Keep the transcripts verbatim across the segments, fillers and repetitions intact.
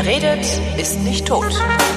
Wer redet, ist nicht tot.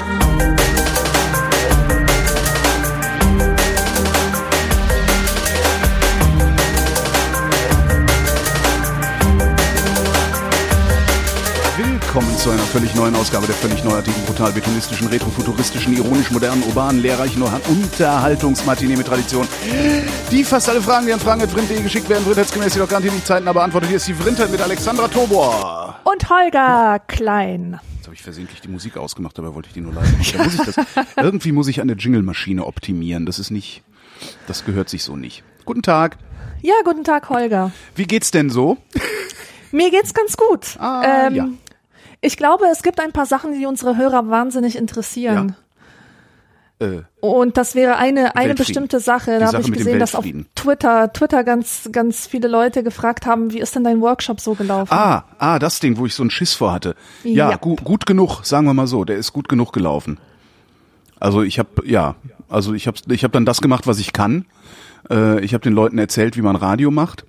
Willkommen zu einer völlig neuen Ausgabe der völlig neuartigen, brutal betonistischen, retrofuturistischen, ironisch modernen, urbanen, lehrreichen Unterhaltungsmatinee mit Tradition. Die fast alle Fragen, die an fragen punkt vrind punkt de geschickt werden, vrindheitsgemäß jedoch garantiert nicht Zeiten, aber beantwortet. Hier ist die Vrindheit mit Alexandra Tobor. Und Holger Klein. Jetzt habe ich versehentlich die Musik ausgemacht, dabei wollte ich die nur leise machen. Da muss ich das, irgendwie muss ich an der Jingle-Maschine optimieren. Das ist nicht, das gehört sich so nicht. Guten Tag. Ja, guten Tag, Holger. Wie geht's denn so? Mir geht's ganz gut. Ah, ähm, ja. Ich glaube, es gibt ein paar Sachen, die unsere Hörer wahnsinnig interessieren. Ja. Äh, Und das wäre eine eine bestimmte Sache. Da habe ich gesehen, dass auf Twitter Twitter ganz ganz viele Leute gefragt haben, wie ist denn dein Workshop so gelaufen? Ah, ah, das Ding, wo ich so einen Schiss vor hatte. Ja, Ja. gu- gut genug, sagen wir mal so. Der ist gut genug gelaufen. Also ich habe, ja, also ich habe ich hab dann das gemacht, was ich kann. Äh, ich habe den Leuten erzählt, wie man Radio macht.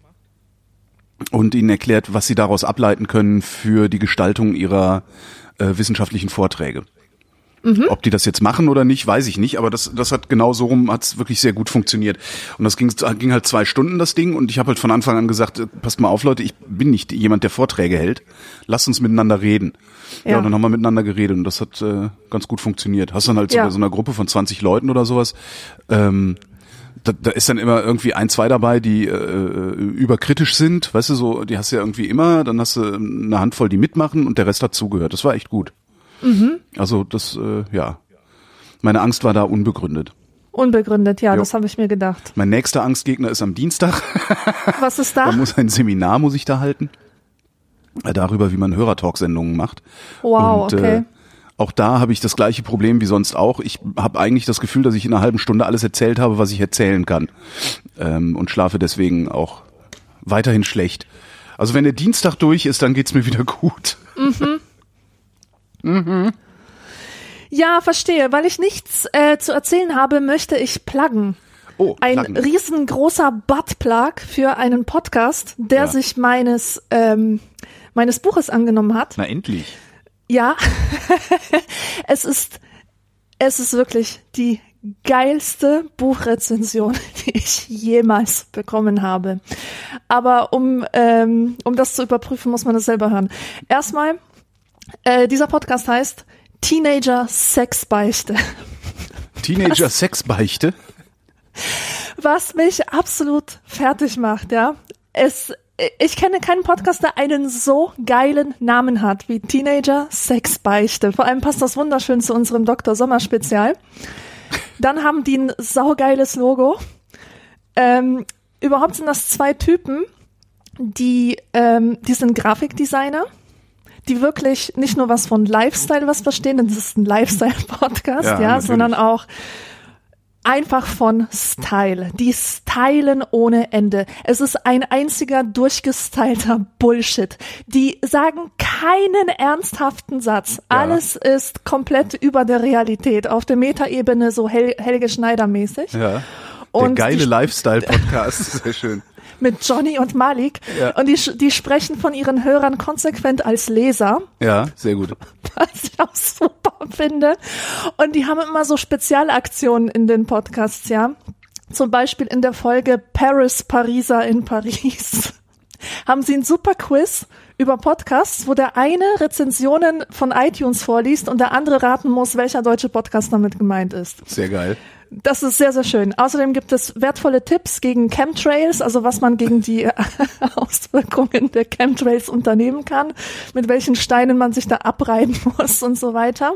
Und ihnen erklärt, was sie daraus ableiten können für die Gestaltung ihrer äh, wissenschaftlichen Vorträge. Mhm. Ob die das jetzt machen oder nicht, weiß ich nicht, aber das das hat genau so rum, hat's wirklich sehr gut funktioniert. Und das ging, ging halt zwei Stunden, das Ding, und ich habe halt von Anfang an gesagt, äh, passt mal auf, Leute, ich bin nicht jemand, der Vorträge hält. Lasst uns miteinander reden. Ja, Ja. und dann haben wir miteinander geredet und das hat äh, ganz gut funktioniert. Hast dann halt so Ja. bei so einer Gruppe von zwanzig Leuten oder sowas, ähm, Da, da ist dann immer irgendwie ein, zwei dabei, die äh, überkritisch sind, weißt du, so, die hast du ja irgendwie immer, dann hast du eine Handvoll, die mitmachen und der Rest hat zugehört. Das war echt gut. Mhm. Also das, äh, ja, meine Angst war da unbegründet. Unbegründet, ja, Jo. das habe ich mir gedacht. Mein nächster Angstgegner ist am Dienstag. Was ist Da da? muss ein Seminar, muss ich da halten, äh, darüber, wie man Hörertalk-Sendungen macht. Wow, und, okay. Äh, Auch da habe ich das gleiche Problem wie sonst auch. Ich habe eigentlich das Gefühl, dass ich in einer halben Stunde alles erzählt habe, was ich erzählen kann. Ähm, und schlafe deswegen auch weiterhin schlecht. Also wenn der Dienstag durch ist, dann geht's mir wieder gut. Ja, verstehe. Weil ich nichts äh, zu erzählen habe, möchte ich pluggen. Oh, Ein Flaggen. riesengroßer Buttplug für einen Podcast, der Ja. sich meines ähm, meines Buches angenommen hat. Na endlich. Ja, es ist, es ist wirklich die geilste Buchrezension, die ich jemals bekommen habe. Aber um, ähm, um das zu überprüfen, muss man es selber hören. Erstmal, äh, dieser Podcast heißt Teenager Sexbeichte. Teenager Sexbeichte. Was mich absolut fertig macht, ja. Es, ich kenne keinen Podcast, der einen so geilen Namen hat wie Teenager Sexbeichte. Vor allem passt das wunderschön zu unserem Doktor Sommer Spezial. Dann haben die ein saugeiles Logo. Ähm, überhaupt sind das zwei Typen, die, ähm, die sind Grafikdesigner, die wirklich nicht nur was von Lifestyle was verstehen, denn das ist ein Lifestyle-Podcast, Ja, ja, natürlich. sondern auch einfach von Style. Die stylen ohne Ende. Es ist ein einziger durchgestylter Bullshit. Die sagen keinen ernsthaften Satz. Ja. Alles ist komplett über der Realität. Auf der Metaebene so Hel- Helge Schneider-mäßig. Ja. Der Und geile die- Lifestyle-Podcast. Sehr schön. Mit Johnny und Malik. Ja. Und die, sch- die sprechen von ihren Hörern konsequent als Leser. Ja, sehr gut. Was ich auch super finde. Und die haben immer so Spezialaktionen in den Podcasts, ja. Zum Beispiel in der Folge Paris, Pariser in Paris haben sie ein super Quiz über Podcasts, wo der eine Rezensionen von iTunes vorliest und der andere raten muss, welcher deutsche Podcast damit gemeint ist. Sehr geil. Das ist sehr, sehr schön. Außerdem gibt es wertvolle Tipps gegen Chemtrails, also was man gegen die Auswirkungen der Chemtrails unternehmen kann, mit welchen Steinen man sich da abreiben muss und so weiter.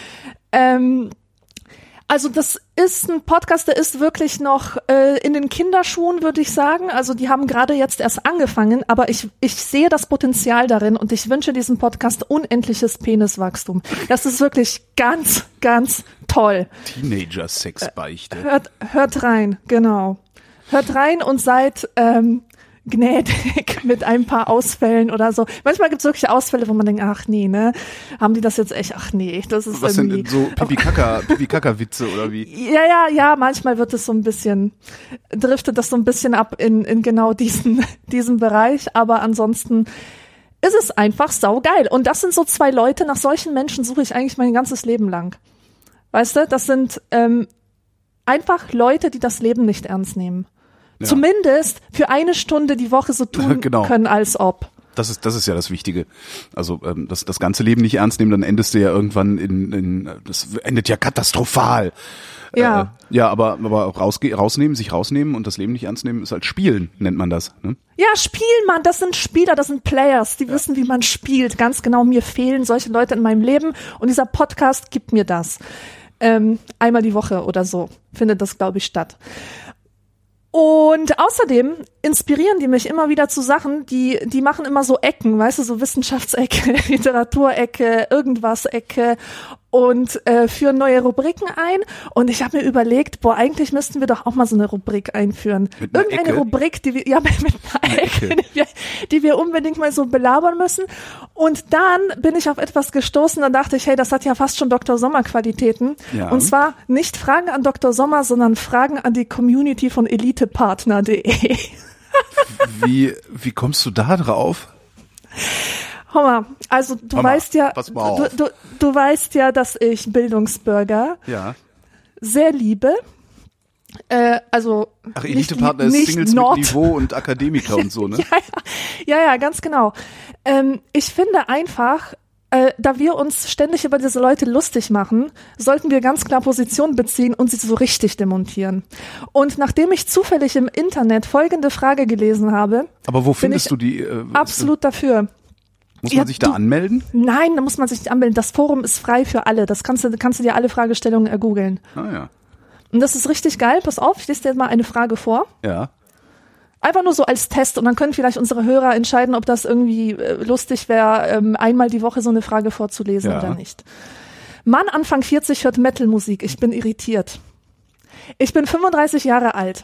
Ähm, also das ist ein Podcast, der ist wirklich noch äh, in den Kinderschuhen, würde ich sagen. Also die haben gerade jetzt erst angefangen, aber ich ich sehe das Potenzial darin und ich wünsche diesem Podcast unendliches Peniswachstum. Das ist wirklich ganz, ganz toll. Teenager Sexbeichte. Hört, hört rein, genau. Hört rein und seid ähm, gnädig mit ein paar Ausfällen oder so. Manchmal gibt es wirklich Ausfälle, wo man denkt, ach nee, ne? Haben die das jetzt echt? Ach nee, das ist Was irgendwie... sind so Pipi-Kaka, Pipi-Kaka-Witze oder wie? Ja, ja, ja, manchmal wird es so ein bisschen, driftet das so ein bisschen ab in, in genau diesen, diesen Bereich, aber ansonsten ist es einfach saugeil. Und das sind so zwei Leute, nach solchen Menschen suche ich eigentlich mein ganzes Leben lang. Weißt du, das sind ähm, einfach Leute, die das Leben nicht ernst nehmen. Ja. Zumindest für eine Stunde die Woche so tun genau. können, als ob. Das ist, das ist ja das Wichtige. Also ähm, das, das ganze Leben nicht ernst nehmen, dann endest du ja irgendwann in, in das endet ja katastrophal. Ja. Äh, ja, aber, aber rausge- rausnehmen, sich rausnehmen und das Leben nicht ernst nehmen, ist halt Spielen, nennt man das. Ne? Ja, Spielen, Mann, das sind Spieler, das sind Players, die ja. wissen, wie man spielt. Ganz genau, mir fehlen solche Leute in meinem Leben und dieser Podcast gibt mir das. Ähm, einmal die Woche oder so findet das, glaube ich, statt. Und außerdem inspirieren die mich immer wieder zu Sachen, die die machen immer so Ecken, weißt du, so Wissenschaftsecke, Literaturecke, irgendwas-Ecke und äh, führen neue Rubriken ein. Und ich habe mir überlegt, boah, eigentlich müssten wir doch auch mal so eine Rubrik einführen. Mit einer Irgendeine Ecke? Rubrik, die wir, ja, mit einer Ecke, die wir, die wir unbedingt mal so belabern müssen. Und dann bin ich auf etwas gestoßen, dann dachte ich, hey, das hat ja fast schon Doktor Sommer-Qualitäten. Ja. Und zwar nicht Fragen an Doktor Sommer, sondern Fragen an die Community von elitepartner punkt de. Wie, wie kommst du da drauf? Hör mal, also du Mama, weißt ja, pass mal du, auf. du, du weißt ja, dass ich Bildungsbürger Ja. sehr liebe. Äh, also Ach, nicht Elitepartner lieb- ist nicht Singles Nord- mit Niveau und Akademiker und so, ne? ja, ja, ja, ja, ganz genau. Ähm, ich finde einfach, äh, da wir uns ständig über diese Leute lustig machen, sollten wir ganz klar Position beziehen und sie so richtig demontieren. Und nachdem ich zufällig im Internet folgende Frage gelesen habe, Aber wo bin findest ich du die? Äh, absolut dafür. Muss man Ja, sich da du- anmelden? Nein, da muss man sich nicht anmelden. Das Forum ist frei für alle. Das kannst du, kannst du dir alle Fragestellungen ergoogeln. Ah ja. Und das ist richtig geil. Pass auf, ich lese dir jetzt mal eine Frage vor. Ja. Einfach nur so als Test und dann können vielleicht unsere Hörer entscheiden, ob das irgendwie äh, lustig wäre, ähm, einmal die Woche so eine Frage vorzulesen Ja. oder nicht. Mann Anfang vierzig hört Metal-Musik. Ich bin irritiert. Ich bin fünfunddreißig Jahre alt.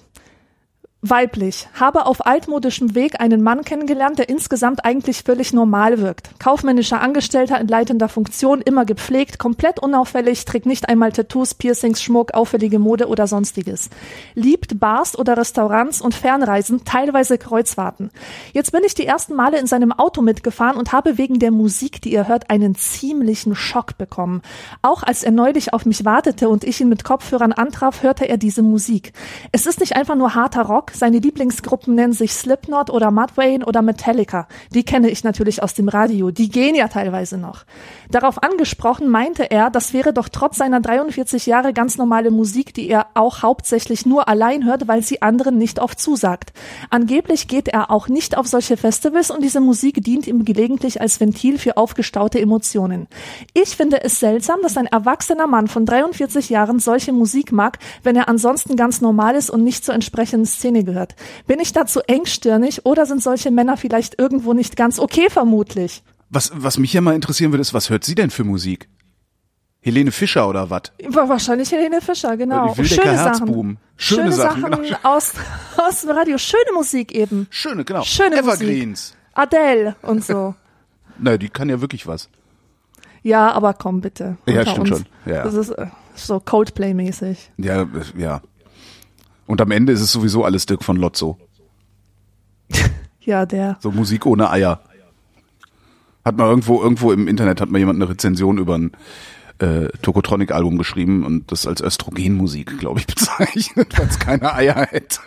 Weiblich. Habe auf altmodischem Weg einen Mann kennengelernt, der insgesamt eigentlich völlig normal wirkt. Kaufmännischer Angestellter in leitender Funktion, immer gepflegt, komplett unauffällig, trägt nicht einmal Tattoos, Piercings, Schmuck, auffällige Mode oder sonstiges. Liebt Bars oder Restaurants und Fernreisen, teilweise Kreuzfahrten. Jetzt bin ich die ersten Male in seinem Auto mitgefahren und habe wegen der Musik, die ihr hört, einen ziemlichen Schock bekommen. Auch als er neulich auf mich wartete und ich ihn mit Kopfhörern antraf, hörte er diese Musik. Es ist nicht einfach nur harter Rock, seine Lieblingsgruppen nennen sich Slipknot oder Mudvayne oder Metallica. Die kenne ich natürlich aus dem Radio. Die gehen ja teilweise noch. Darauf angesprochen meinte er, das wäre doch trotz seiner dreiundvierzig Jahre ganz normale Musik, die er auch hauptsächlich nur allein hört, weil sie anderen nicht oft zusagt. Angeblich geht er auch nicht auf solche Festivals und diese Musik dient ihm gelegentlich als Ventil für aufgestaute Emotionen. Ich finde es seltsam, dass ein erwachsener Mann von dreiundvierzig Jahren solche Musik mag, wenn er ansonsten ganz normal ist und nicht zur entsprechenden Szene gehört. Bin ich dazu engstirnig oder sind solche Männer vielleicht irgendwo nicht ganz okay vermutlich? Was, was mich ja mal interessieren würde, ist, was hört sie denn für Musik? Helene Fischer oder was? Wahrscheinlich Helene Fischer, genau. Die Wildecker Schöne Herzbuben. Sachen. Schöne, Schöne Sachen, Sachen, genau. aus, aus dem Radio. Schöne Musik eben. Schöne, genau. Schöne Evergreens. Musik. Adele und so. Na, die kann ja wirklich was. Ja, aber komm bitte. Ja, unter stimmt uns. schon. Ja. Das ist äh, so Coldplay-mäßig. Ja, äh, ja. Und am Ende ist es sowieso alles Dirk von Lotzo. Ja, der. So Musik ohne Eier. Hat mal irgendwo, irgendwo im Internet hat mal jemand eine Rezension über ein äh, Tokotronic-Album geschrieben und das als Östrogenmusik, glaube ich, bezeichnet, weil es keine Eier hätte.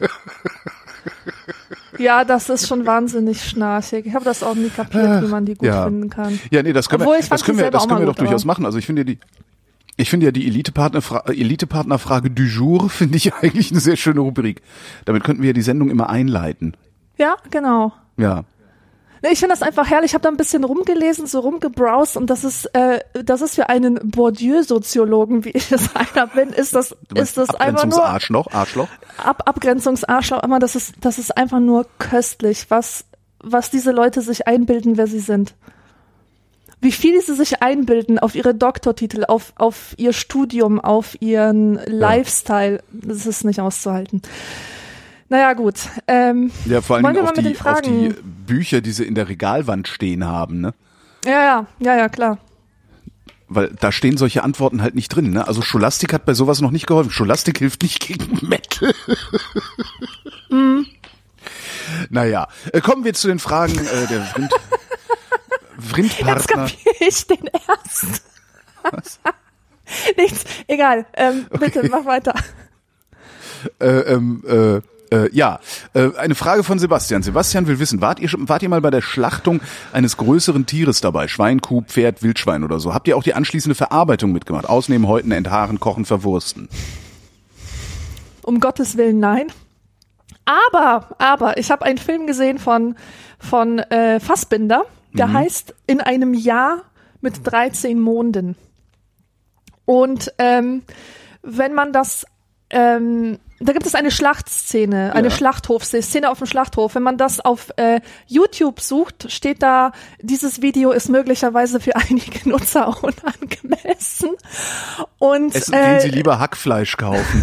Ja, das ist schon wahnsinnig schnarchig. Ich habe das auch nie kapiert, wie man die gut ja. finden kann. Ja, nee, das können Obwohl, wir, ich fand das können die wir, selber das auch können wir mal doch gut, durchaus aber- machen. Also ich finde ja die, ich finde ja die Elite-Partner, Elite-Partner-Frage du jour finde ich eigentlich eine sehr schöne Rubrik. Damit könnten wir ja die Sendung immer einleiten. Ja, genau. Ja. Nee, ich finde das einfach herrlich. Ich habe da ein bisschen rumgelesen, so rumgebrowst und das ist, äh, das ist für einen Bourdieu-Soziologen, wie ich es einer bin, ist das, Du meinst ist das einfach nur Abgrenzungsarschloch, Arschloch. Ab Abgrenzungsarschloch. Aber das ist, das ist einfach nur köstlich, was, was diese Leute sich einbilden, wer sie sind. Wie viel sie sich einbilden auf ihre Doktortitel, auf, auf ihr Studium, auf ihren Lifestyle, das ist nicht auszuhalten. Naja, gut. Ähm, Ja, vor allen wollen Dingen wir auf mal mit die, den auf die Fragen. Bücher, die sie in der Regalwand stehen haben, ne? Ja, ja, ja, ja, klar. Weil da stehen solche Antworten halt nicht drin, ne? Also Scholastik hat bei sowas noch nicht geholfen. Scholastik hilft nicht gegen Metal. Mhm. Naja, äh, kommen wir zu den Fragen äh, der Wind. Sprintpartner. Jetzt kapiere ich den erst. Was? Nichts, egal. Ähm, bitte, Okay. mach weiter. Äh, ähm, äh, äh, ja, äh, eine Frage von Sebastian. Sebastian will wissen, wart ihr, schon- wart ihr mal bei der Schlachtung eines größeren Tieres dabei? Schwein, Kuh, Pferd, Wildschwein oder so? Habt ihr auch die anschließende Verarbeitung mitgemacht? Ausnehmen, häuten, enthaaren, kochen, verwursten? Um Gottes Willen, nein. Aber, aber, ich habe einen Film gesehen von, von äh, Fassbinder, der Mhm. heißt In einem Jahr mit dreizehn Monden. Und ähm, wenn man das, ähm, da gibt es eine Schlachtszene, eine Ja. Schlachthofszene auf dem Schlachthof. Wenn man das auf äh, YouTube sucht, steht da, dieses Video ist möglicherweise für einige Nutzer unangemessen. Und Essen, äh, gehen Sie lieber Hackfleisch kaufen.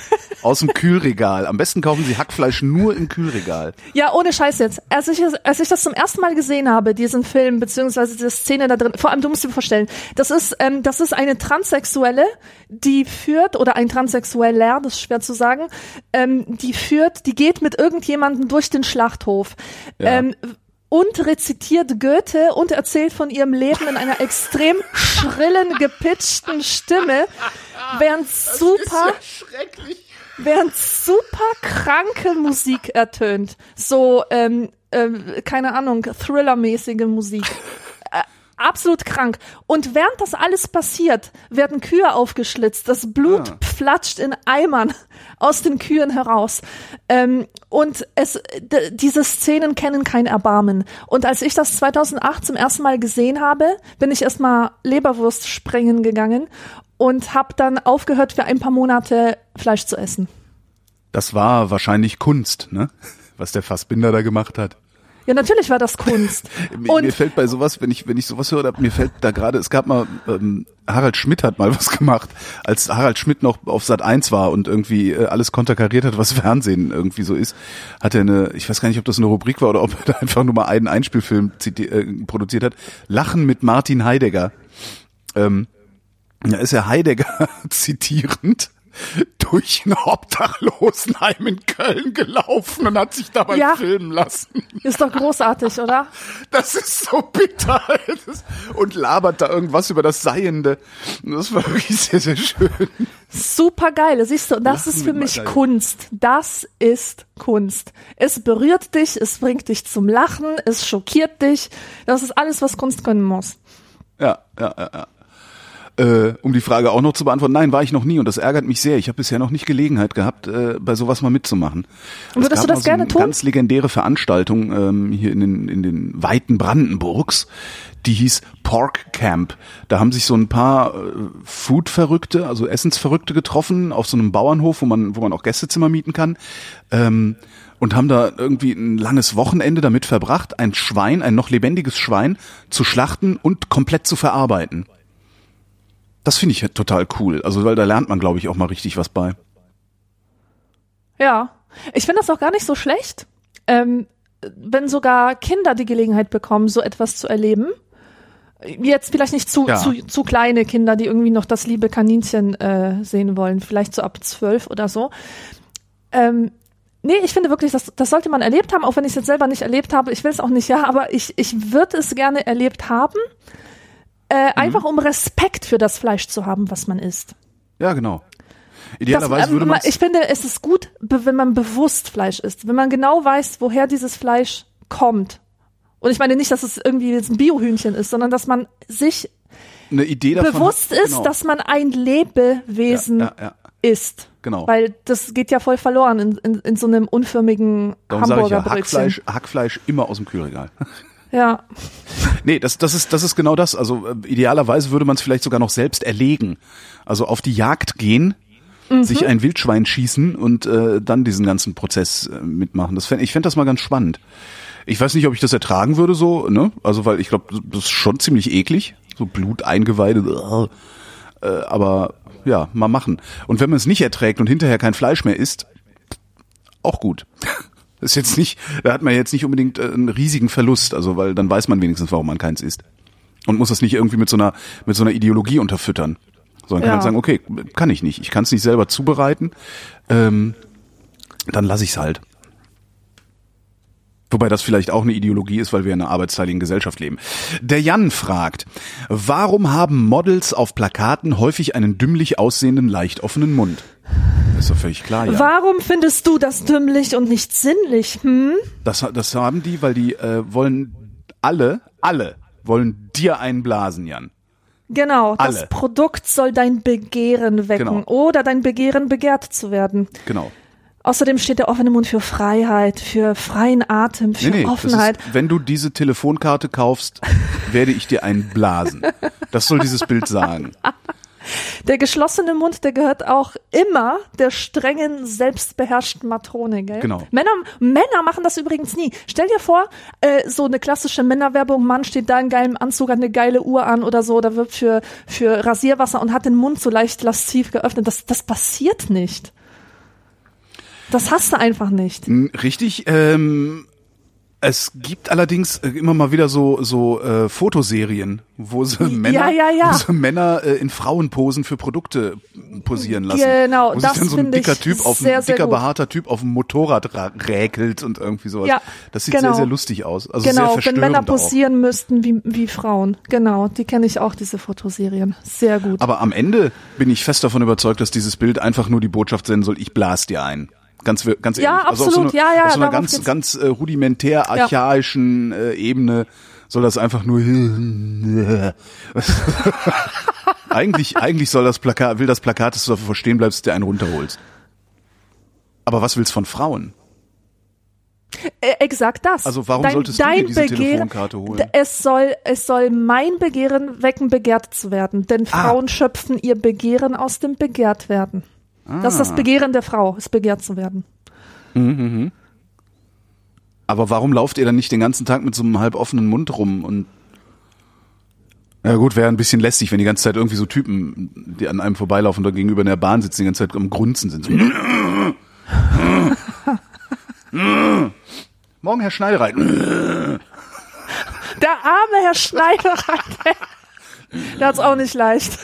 Aus dem Kühlregal. Am besten kaufen Sie Hackfleisch nur im Kühlregal. Ja, ohne Scheiß jetzt. Als ich, als ich das zum ersten Mal gesehen habe, diesen Film, beziehungsweise diese Szene da drin, vor allem, du musst dir vorstellen, das ist, ähm, das ist eine Transsexuelle, die führt, oder ein Transsexueller, das ist schwer zu sagen, ähm, die führt, die geht mit irgendjemandem durch den Schlachthof. Ja. Ähm, und rezitiert Goethe und erzählt von ihrem Leben in einer extrem schrillen, gepitchten Stimme, während super, schrecklich. während super kranke Musik ertönt. So, ähm, ähm, keine Ahnung, Thriller-mäßige Musik. Äh, absolut krank. Und während das alles passiert, werden Kühe aufgeschlitzt. Das Blut Ah. flatscht in Eimern aus den Kühen heraus. Ähm, und es, d- diese Szenen kennen kein Erbarmen. Und als ich das zweitausendacht zum ersten Mal gesehen habe, bin ich erstmal Leberwurst sprengen gegangen und habe dann aufgehört, für ein paar Monate Fleisch zu essen. Das war wahrscheinlich Kunst, ne? Was der Fassbinder da gemacht hat. Ja, natürlich war das Kunst. Mir, Und mir fällt bei sowas, wenn ich wenn ich sowas höre, da- mir fällt da gerade, es gab mal, ähm, Harald Schmidt hat mal was gemacht, als Harald Schmidt noch auf Sat eins war und irgendwie äh, alles konterkariert hat, was Fernsehen irgendwie so ist, hat er eine, ich weiß gar nicht, ob das eine Rubrik war oder ob er da einfach nur mal einen Einspielfilm ziti- äh, produziert hat, Lachen mit Martin Heidegger. Ähm, da ist er Heidegger zitierend durch ein Obdachlosenheim in Köln gelaufen und hat sich dabei Ja. filmen lassen. ist doch großartig, oder? Das ist so bitter. Das, und labert da irgendwas über das Seiende. Das war wirklich sehr, sehr schön. Super geil. Siehst du, das Lachen ist für mit mich Martin. Kunst. Das ist Kunst. Es berührt dich, es bringt dich zum Lachen, es schockiert dich. Das ist alles, was Kunst können muss. Ja, ja, ja, ja. Äh, um die Frage auch noch zu beantworten, nein, war ich noch nie und das ärgert mich sehr. Ich habe bisher noch nicht Gelegenheit gehabt, äh, bei sowas mal mitzumachen. Und würdest Es gab du das mal so gerne eine tun? ganz legendäre Veranstaltung ähm, hier in den, in den weiten Brandenburgs, die hieß Pork Camp. Da haben sich so ein paar äh, Food-Verrückte, also Essensverrückte getroffen auf so einem Bauernhof, wo man, wo man auch Gästezimmer mieten kann. Ähm, und haben da irgendwie ein langes Wochenende damit verbracht, ein Schwein, ein noch lebendiges Schwein zu schlachten und komplett zu verarbeiten. Das finde ich total cool. Also, weil da lernt man, glaube ich, auch mal richtig was bei. Ja. Ich finde das auch gar nicht so schlecht, ähm, wenn sogar Kinder die Gelegenheit bekommen, so etwas zu erleben. Jetzt vielleicht nicht zu, Ja. zu, zu kleine Kinder, die irgendwie noch das liebe Kaninchen äh, sehen wollen, vielleicht so ab zwölf oder so. Ähm, nee, ich finde wirklich, das, das sollte man erlebt haben, auch wenn ich es jetzt selber nicht erlebt habe. Ich will es auch nicht, ja, aber ich, ich würde es gerne erlebt haben, äh, einfach um Respekt für das Fleisch zu haben, was man isst. Ja, genau. Das, Idealerweise ähm, würde man. ich finde, es ist gut, be- wenn man bewusst Fleisch isst, wenn man genau weiß, woher dieses Fleisch kommt. Und ich meine nicht, dass es irgendwie jetzt ein Biohühnchen ist, sondern dass man sich eine Idee davon bewusst hat, ist, genau. dass man ein Lebewesen ja, ja, ja. isst. Genau. Weil das geht ja voll verloren in, in, in so einem unförmigen Darum sage ich ja, Hamburgerbrötchen. Hackfleisch, Hackfleisch immer aus dem Kühlregal. Ja. Nee, das, das ist, das ist genau das. Also äh, idealerweise würde man es vielleicht sogar noch selbst erlegen. Also auf die Jagd gehen, Mhm. sich ein Wildschwein schießen und äh, dann diesen ganzen Prozess äh, mitmachen. Das fänd, ich fände das mal ganz spannend. Ich weiß nicht, ob ich das ertragen würde so, ne? Also weil ich glaube, das ist schon ziemlich eklig, so Blut, Eingeweide, äh, aber ja, mal machen. Und wenn man es nicht erträgt und hinterher kein Fleisch mehr isst, auch gut. Das ist jetzt nicht, da hat man jetzt nicht unbedingt äh, einen riesigen Verlust, also weil dann weiß man wenigstens, warum man keins isst. Und muss das nicht irgendwie mit so einer mit so einer Ideologie unterfüttern. Sondern kann Ja. halt sagen, okay, kann ich nicht. Ich kann es nicht selber zubereiten, ähm, dann lasse ich es halt. Wobei das vielleicht auch eine Ideologie ist, weil wir in einer arbeitsteiligen Gesellschaft leben. Der Jan fragt, warum haben Models auf Plakaten häufig einen dümmlich aussehenden, leicht offenen Mund? Das ist doch völlig klar, ja. Warum findest du das dümmlich und nicht sinnlich? Hm? Das, das haben die, weil die äh, wollen alle, alle wollen dir einblasen, Jan. Genau, alle. Das Produkt soll dein Begehren wecken Genau. oder dein Begehren begehrt zu werden. Genau. Außerdem steht der offene Mund für Freiheit, für freien Atem, für Nee, nee, Offenheit. das ist, wenn du diese Telefonkarte kaufst, werde ich dir einen blasen. Das soll dieses Bild sagen. Der geschlossene Mund, der gehört auch immer der strengen, selbstbeherrschten Matrone, gell? Genau. Männer, Männer machen das übrigens nie. Stell dir vor, äh, so eine klassische Männerwerbung, Mann steht da in geilem Anzug, hat eine geile Uhr an oder so, oder wirbt für, für Rasierwasser und hat den Mund so leicht lasziv geöffnet. Das, das passiert nicht. Das hast du einfach nicht. Richtig, ähm, es gibt allerdings immer mal wieder so so äh, Fotoserien, wo sie Männer, ja, ja. Wo sie Männer äh, in Frauenposen für Produkte posieren lassen. Genau, wo das sich dann so ein finde dicker ich Typ auf sehr, ein sehr dicker gut. behaarter Typ auf dem Motorrad ra- räkelt und irgendwie sowas. Ja, das sieht genau. sehr sehr lustig aus. Also Genau, sehr wenn verstörend Männer auch. posieren müssten wie, wie Frauen. Genau, die kenne ich auch, diese Fotoserien. Sehr gut. Aber am Ende bin ich fest davon überzeugt, dass dieses Bild einfach nur die Botschaft senden soll: Ich blas dir ein. Ganz, ganz ehrlich. Ja, also auf so absolut. eine, Ja, ja, auf so einer darauf ganz, geht's. ganz äh, rudimentär archaischen äh, Ebene soll das einfach nur eigentlich, eigentlich soll das Plakat, will das Plakat, dass du dafür stehen bleibst, dir einen runterholst. Aber was willst du von Frauen? Äh, exakt das. Also warum dein, solltest du dein dir diese Begehren, Telefonkarte holen? d- Es soll, es soll mein Begehren wecken, begehrt zu werden. Denn Ah. Frauen schöpfen ihr Begehren aus dem Begehrtwerden. Das ist das Begehren der Frau, es begehrt zu werden. Aber warum lauft ihr dann nicht den ganzen Tag mit so einem halb offenen Mund rum und ja gut, wäre ein bisschen lästig, wenn die ganze Zeit irgendwie so Typen, die an einem vorbeilaufen oder gegenüber in der Bahn sitzen, die ganze Zeit am Grunzen sind. So. Morgen Herr Schneidereit. Der arme Herr Schneider, der hat's auch nicht leicht.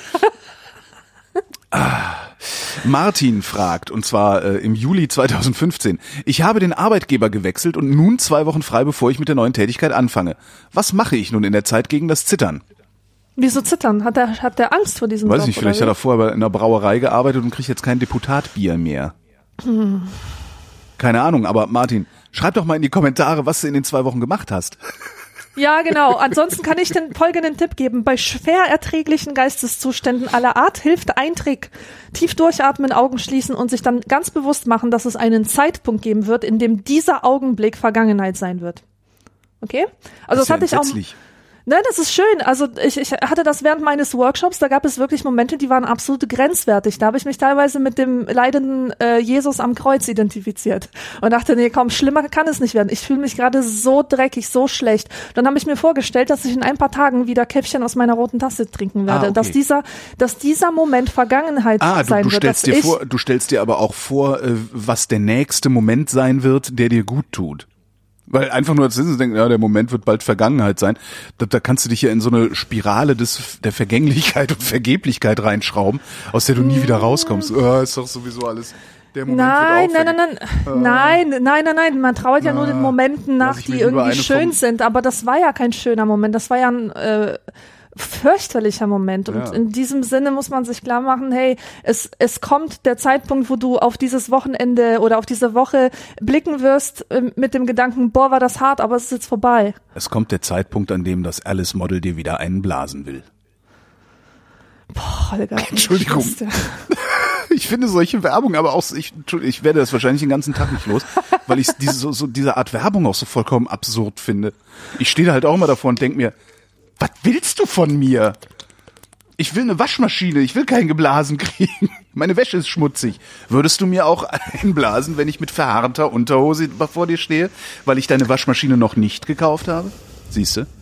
Martin fragt, und zwar äh, im Juli zweitausendfünfzehn, ich habe den Arbeitgeber gewechselt und nun zwei Wochen frei, bevor ich mit der neuen Tätigkeit anfange. Was mache ich nun in der Zeit gegen das Zittern? Wieso zittern? Hat der, hat der Angst vor diesem Weiß Job? ich nicht, vielleicht oder hat er vorher in einer Brauerei gearbeitet und kriegt jetzt kein Deputatbier mehr. Hm. Keine Ahnung, aber Martin, schreib doch mal in die Kommentare, was du in den zwei Wochen gemacht hast. Ja, genau. Ansonsten kann ich den folgenden Tipp geben. Bei schwer erträglichen Geisteszuständen aller Art hilft ein Trick. Tief durchatmen, Augen schließen und sich dann ganz bewusst machen, dass es einen Zeitpunkt geben wird, in dem dieser Augenblick Vergangenheit sein wird. Okay? Also das, ist ja hatte ich auch. entsetzlich. Ne, das ist schön. Also ich, ich hatte das während meines Workshops, da gab es wirklich Momente, die waren absolut grenzwertig. Da habe ich mich teilweise mit dem leidenden äh, Jesus am Kreuz identifiziert und dachte, nee, komm, schlimmer kann es nicht werden. Ich fühle mich gerade so dreckig, so schlecht. Dann habe ich mir vorgestellt, dass ich in ein paar Tagen wieder Käffchen aus meiner roten Tasse trinken werde. Ah, okay. Dass dieser, dass dieser Moment Vergangenheit Ah, du, sein du wird. stellst dass dir ich, vor, du stellst dir aber auch vor, äh, was der nächste Moment sein wird, der dir gut tut. Weil einfach nur als zu denken, ja, der Moment wird bald Vergangenheit sein, da, da kannst du dich ja in so eine Spirale des der Vergänglichkeit und Vergeblichkeit reinschrauben, aus der du nie wieder rauskommst. Oh, ist doch sowieso alles. Der Moment Nein, wird nein, auch nein, nein, nein, nein, nein, nein, man trauert ja nur den Momenten nach, lass ich mir die lieber irgendwie eine schön vom- sind, aber das war ja kein schöner Moment, das war ja ein äh, fürchterlicher Moment und Ja. in diesem Sinne muss man sich klar machen, hey, es es kommt der Zeitpunkt, wo du auf dieses Wochenende oder auf diese Woche blicken wirst äh, mit dem Gedanken, boah, war das hart, aber es ist jetzt vorbei. Es kommt der Zeitpunkt, an dem das Alice-Model dir wieder einen blasen will. Boah, Holger. Entschuldigung. das ist ja- Ich finde solche Werbung, aber auch, ich, ich werde das wahrscheinlich den ganzen Tag nicht los, weil ich diese, so, so diese Art Werbung auch so vollkommen absurd finde. Ich stehe da halt auch immer davor und denke mir, was willst du von mir? Ich will eine Waschmaschine, ich will keinen geblasen kriegen. Meine Wäsche ist schmutzig. Würdest du mir auch einblasen, wenn ich mit verhaarter Unterhose vor dir stehe, weil ich deine Waschmaschine noch nicht gekauft habe? Siehst du?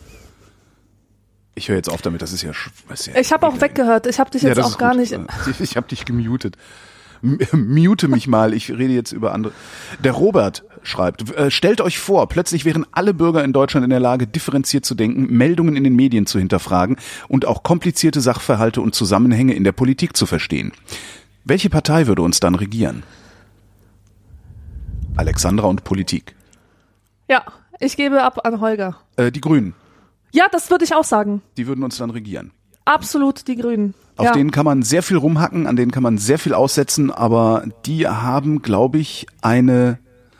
Ich höre jetzt auf damit, das ist ja... sch- ist ja Ich habe auch weggehört, ich habe dich jetzt das auch ist gar gut. nicht. Ich, ich habe dich gemutet. M- Mute mich mal, ich rede jetzt über andere. Der Robert schreibt, äh, stellt euch vor, plötzlich wären alle Bürger in Deutschland in der Lage, differenziert zu denken, Meldungen in den Medien zu hinterfragen und auch komplizierte Sachverhalte und Zusammenhänge in der Politik zu verstehen. Welche Partei würde uns dann regieren? Alexandra und Politik. Ja, Ich gebe ab an Holger. Äh, die Grünen. Ja, das würde ich auch sagen. Die würden uns dann regieren. Absolut die Grünen. Auf ja. denen kann man sehr viel rumhacken, an denen kann man sehr viel aussetzen, aber die haben, glaube ich, eine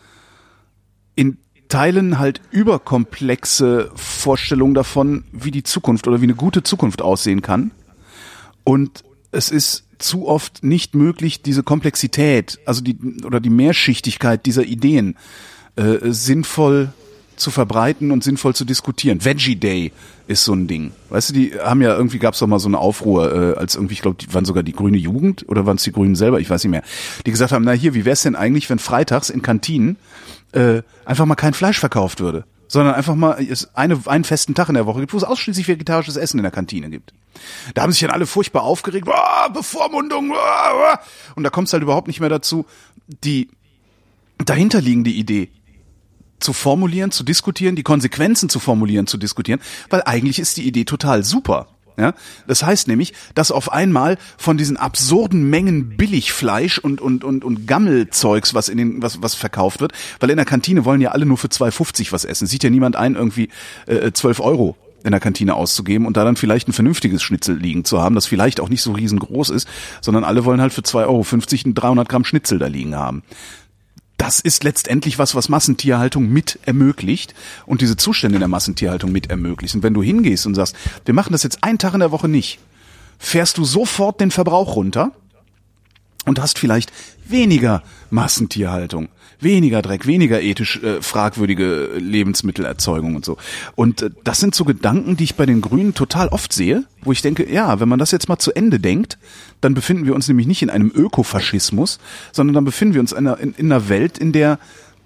in Teilen halt überkomplexe Vorstellung davon, wie die Zukunft oder wie eine gute Zukunft aussehen kann. Und es ist zu oft nicht möglich, diese Komplexität, also die oder die Mehrschichtigkeit dieser Ideen äh, sinnvoll zu verbreiten und sinnvoll zu diskutieren. Veggie Day ist so ein Ding. Weißt du, die haben ja irgendwie, gab's doch mal so eine Aufruhr, äh, als irgendwie, ich glaube, die waren sogar die grüne Jugend oder waren es die Grünen selber, ich weiß nicht mehr, die gesagt haben, na hier, wie wär's denn eigentlich, wenn freitags in Kantinen äh, einfach mal kein Fleisch verkauft würde, sondern einfach mal es eine, einen festen Tag in der Woche gibt, wo es ausschließlich vegetarisches Essen in der Kantine gibt. Da haben sich dann alle furchtbar aufgeregt, oh, Bevormundung, oh, oh. Und da kommt es halt überhaupt nicht mehr dazu, die dahinterliegende Idee zu formulieren, zu diskutieren, die Konsequenzen zu formulieren, zu diskutieren, weil eigentlich ist die Idee total super. Ja, das heißt nämlich, dass auf einmal von diesen absurden Mengen Billigfleisch und und und und Gammelzeugs, was in den was was verkauft wird, weil in der Kantine wollen ja alle nur für zwei fünfzig was essen. Sieht ja niemand ein, irgendwie äh, zwölf Euro in der Kantine auszugeben und da dann vielleicht ein vernünftiges Schnitzel liegen zu haben, das vielleicht auch nicht so riesengroß ist, sondern alle wollen halt für zwei Euro fünfzig ein dreihundert Gramm Schnitzel da liegen haben. Das ist letztendlich was, was Massentierhaltung mit ermöglicht und diese Zustände in der Massentierhaltung mit ermöglicht. Und wenn du hingehst und sagst, wir machen das jetzt einen Tag in der Woche nicht, fährst du sofort den Verbrauch runter und hast vielleicht weniger Massentierhaltung, weniger Dreck, weniger ethisch äh, fragwürdige Lebensmittelerzeugung und so. Und äh, das sind so Gedanken, die ich bei den Grünen total oft sehe, wo ich denke, ja, wenn man das jetzt mal zu Ende denkt, dann befinden wir uns nämlich nicht in einem Ökofaschismus, sondern dann befinden wir uns in einer, in, in einer Welt, in der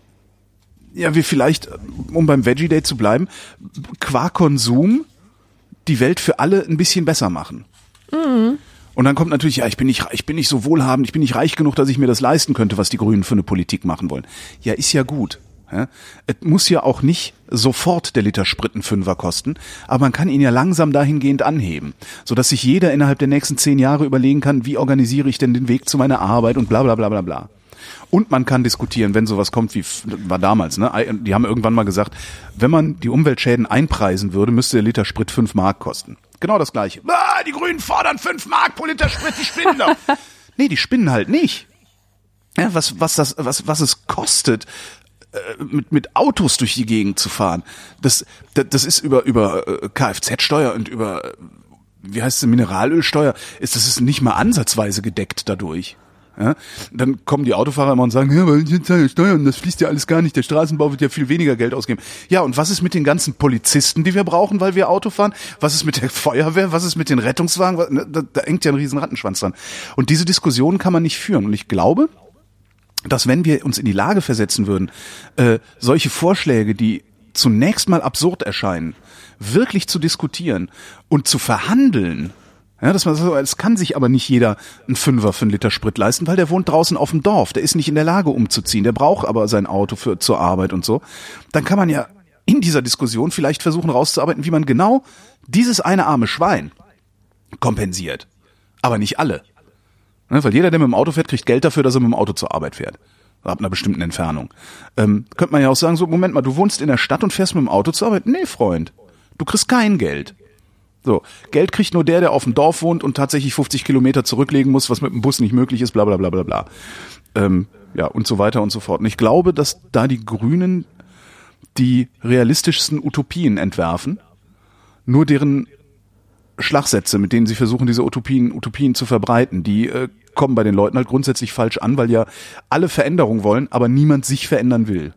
ja wir vielleicht, um beim Veggie Day zu bleiben, qua Konsum die Welt für alle ein bisschen besser machen. Mhm. Und dann kommt natürlich, ja, ich bin nicht, ich bin nicht so wohlhabend, ich bin nicht reich genug, dass ich mir das leisten könnte, was die Grünen für eine Politik machen wollen. Ja, ist ja gut. Ja, es muss ja auch nicht sofort der Liter Sprit einen Fünfer kosten, aber man kann ihn ja langsam dahingehend anheben, sodass sich jeder innerhalb der nächsten zehn Jahre überlegen kann, wie organisiere ich denn den Weg zu meiner Arbeit und bla bla bla bla bla. Und man kann diskutieren, wenn sowas kommt, wie war damals, ne? Die haben irgendwann mal gesagt, wenn man die Umweltschäden einpreisen würde, müsste der Liter Sprit fünf Mark kosten. Genau das Gleiche. Ah, die Grünen fordern fünf Mark pro Liter Sprit, die spinnen doch. Nee, die spinnen halt nicht. Ja, was, was das, was, was es kostet, mit mit Autos durch die Gegend zu fahren. Das das, das ist über über Kfz-Steuer und über wie heißt es Mineralölsteuer, ist das ist nicht mal ansatzweise gedeckt dadurch. Ja, dann kommen die Autofahrer immer und sagen, ja, weil ich zahle Steuern, das fließt ja alles gar nicht, der Straßenbau wird ja viel weniger Geld ausgeben. Ja, und was ist mit den ganzen Polizisten, die wir brauchen, weil wir Auto fahren? Was ist mit der Feuerwehr? Was ist mit den Rettungswagen? Da, da hängt ja ein riesen Rattenschwanz dran. Und diese Diskussion kann man nicht führen. Und ich glaube, dass wenn wir uns in die Lage versetzen würden, äh, solche Vorschläge, die zunächst mal absurd erscheinen, wirklich zu diskutieren und zu verhandeln. Ja, das, das kann sich aber nicht jeder einen Fünfer für einen Liter Sprit leisten, weil der wohnt draußen auf dem Dorf, der ist nicht in der Lage umzuziehen, der braucht aber sein Auto für zur Arbeit und so. Dann kann man ja in dieser Diskussion vielleicht versuchen rauszuarbeiten, wie man genau dieses eine arme Schwein kompensiert. Aber nicht alle. Ja, weil jeder, der mit dem Auto fährt, kriegt Geld dafür, dass er mit dem Auto zur Arbeit fährt. Ab einer bestimmten Entfernung. Ähm, könnte man ja auch sagen, so, Moment mal, du wohnst in der Stadt und fährst mit dem Auto zur Arbeit? Nee, Freund, du kriegst kein Geld. So, Geld kriegt nur der, der auf dem Dorf wohnt und tatsächlich fünfzig Kilometer zurücklegen muss, was mit dem Bus nicht möglich ist, bla bla bla bla bla. Ähm, ja, und so weiter und so fort. Und ich glaube, dass da die Grünen die realistischsten Utopien entwerfen, nur deren Schlagsätze, mit denen sie versuchen, diese Utopien, Utopien zu verbreiten, die äh, kommen bei den Leuten halt grundsätzlich falsch an, weil ja alle Veränderung wollen, aber niemand sich verändern will.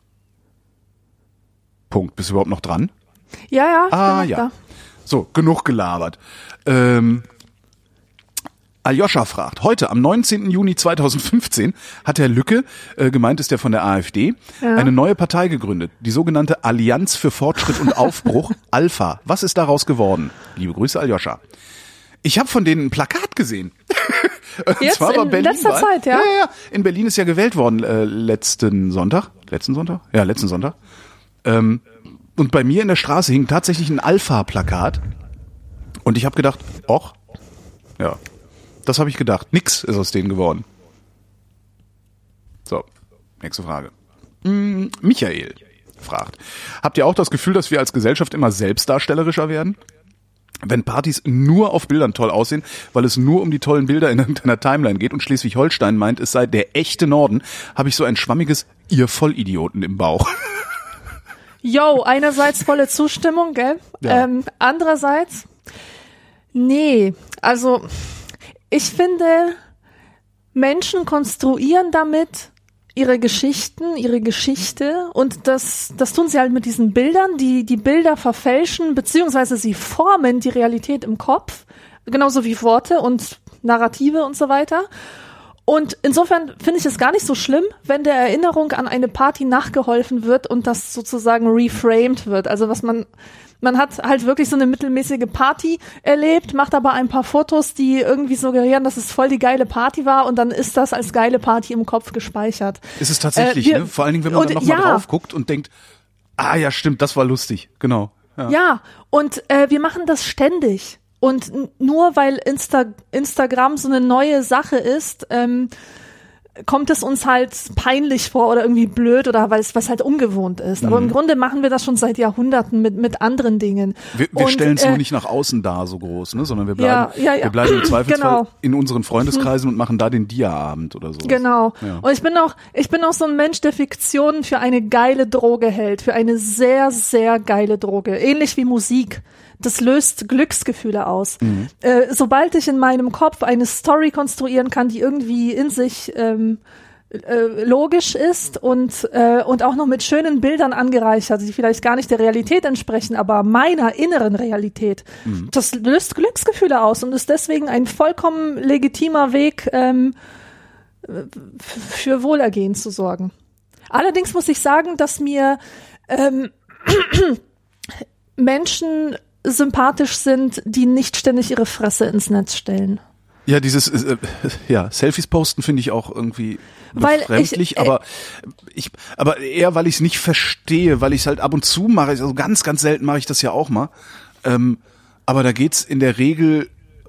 Punkt. Bist du überhaupt noch dran? Ja, ja. Ah, ja. Da. So, genug gelabert. Ähm, Aljoscha fragt, heute am neunzehnten Juni zweitausendfünfzehn hat Herr Lücke, äh, gemeint ist der von der AfD, ja. eine neue Partei gegründet, die sogenannte Allianz für Fortschritt und Aufbruch, Alpha. Was ist daraus geworden? Liebe Grüße, Aljoscha. Ich habe von denen ein Plakat gesehen. Und Jetzt zwar in Berlin letzter war, Zeit, ja? Ja, ja. In Berlin ist ja gewählt worden äh, letzten Sonntag. Letzten Sonntag? Ja, letzten Sonntag. Ähm, und bei mir in der Straße hing tatsächlich ein Alpha-Plakat. Und ich habe gedacht, och, ja, das habe ich gedacht. Nix ist aus denen geworden. So, nächste Frage. Hm, Michael fragt. Habt ihr auch das Gefühl, dass wir als Gesellschaft immer selbstdarstellerischer werden? Wenn Partys nur auf Bildern toll aussehen, weil es nur um die tollen Bilder in irgendeiner Timeline geht und Schleswig-Holstein meint, es sei der echte Norden, habe ich so ein schwammiges ihr Vollidioten im Bauch. Yo, einerseits volle Zustimmung, gell? Ja. Ähm, andererseits, nee, also ich finde, Menschen konstruieren damit ihre Geschichten, ihre Geschichte und das, das tun sie halt mit diesen Bildern, die die Bilder verfälschen, beziehungsweise sie formen die Realität im Kopf, genauso wie Worte und Narrative und so weiter. Und insofern finde ich es gar nicht so schlimm, wenn der Erinnerung an eine Party nachgeholfen wird und das sozusagen reframed wird. Also was man, man hat halt wirklich so eine mittelmäßige Party erlebt, macht aber ein paar Fotos, die irgendwie suggerieren, dass es voll die geile Party war und dann ist das als geile Party im Kopf gespeichert. Ist es tatsächlich, äh, wir, ne? Vor allen Dingen, wenn man und, dann nochmal ja. drauf guckt und denkt, ah ja, stimmt, das war lustig, genau. Ja, ja und äh, wir machen das ständig. Und nur weil Insta- Instagram so eine neue Sache ist, ähm, kommt es uns halt peinlich vor oder irgendwie blöd oder weil es was halt ungewohnt ist. Mhm. Aber im Grunde machen wir das schon seit Jahrhunderten mit mit anderen Dingen. Wir, wir stellen es äh, nur nicht nach außen da so groß, ne, sondern wir bleiben, ja, ja, ja. wir bleiben im Zweifelsfall genau. in unseren Freundeskreisen und machen da den Dia-Abend oder so. Genau. Ja. Und ich bin auch, ich bin auch so ein Mensch, der Fiktionen für eine geile Droge hält, für eine sehr, sehr geile Droge. Ähnlich wie Musik. Das löst Glücksgefühle aus. Mhm. Äh, sobald ich in meinem Kopf eine Story konstruieren kann, die irgendwie in sich ähm, äh, logisch ist und äh, und auch noch mit schönen Bildern angereichert, die vielleicht gar nicht der Realität entsprechen, aber meiner inneren Realität, mhm. das löst Glücksgefühle aus und ist deswegen ein vollkommen legitimer Weg, ähm, für Wohlergehen zu sorgen. Allerdings muss ich sagen, dass mir ähm, Menschen sympathisch sind, die nicht ständig ihre Fresse ins Netz stellen. Ja, dieses äh, ja, Selfies posten finde ich auch irgendwie weil befremdlich, ich, äh, aber ich aber eher, weil ich es nicht verstehe, weil ich es halt ab und zu mache, also ganz ganz selten mache ich das ja auch mal. Ähm, aber da geht's in der Regel,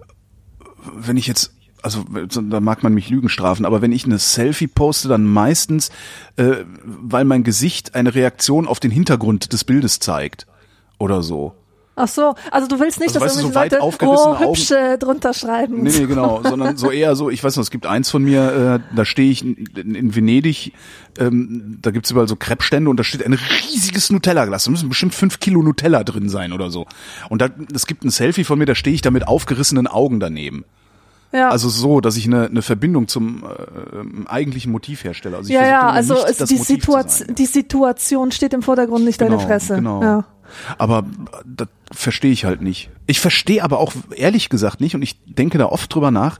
wenn ich jetzt also da mag man mich Lügen strafen, aber wenn ich eine Selfie poste, dann meistens, äh, weil mein Gesicht eine Reaktion auf den Hintergrund des Bildes zeigt oder so. Ach so, also du willst nicht, also, dass weißt irgendwelche du, so Leute oh, Augen, hübsche drunter schreiben. Nee, nee, genau, sondern so eher so, ich weiß noch, es gibt eins von mir, äh, da stehe ich in, in Venedig, ähm, da gibt's überall so Crepe-Stände und da steht ein riesiges Nutella-Glas, da müssen bestimmt fünf Kilo Nutella drin sein oder so. Und da, es gibt ein Selfie von mir, da stehe ich da mit aufgerissenen Augen daneben. Ja. Also so, dass ich eine, eine Verbindung zum äh, eigentlichen Motiv herstelle. Also ich ja, ja, also nicht, es, das die, Motiv Situation, zu sein. die Situation steht im Vordergrund, nicht Genau, deine Fresse. Genau. Ja. Aber das verstehe ich halt nicht. Ich verstehe aber auch ehrlich gesagt nicht und ich denke da oft drüber nach,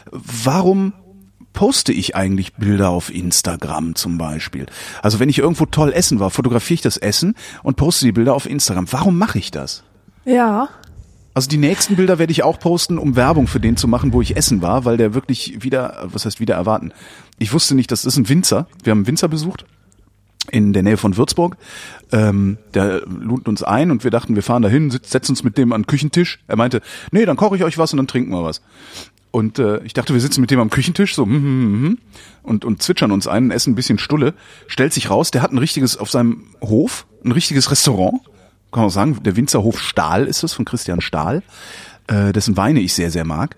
warum poste ich eigentlich Bilder auf Instagram zum Beispiel? Also wenn ich irgendwo toll essen war, fotografiere ich das Essen und poste die Bilder auf Instagram. Warum mache ich das? Ja. Also die nächsten Bilder werde ich auch posten, um Werbung für den zu machen, wo ich essen war, weil der wirklich wieder, was heißt wieder erwarten? Ich wusste nicht, das ist ein Winzer. Wir haben einen Winzer besucht in der Nähe von Würzburg. Ähm, der lud uns ein und wir dachten, wir fahren dahin, setzen uns mit dem an den Küchentisch. Er meinte, nee, dann koche ich euch was und dann trinken wir was. Und äh, ich dachte, wir sitzen mit dem am Küchentisch so mm, mm, mm, und und zwitschern uns ein und essen ein bisschen Stulle. Stellt sich raus, der hat ein richtiges auf seinem Hof, ein richtiges Restaurant. Kann man sagen, der Winzerhof Stahl ist es, von Christian Stahl, äh, dessen Weine ich sehr, sehr mag.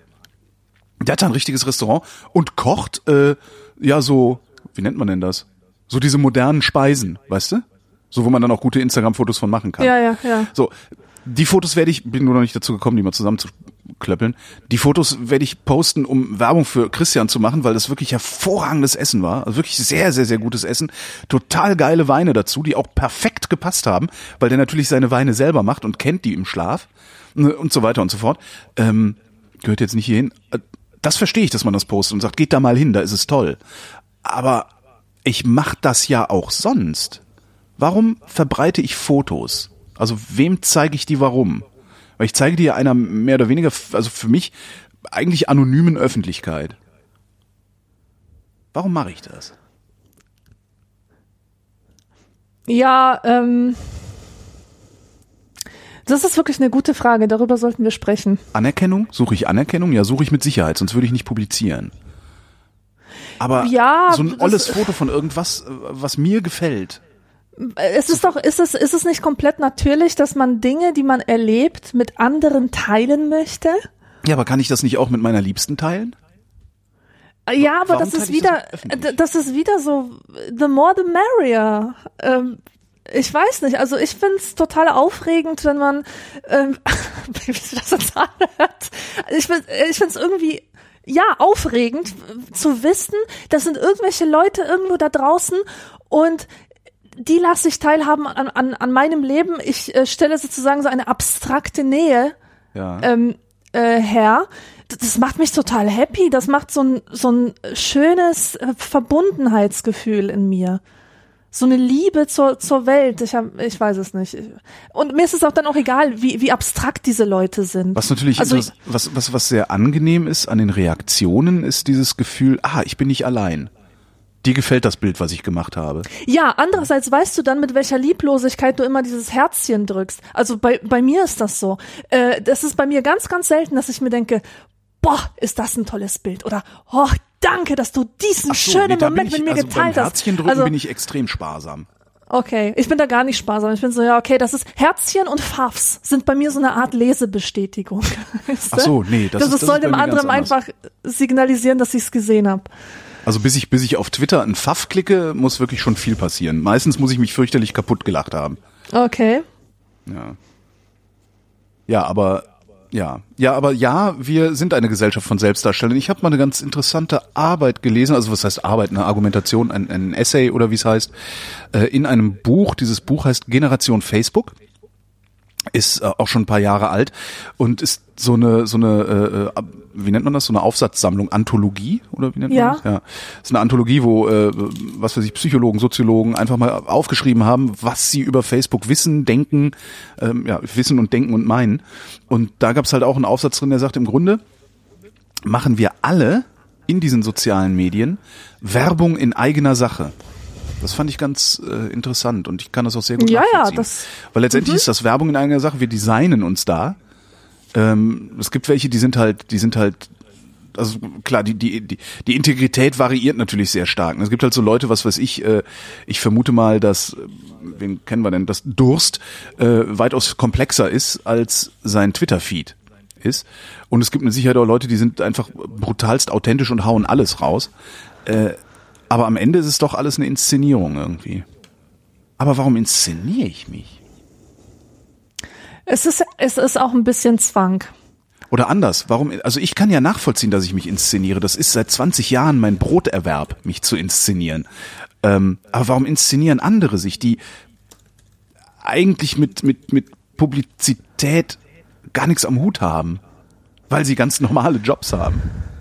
Der hat da ein richtiges Restaurant und kocht, äh, ja so, wie nennt man denn das? So diese modernen Speisen, weißt du? So, wo man dann auch gute Instagram-Fotos von machen kann. Ja, ja, ja. So, die Fotos werde ich, bin nur noch nicht dazu gekommen, die mal zusammenzuklöppeln. Die Fotos werde ich posten, um Werbung für Christian zu machen, weil das wirklich hervorragendes Essen war. Also wirklich sehr, sehr, sehr gutes Essen. Total geile Weine dazu, die auch perfekt gepasst haben, weil der natürlich seine Weine selber macht und kennt die im Schlaf und so weiter und so fort. Ähm, gehört jetzt nicht hierhin. Das verstehe ich, dass man das postet und sagt, geht da mal hin, da ist es toll. Aber ich mache das ja auch sonst. Warum verbreite ich Fotos? Also wem zeige ich die warum? Weil ich zeige die ja einer mehr oder weniger, also für mich eigentlich anonymen Öffentlichkeit. Warum mache ich das? Ja, ähm, das ist wirklich eine gute Frage, darüber sollten wir sprechen. Anerkennung? Suche ich Anerkennung? Ja, suche ich mit Sicherheit, sonst würde ich nicht publizieren. Aber ja, so ein olles Foto von irgendwas, was mir gefällt. Es ist doch, ist es, ist es nicht komplett natürlich, dass man Dinge, die man erlebt, mit anderen teilen möchte? Ja, aber kann ich das nicht auch mit meiner Liebsten teilen? Ja, aber Warum das teile ist ich wieder, das öffentlich? das ist wieder so, the more the merrier. Ähm, ich weiß nicht, also ich find's total aufregend, wenn man, ähm, wie sich das jetzt anhört. Ich find, ich find's irgendwie, ja, aufregend zu wissen, das sind irgendwelche Leute irgendwo da draußen und die lasse ich teilhaben an, an, an meinem Leben. Ich äh, stelle sozusagen so eine abstrakte Nähe Ja. ähm, äh, her. Das, das macht mich total happy. Das macht so ein, so ein schönes äh, Verbundenheitsgefühl in mir. So eine Liebe zur, zur Welt. Ich hab, ich weiß es nicht. Und mir ist es auch dann auch egal, wie, wie abstrakt diese Leute sind. Was natürlich, also, etwas, was, was, was sehr angenehm ist an den Reaktionen, ist dieses Gefühl, ah, ich bin nicht allein. Dir gefällt das Bild, was ich gemacht habe. Ja, andererseits weißt du dann, mit welcher Lieblosigkeit du immer dieses Herzchen drückst. Also bei, bei mir ist das so. Äh, das ist bei mir ganz, ganz selten, dass ich mir denke, boah, ist das ein tolles Bild. Oder, oh, danke, dass du diesen Ach so, schönen nee, da Moment bin ich, mit mir also geteilt beim hast. Herzchen drücken Also, bin ich extrem sparsam. okay, ich bin da gar nicht sparsam. Ich bin so, ja, okay, das ist Herzchen und Pfaffs sind bei mir so eine Art Lesebestätigung. Weißt du? Ach so, nee, das das ist, ist, das soll ist bei dem mir ganz anderen anders. einfach signalisieren, dass ich es gesehen habe. Also bis ich, bis ich auf Twitter einen Pfaff klicke, muss wirklich schon viel passieren. Meistens muss ich mich fürchterlich kaputt gelacht haben. Okay. Ja. Ja, aber, ja. Ja, aber ja, wir sind eine Gesellschaft von Selbstdarstellern. Ich habe mal eine ganz interessante Arbeit gelesen, also was heißt Arbeit, eine Argumentation, ein, ein Essay oder wie es heißt, äh, in einem Buch. Dieses Buch heißt Generation Facebook. Ist äh, auch schon ein paar Jahre alt und ist so eine, so eine, äh, wie nennt man das, so eine Aufsatzsammlung, Anthologie oder wie nennt man Ja. das? Ja, ist eine Anthologie, wo, äh, was weiß ich, Psychologen, Soziologen einfach mal aufgeschrieben haben, was sie über Facebook wissen, denken, ähm, ja, wissen und denken und meinen. Und da gab's halt auch einen Aufsatz drin, der sagt, im Grunde machen wir alle in diesen sozialen Medien Werbung in eigener Sache. Das fand ich ganz äh, interessant und ich kann das auch sehr gut Ja, ja, nachvollziehen. das- Weil letztendlich ist das Werbung in eigener Sache, wir designen uns da. Ähm, es gibt welche, die sind halt, die sind halt, also klar, die, die, die, die Integrität variiert natürlich sehr stark. Es gibt halt so Leute, was weiß ich, äh, ich vermute mal, dass, äh, wen kennen wir denn, dass Durst äh, weitaus komplexer ist als sein Twitter-Feed ist. Und es gibt mit Sicherheit auch Leute, die sind einfach brutalst authentisch und hauen alles raus. Äh, aber am Ende ist es doch alles eine Inszenierung irgendwie. Aber warum inszeniere ich mich? Es ist, es ist auch ein bisschen Zwang. Oder anders, warum, also ich kann ja nachvollziehen, dass ich mich inszeniere. Das ist seit zwanzig Jahren mein Broterwerb, mich zu inszenieren. Ähm, aber warum inszenieren andere sich, die eigentlich mit, mit, mit Publizität gar nichts am Hut haben? Weil sie ganz normale Jobs haben.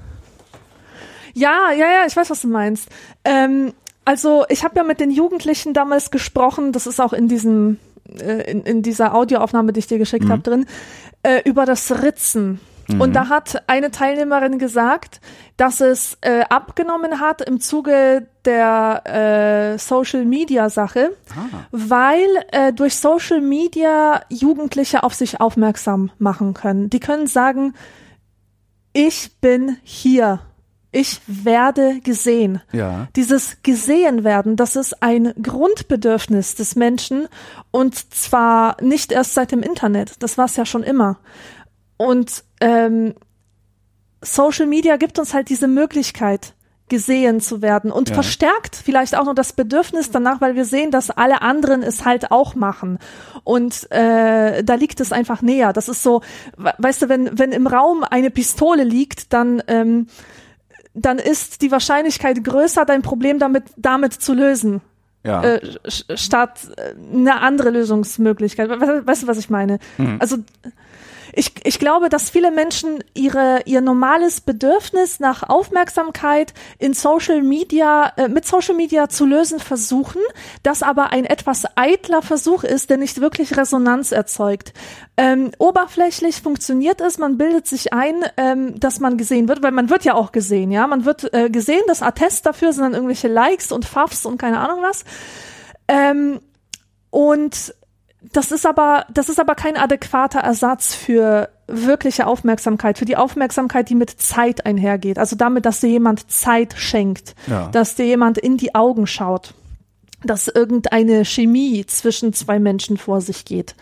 Ja, ja, ja, ich weiß, was du meinst. Ähm, also ich habe ja mit den Jugendlichen damals gesprochen, das ist auch in diesem, äh, in, in dieser Audioaufnahme, die ich dir geschickt Mhm. habe, drin, äh, über das Ritzen. Mhm. Und da hat eine Teilnehmerin gesagt, dass es äh, abgenommen hat im Zuge der äh, Social-Media-Sache, Ah. weil äh, durch Social Media Jugendliche auf sich aufmerksam machen können. Die können sagen, ich bin hier. Ich werde gesehen. Ja. Dieses gesehen werden, das ist ein Grundbedürfnis des Menschen und zwar nicht erst seit dem Internet. Das war es ja schon immer. Und ähm, Social Media gibt uns halt diese Möglichkeit, gesehen zu werden und Ja. verstärkt vielleicht auch noch das Bedürfnis danach, weil wir sehen, dass alle anderen es halt auch machen. Und äh, da liegt es einfach näher. Das ist so, we- weißt du, wenn, wenn im Raum eine Pistole liegt, dann ähm, dann ist die Wahrscheinlichkeit größer, dein Problem damit, damit zu lösen, Ja. äh, sch- statt äh, eine andere Lösungsmöglichkeit. We- Weißt du, was ich meine? Mhm. Also ich, ich glaube, dass viele Menschen ihre, ihr normales Bedürfnis nach Aufmerksamkeit in Social Media, äh, mit Social Media zu lösen versuchen, das aber ein etwas eitler Versuch ist, der nicht wirklich Resonanz erzeugt. Ähm, oberflächlich funktioniert es, man bildet sich ein, ähm, dass man gesehen wird, weil man wird ja auch gesehen, ja, man wird äh, gesehen, das Attest dafür sind dann irgendwelche Likes und Pfaffs und keine Ahnung was. Ähm, und Das ist aber, das ist aber kein adäquater Ersatz für wirkliche Aufmerksamkeit, für die Aufmerksamkeit, die mit Zeit einhergeht. Also damit, dass dir jemand Zeit schenkt, Ja. dass dir jemand in die Augen schaut. dass irgendeine Chemie zwischen zwei Menschen vor sich geht.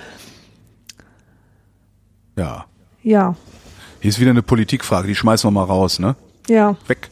Ja. Ja. Hier ist wieder eine Politikfrage, die schmeißen wir mal raus, ne? Ja. Weg.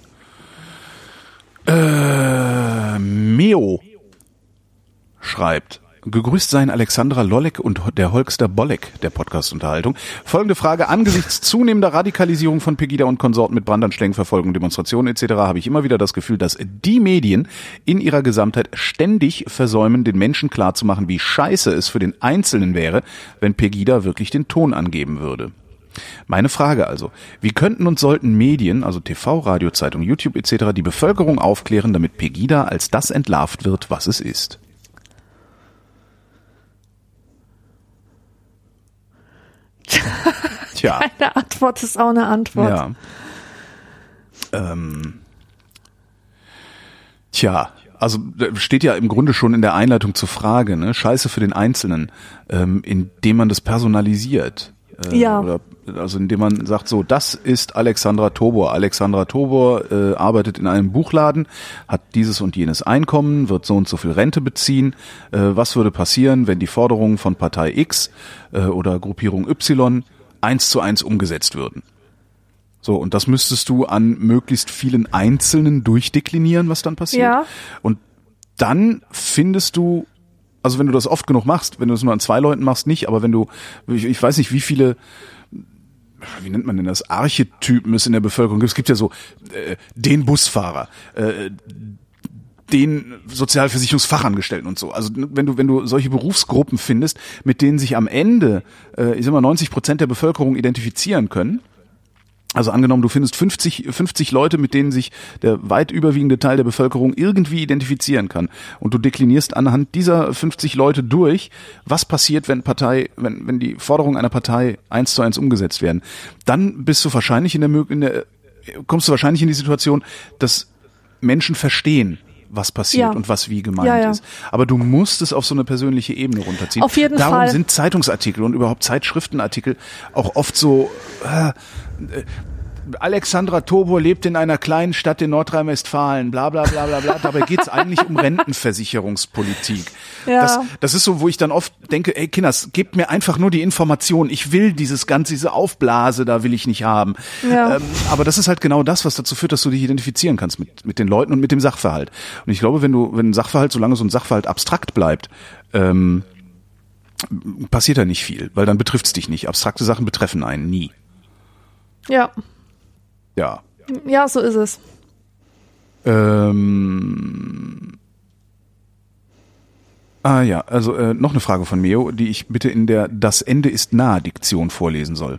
Äh, Meo schreibt: Gegrüßt seien Alexandra Lollek und der Holkster Bollek der Podcast-Unterhaltung. Folgende Frage: Angesichts zunehmender Radikalisierung von Pegida und Konsorten mit Brandanschlägen, Verfolgung, Demonstrationen et cetera habe ich immer wieder das Gefühl, dass die Medien in ihrer Gesamtheit ständig versäumen, den Menschen klarzumachen, wie scheiße es für den Einzelnen wäre, wenn Pegida wirklich den Ton angeben würde. Meine Frage also: Wie könnten und sollten Medien, also T V, Radio, Zeitung, YouTube et cetera, die Bevölkerung aufklären, damit Pegida als das entlarvt wird, was es ist? Tja. Keine Antwort ist auch eine Antwort. Ja. Ähm. Tja, also steht ja im Grunde schon in der Einleitung zur Frage, ne? Scheiße für den Einzelnen, ähm, indem man das personalisiert. Äh, ja. Oder, also indem man sagt, so, das ist Alexandra Tobor. Alexandra Tobor äh, arbeitet in einem Buchladen, hat dieses und jenes Einkommen, wird so und so viel Rente beziehen. Äh, was würde passieren, wenn die Forderungen von Partei X äh, oder Gruppierung Y eins zu eins umgesetzt würden? So, und das müsstest du an möglichst vielen Einzelnen durchdeklinieren, was dann passiert. Ja. Und dann findest du, also wenn du das oft genug machst, wenn du es nur an zwei Leuten machst, nicht, aber wenn du, ich, ich weiß nicht, wie viele, wie nennt man denn das, Archetypen es in der Bevölkerung gibt. Es gibt ja so äh, den Busfahrer, äh, den Sozialversicherungsfachangestellten und so. Also wenn du wenn du solche Berufsgruppen findest, mit denen sich am Ende, äh, ich sag mal, neunzig Prozent der Bevölkerung identifizieren können. Also angenommen, du findest fünfzig, fünfzig Leute, mit denen sich der weit überwiegende Teil der Bevölkerung irgendwie identifizieren kann. Und du deklinierst anhand dieser fünfzig Leute durch, was passiert, wenn Partei, wenn, wenn die Forderungen einer Partei eins zu eins umgesetzt werden. Dann bist du wahrscheinlich in der, in der, kommst du wahrscheinlich in die Situation, dass Menschen verstehen, was passiert ja. und was wie gemeint ja, ja. ist. Aber du musst es auf so eine persönliche Ebene runterziehen. Auf jeden Darum Fall. sind Zeitungsartikel und überhaupt Zeitschriftenartikel auch oft so, äh, Alexandra Tobor lebt in einer kleinen Stadt in Nordrhein-Westfalen, bla bla bla bla bla. Dabei geht's eigentlich um Rentenversicherungspolitik. Ja. Das, das ist so, wo ich dann oft denke, ey Kinders, gebt mir einfach nur die Information. Ich will dieses ganze, diese Aufblase, da will ich nicht haben. Ja. Ähm, aber das ist halt genau das, was dazu führt, dass du dich identifizieren kannst mit, mit den Leuten und mit dem Sachverhalt. Und ich glaube, wenn du, wenn ein Sachverhalt, solange so ein Sachverhalt abstrakt bleibt, ähm, passiert da nicht viel, weil dann betrifft's dich nicht. Abstrakte Sachen betreffen einen nie. Ja. Ja. Ja, so ist es. Ähm. Ah ja, also äh, noch eine Frage von Meo, die ich bitte in der Das Ende ist nah Diktion vorlesen soll.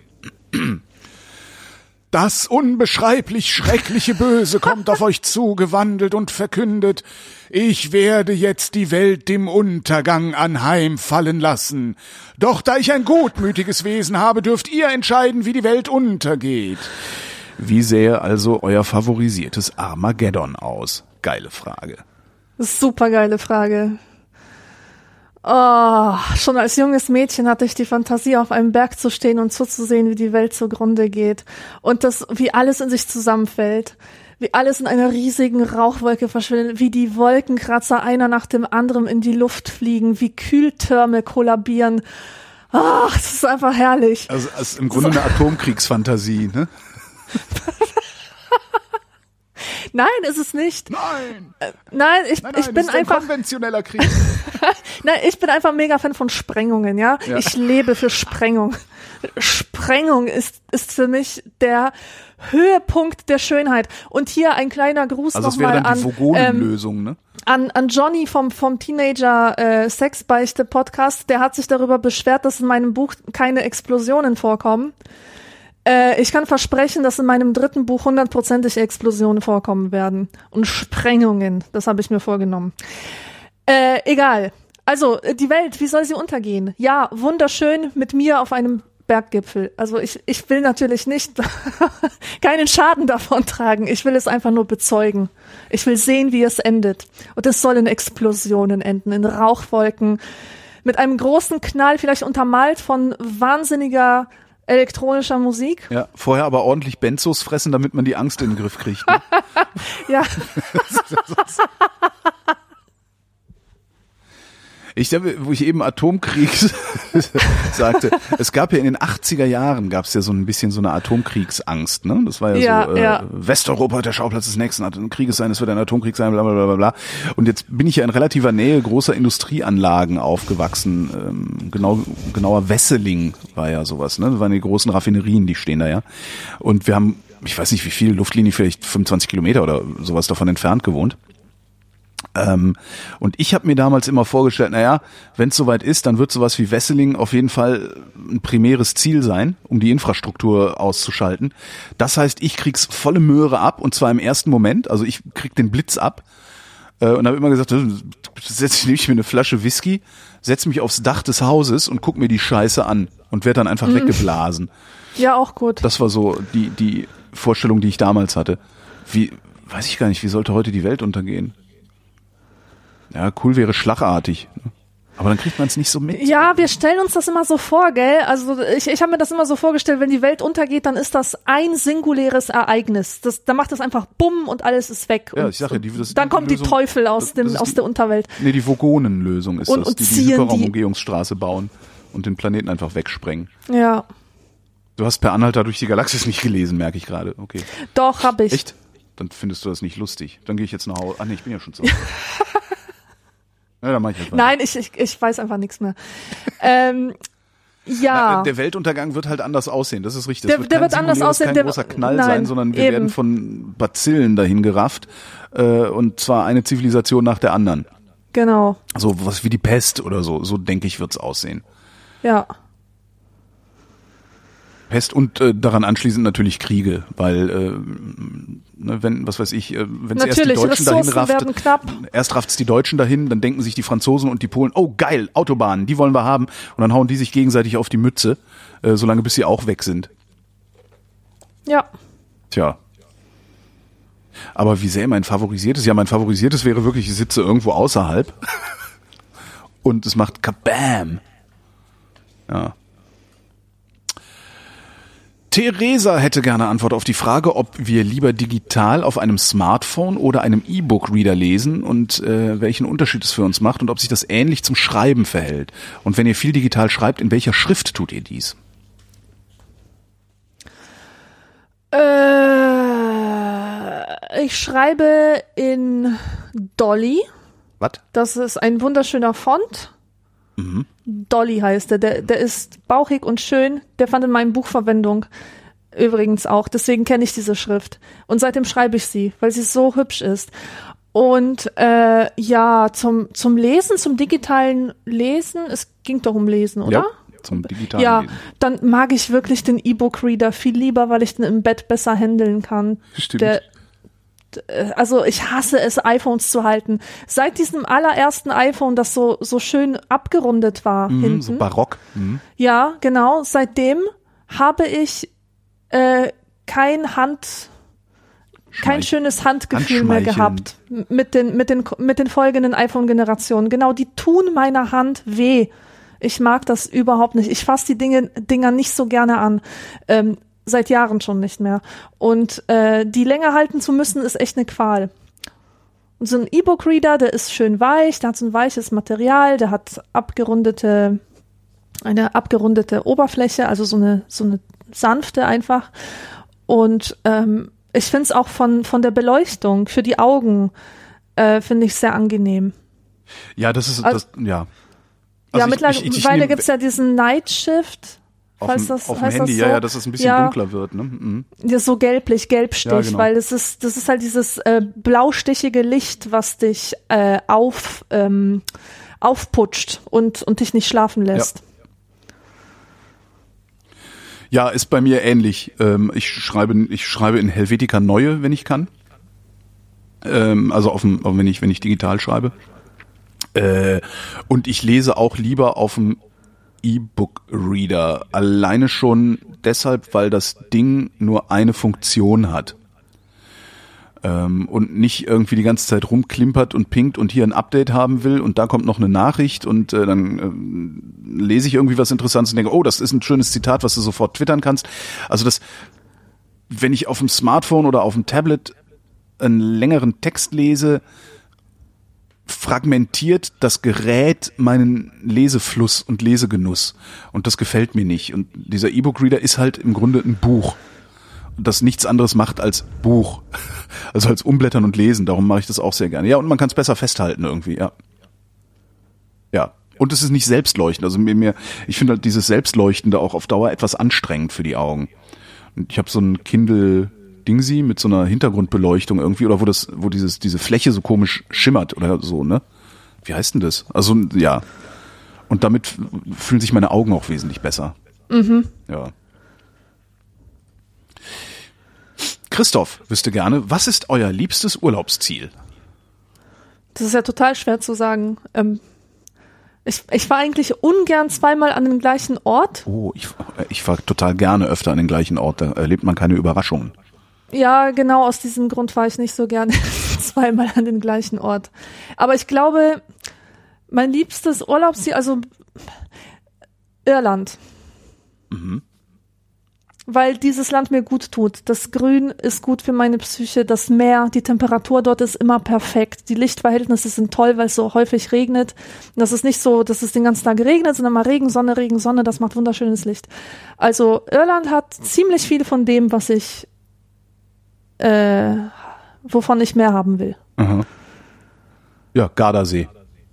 Das unbeschreiblich schreckliche Böse kommt auf euch zugewandelt und verkündet: Ich werde jetzt die Welt dem Untergang anheimfallen lassen. Doch da ich ein gutmütiges Wesen habe, dürft ihr entscheiden, wie die Welt untergeht. Wie sähe also euer favorisiertes Armageddon aus? Geile Frage. Super geile Frage. Oh, schon als junges Mädchen hatte ich die Fantasie, auf einem Berg zu stehen und zuzusehen, wie die Welt zugrunde geht. Und das, wie alles in sich zusammenfällt. Wie alles in einer riesigen Rauchwolke verschwindet, wie die Wolkenkratzer einer nach dem anderen in die Luft fliegen, wie Kühltürme kollabieren. Ach, das ist einfach herrlich. Also, also im Grunde so. Eine Atomkriegsfantasie, ne? Nein, ist es nicht. Nein. Äh, nein, ich, nein, nein, ich bin ist einfach ein konventioneller Krieg. Nein, ich bin einfach mega Fan von Sprengungen, ja? ja. Ich lebe für Sprengung. Sprengung ist ist für mich der Höhepunkt der Schönheit. Und hier ein kleiner Gruß also nochmal an die Vogonen-Lösung, ähm, ne? An, an Johnny vom, vom Teenager äh, Sexbeichte Podcast. Der hat sich darüber beschwert, dass in meinem Buch keine Explosionen vorkommen. Äh, ich kann versprechen, dass in meinem dritten Buch hundertprozentig Explosionen vorkommen werden. Und Sprengungen, das habe ich mir vorgenommen. Äh, egal. Also, die Welt, wie soll sie untergehen? Ja, wunderschön mit mir auf einem Berggipfel. Also ich, ich will natürlich nicht keinen Schaden davon tragen. Ich will es einfach nur bezeugen. Ich will sehen, wie es endet. Und es soll in Explosionen enden, in Rauchwolken, mit einem großen Knall, vielleicht untermalt von wahnsinniger elektronischer Musik. Ja, vorher aber ordentlich Benzos fressen, damit man die Angst in den Griff kriegt. Ne? Ja. Ich, wo ich eben Atomkrieg sagte, es gab ja in den achtziger Jahren gab es ja so ein bisschen so eine Atomkriegsangst, ne? Das war ja, Ja, so, äh, ja. Westeuropa der Schauplatz des nächsten Krieges sein, es wird ein Atomkrieg sein, bla bla bla bla. Und jetzt bin ich ja in relativer Nähe großer Industrieanlagen aufgewachsen, ähm, genau, genauer Wesseling war ja sowas, ne? Das waren die großen Raffinerien, die stehen da ja. Und wir haben, ich weiß nicht wie viel, Luftlinie vielleicht fünfundzwanzig Kilometer oder sowas davon entfernt gewohnt. Ähm, und ich habe mir damals immer vorgestellt, naja, wenn es soweit ist, dann wird sowas wie Wesseling auf jeden Fall ein primäres Ziel sein, um die Infrastruktur auszuschalten. Das heißt, ich krieg's volle Möhre ab und zwar im ersten Moment, also ich krieg den Blitz ab äh, und habe immer gesagt, setz ich, nehme ich mir eine Flasche Whisky, setz mich aufs Dach des Hauses und guck mir die Scheiße an und werd dann einfach mhm. weggeblasen. Ja, auch gut. Das war so die die Vorstellung, die ich damals hatte. Wie, weiß ich gar nicht, wie sollte heute die Welt untergehen? Ja, cool wäre schlagartig. Aber dann kriegt man es nicht so mit. Ja, wir stellen uns das immer so vor, gell? Also ich, ich habe mir das immer so vorgestellt, wenn die Welt untergeht, dann ist das ein singuläres Ereignis. Das, dann macht das einfach bumm und alles ist weg. Ja, und ich sag ja, die, das dann die kommt Lösung, die Teufel aus, dem, das aus die, der Unterwelt. Nee, die Vogonen-Lösung ist und, das, und die die ziehen Hyperraumumgehungsstraße bauen und den Planeten einfach wegsprengen. Ja. Du hast Per Anhalter durch die Galaxis nicht gelesen, merke ich gerade. Okay. Doch, hab ich. Echt? Dann findest du das nicht lustig. Dann gehe ich jetzt nach Hause. Ah nee, ich bin ja schon zu Hause. Ja, dann mach ich halt weiter. Nein, ich, ich, ich weiß einfach nichts mehr. ähm, ja. Na, der Weltuntergang wird halt anders aussehen, das ist richtig. Der, Das wird der kein wird anders aussehen. kein Der, großer Knall nein, sein, sondern wir eben. werden von Bazillen dahin gerafft äh, und zwar eine Zivilisation nach der anderen. Genau. So was wie die Pest oder so, so denke ich wird's aussehen. Ja. Pest und äh, daran anschließend natürlich Kriege, weil äh, ne, wenn, was weiß ich, äh, wenn es erst die Deutschen dahin rafft, erst rafft's die Deutschen dahin, dann denken sich die Franzosen und die Polen, oh geil, Autobahnen, die wollen wir haben, und dann hauen die sich gegenseitig auf die Mütze, äh, solange bis sie auch weg sind. Ja. Tja. Aber wie sähe mein favorisiertes? Ja, mein favorisiertes wäre wirklich, ich sitze irgendwo außerhalb und es macht Kabam. Ja. Theresa hätte gerne Antwort auf die Frage, ob wir lieber digital auf einem Smartphone oder einem E-Book-Reader lesen und äh, welchen Unterschied es für uns macht und ob sich das ähnlich zum Schreiben verhält. Und wenn ihr viel digital schreibt, in welcher Schrift tut ihr dies? Äh, ich schreibe in Dolly. Was? Das ist ein wunderschöner Font. Mhm. Dolly heißt der. der. Der ist bauchig und schön. Der fand in meinem Buch Verwendung. Übrigens auch. Deswegen kenne ich diese Schrift. Und seitdem schreibe ich sie, weil sie so hübsch ist. Und äh, ja, zum zum Lesen, zum digitalen Lesen, es ging doch um Lesen, oder? Ja, zum digitalen ja, Lesen. Dann mag ich wirklich den E-Book-Reader viel lieber, weil ich den im Bett besser handeln kann. Stimmt. Der, also ich hasse es, iPhones zu halten. Seit diesem allerersten iPhone, das so so schön abgerundet war Mhm, hinten. so barock. Mhm. Ja, genau. Seitdem habe ich äh, kein Hand, kein Schmeich- schönes Handgefühl mehr Handschmeicheln. gehabt mit den mit den mit den folgenden iPhone-Generationen. Genau, die tun meiner Hand weh. Ich mag das überhaupt nicht. Ich fasse die Dinge Dinger nicht so gerne an. Ähm, Seit Jahren schon nicht mehr. Und äh, die länger halten zu müssen, ist echt eine Qual. Und so ein E-Book-Reader, der ist schön weich, der hat so ein weiches Material, der hat abgerundete, eine abgerundete Oberfläche, also so eine so eine sanfte einfach. Und ähm, ich finde es auch von von der Beleuchtung für die Augen äh, finde ich sehr angenehm. Ja, das ist Also- das, ja. ja, ich- mittlerweile ich- ich nehm- gibt's ja diesen Night Shift. auf Falls dem, das, auf dem heißt Handy, das so? ja, ja, dass es ein bisschen Ja. dunkler wird. Ne? Mhm. Ja, so gelblich, Gelbstich, Ja, genau. weil das ist, das ist halt dieses äh, blaustichige Licht, was dich äh, auf, ähm, aufputscht und, und dich nicht schlafen lässt. Ja, ist bei mir ähnlich. Ähm, ich schreibe, ich schreibe in Helvetica Neue, wenn ich kann. Ähm, also auf dem, wenn ich, wenn ich digital schreibe. Äh, und ich lese auch lieber auf dem E-Book-Reader. Alleine schon deshalb, weil das Ding nur eine Funktion hat. Ähm, und nicht irgendwie die ganze Zeit rumklimpert und pinkt und hier ein Update haben will und da kommt noch eine Nachricht und äh, dann ähm, lese ich irgendwie was Interessantes und denke, oh, das ist ein schönes Zitat, was du sofort twittern kannst. Also das, wenn ich auf dem Smartphone oder auf dem Tablet einen längeren Text lese, fragmentiert das Gerät meinen Lesefluss und Lesegenuss. Und das gefällt mir nicht. Und dieser E-Book-Reader ist halt im Grunde ein Buch, das nichts anderes macht als Buch. Also als Umblättern und Lesen. Darum mache ich das auch sehr gerne. Ja, und man kann es besser festhalten irgendwie, ja. Ja. Und es ist nicht selbstleuchtend. Also mir, mir ich finde halt dieses Selbstleuchtende auch auf Dauer etwas anstrengend für die Augen. Und ich habe so ein Kindle Dingsy mit so einer Hintergrundbeleuchtung irgendwie, oder wo das, wo dieses, diese Fläche so komisch schimmert oder so, ne? Wie heißt denn das? Also, ja. Und damit fühlen sich meine Augen auch wesentlich besser. Mhm. Ja. Christoph wüsste gerne, was ist euer liebstes Urlaubsziel? Das ist ja total schwer zu sagen. Ähm, ich, ich fahre eigentlich ungern zweimal an den gleichen Ort. Oh, ich, ich fahre total gerne öfter an den gleichen Ort, da erlebt man keine Überraschungen. Ja, genau, aus diesem Grund fahre ich nicht so gerne zweimal an den gleichen Ort. Aber ich glaube, mein liebstes Urlaubsziel, also Irland. Mhm. Weil dieses Land mir gut tut. Das Grün ist gut für meine Psyche, das Meer, die Temperatur dort ist immer perfekt. Die Lichtverhältnisse sind toll, weil es so häufig regnet. Das ist nicht so, dass es den ganzen Tag regnet, sondern mal Regen, Sonne, Regen, Sonne, das macht wunderschönes Licht. Also Irland hat ziemlich viel von dem, was ich Äh, wovon ich mehr haben will. Aha. Ja, Gardasee.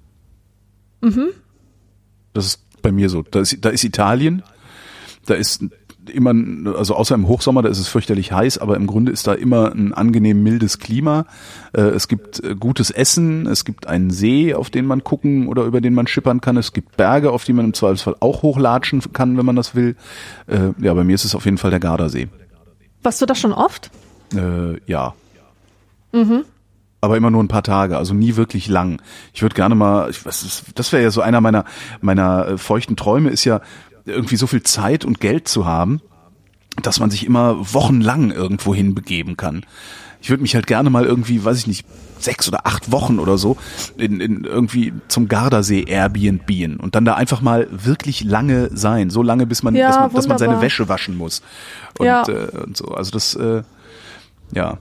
Mhm. Das ist bei mir so. Da ist, da ist Italien, da ist immer, also außer im Hochsommer, da ist es fürchterlich heiß, aber im Grunde ist da immer ein angenehm mildes Klima. Äh, es gibt äh, gutes Essen, es gibt einen See, auf den man gucken oder über den man schippern kann. Es gibt Berge, auf die man im Zweifelsfall auch hochlatschen kann, wenn man das will. Äh, ja, bei mir ist es auf jeden Fall der Gardasee. Warst du das schon oft? Äh, ja. Mhm. Aber immer nur ein paar Tage, also nie wirklich lang. Ich würde gerne mal, ich, was ist, das wäre ja so einer meiner meiner äh, feuchten Träume, ist ja irgendwie so viel Zeit und Geld zu haben, dass man sich immer wochenlang irgendwo hinbegeben kann. Ich würde mich halt gerne mal irgendwie, weiß ich nicht, sechs oder acht Wochen oder so in, in irgendwie zum Gardasee Airbnb und dann da einfach mal wirklich lange sein, so lange, bis man, ja, bis man dass man seine wunderbar. Wäsche waschen muss und, ja. äh, und so. Also das äh, Ja.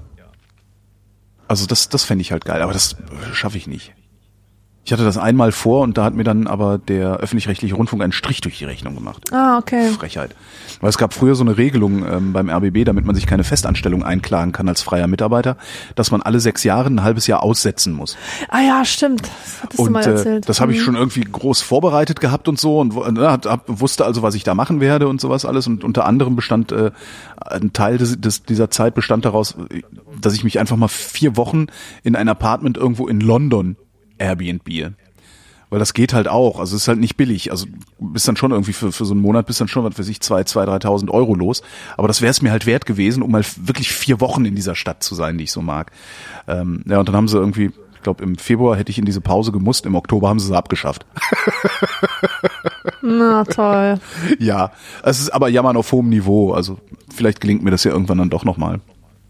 Also das, das fände ich halt geil, aber das schaffe ich nicht. Ich hatte das einmal vor und da hat mir dann aber der öffentlich-rechtliche Rundfunk einen Strich durch die Rechnung gemacht. Ah, okay. Frechheit. Weil es gab früher so eine Regelung ähm, beim R B B, damit man sich keine Festanstellung einklagen kann als freier Mitarbeiter, dass man alle sechs Jahre ein halbes Jahr aussetzen muss. Ah ja, stimmt. Das hattest und du mal erzählt. Äh, das habe ich schon irgendwie groß vorbereitet gehabt und so und äh, hab, hab, wusste also, was ich da machen werde und sowas alles. Und unter anderem bestand äh, ein Teil des, des, dieser Zeit bestand daraus, dass ich mich einfach mal vier Wochen in ein Apartment irgendwo in London Airbnb. Weil das geht halt auch. Also es ist halt nicht billig. Also bist dann schon irgendwie für, für so einen Monat bist dann schon, was weiß ich, zwei, zwei, dreitausend Euro los. Aber das wäre es mir halt wert gewesen, um mal wirklich vier Wochen in dieser Stadt zu sein, die ich so mag. Ähm, ja, und dann haben sie irgendwie, ich glaube im Februar hätte ich in diese Pause gemusst, im Oktober haben sie sie abgeschafft. Na toll. Ja, es ist aber Jammern auf hohem Niveau. Also vielleicht gelingt mir das ja irgendwann dann doch nochmal.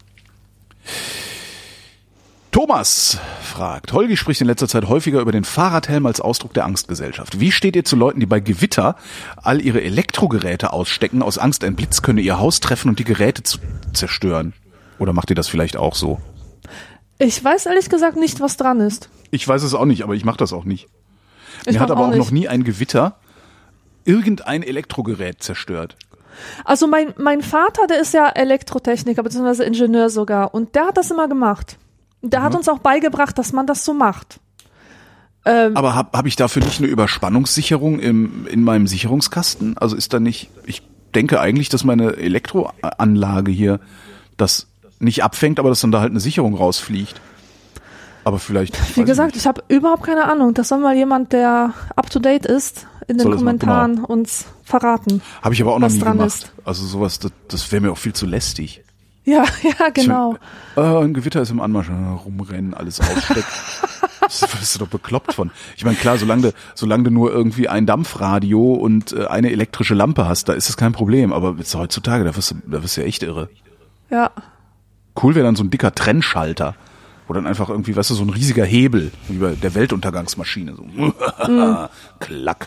Thomas fragt, Holgi spricht in letzter Zeit häufiger über den Fahrradhelm als Ausdruck der Angstgesellschaft. Wie steht ihr zu Leuten, die bei Gewitter all ihre Elektrogeräte ausstecken, aus Angst, ein Blitz könne ihr Haus treffen und die Geräte zu zerstören? Oder macht ihr das vielleicht auch so? Ich weiß ehrlich gesagt nicht, was dran ist. Ich weiß es auch nicht, aber ich mache das auch nicht. Ich Mir hat mach aber auch auch noch nicht. nie ein Gewitter irgendein Elektrogerät zerstört. Also mein, mein Vater, der ist ja Elektrotechniker bzw. Ingenieur sogar und der hat das immer gemacht. Der Mhm. hat uns auch beigebracht, dass man das so macht. Ähm, Aber habe hab ich dafür nicht eine Überspannungssicherung im, in meinem Sicherungskasten? Also ist da nicht, ich denke eigentlich, dass meine Elektroanlage hier das nicht abfängt, aber dass dann da halt eine Sicherung rausfliegt. Aber vielleicht. Wie weiß gesagt, ich, ich habe überhaupt keine Ahnung. Das soll mal jemand, der up to date ist, in den Soll das mal- Kommentaren genau. uns verraten. habe ich aber auch noch was nie dran gemacht. ist. Also sowas, das, das wäre mir auch viel zu lästig. Ja, ja, genau. Ich, äh, ein Gewitter ist im Anmarsch, äh, rumrennen, alles ausstecken. Das bist du doch bekloppt von. Ich meine, klar, solange du, solange du nur irgendwie ein Dampfradio und äh, eine elektrische Lampe hast, da ist das kein Problem. Aber jetzt heutzutage, da wirst du, da wirst du ja echt irre. Ja. Cool wäre dann so ein dicker Trennschalter, wo dann einfach irgendwie, weißt du, so ein riesiger Hebel, wie bei der Weltuntergangsmaschine, so mm. Klack.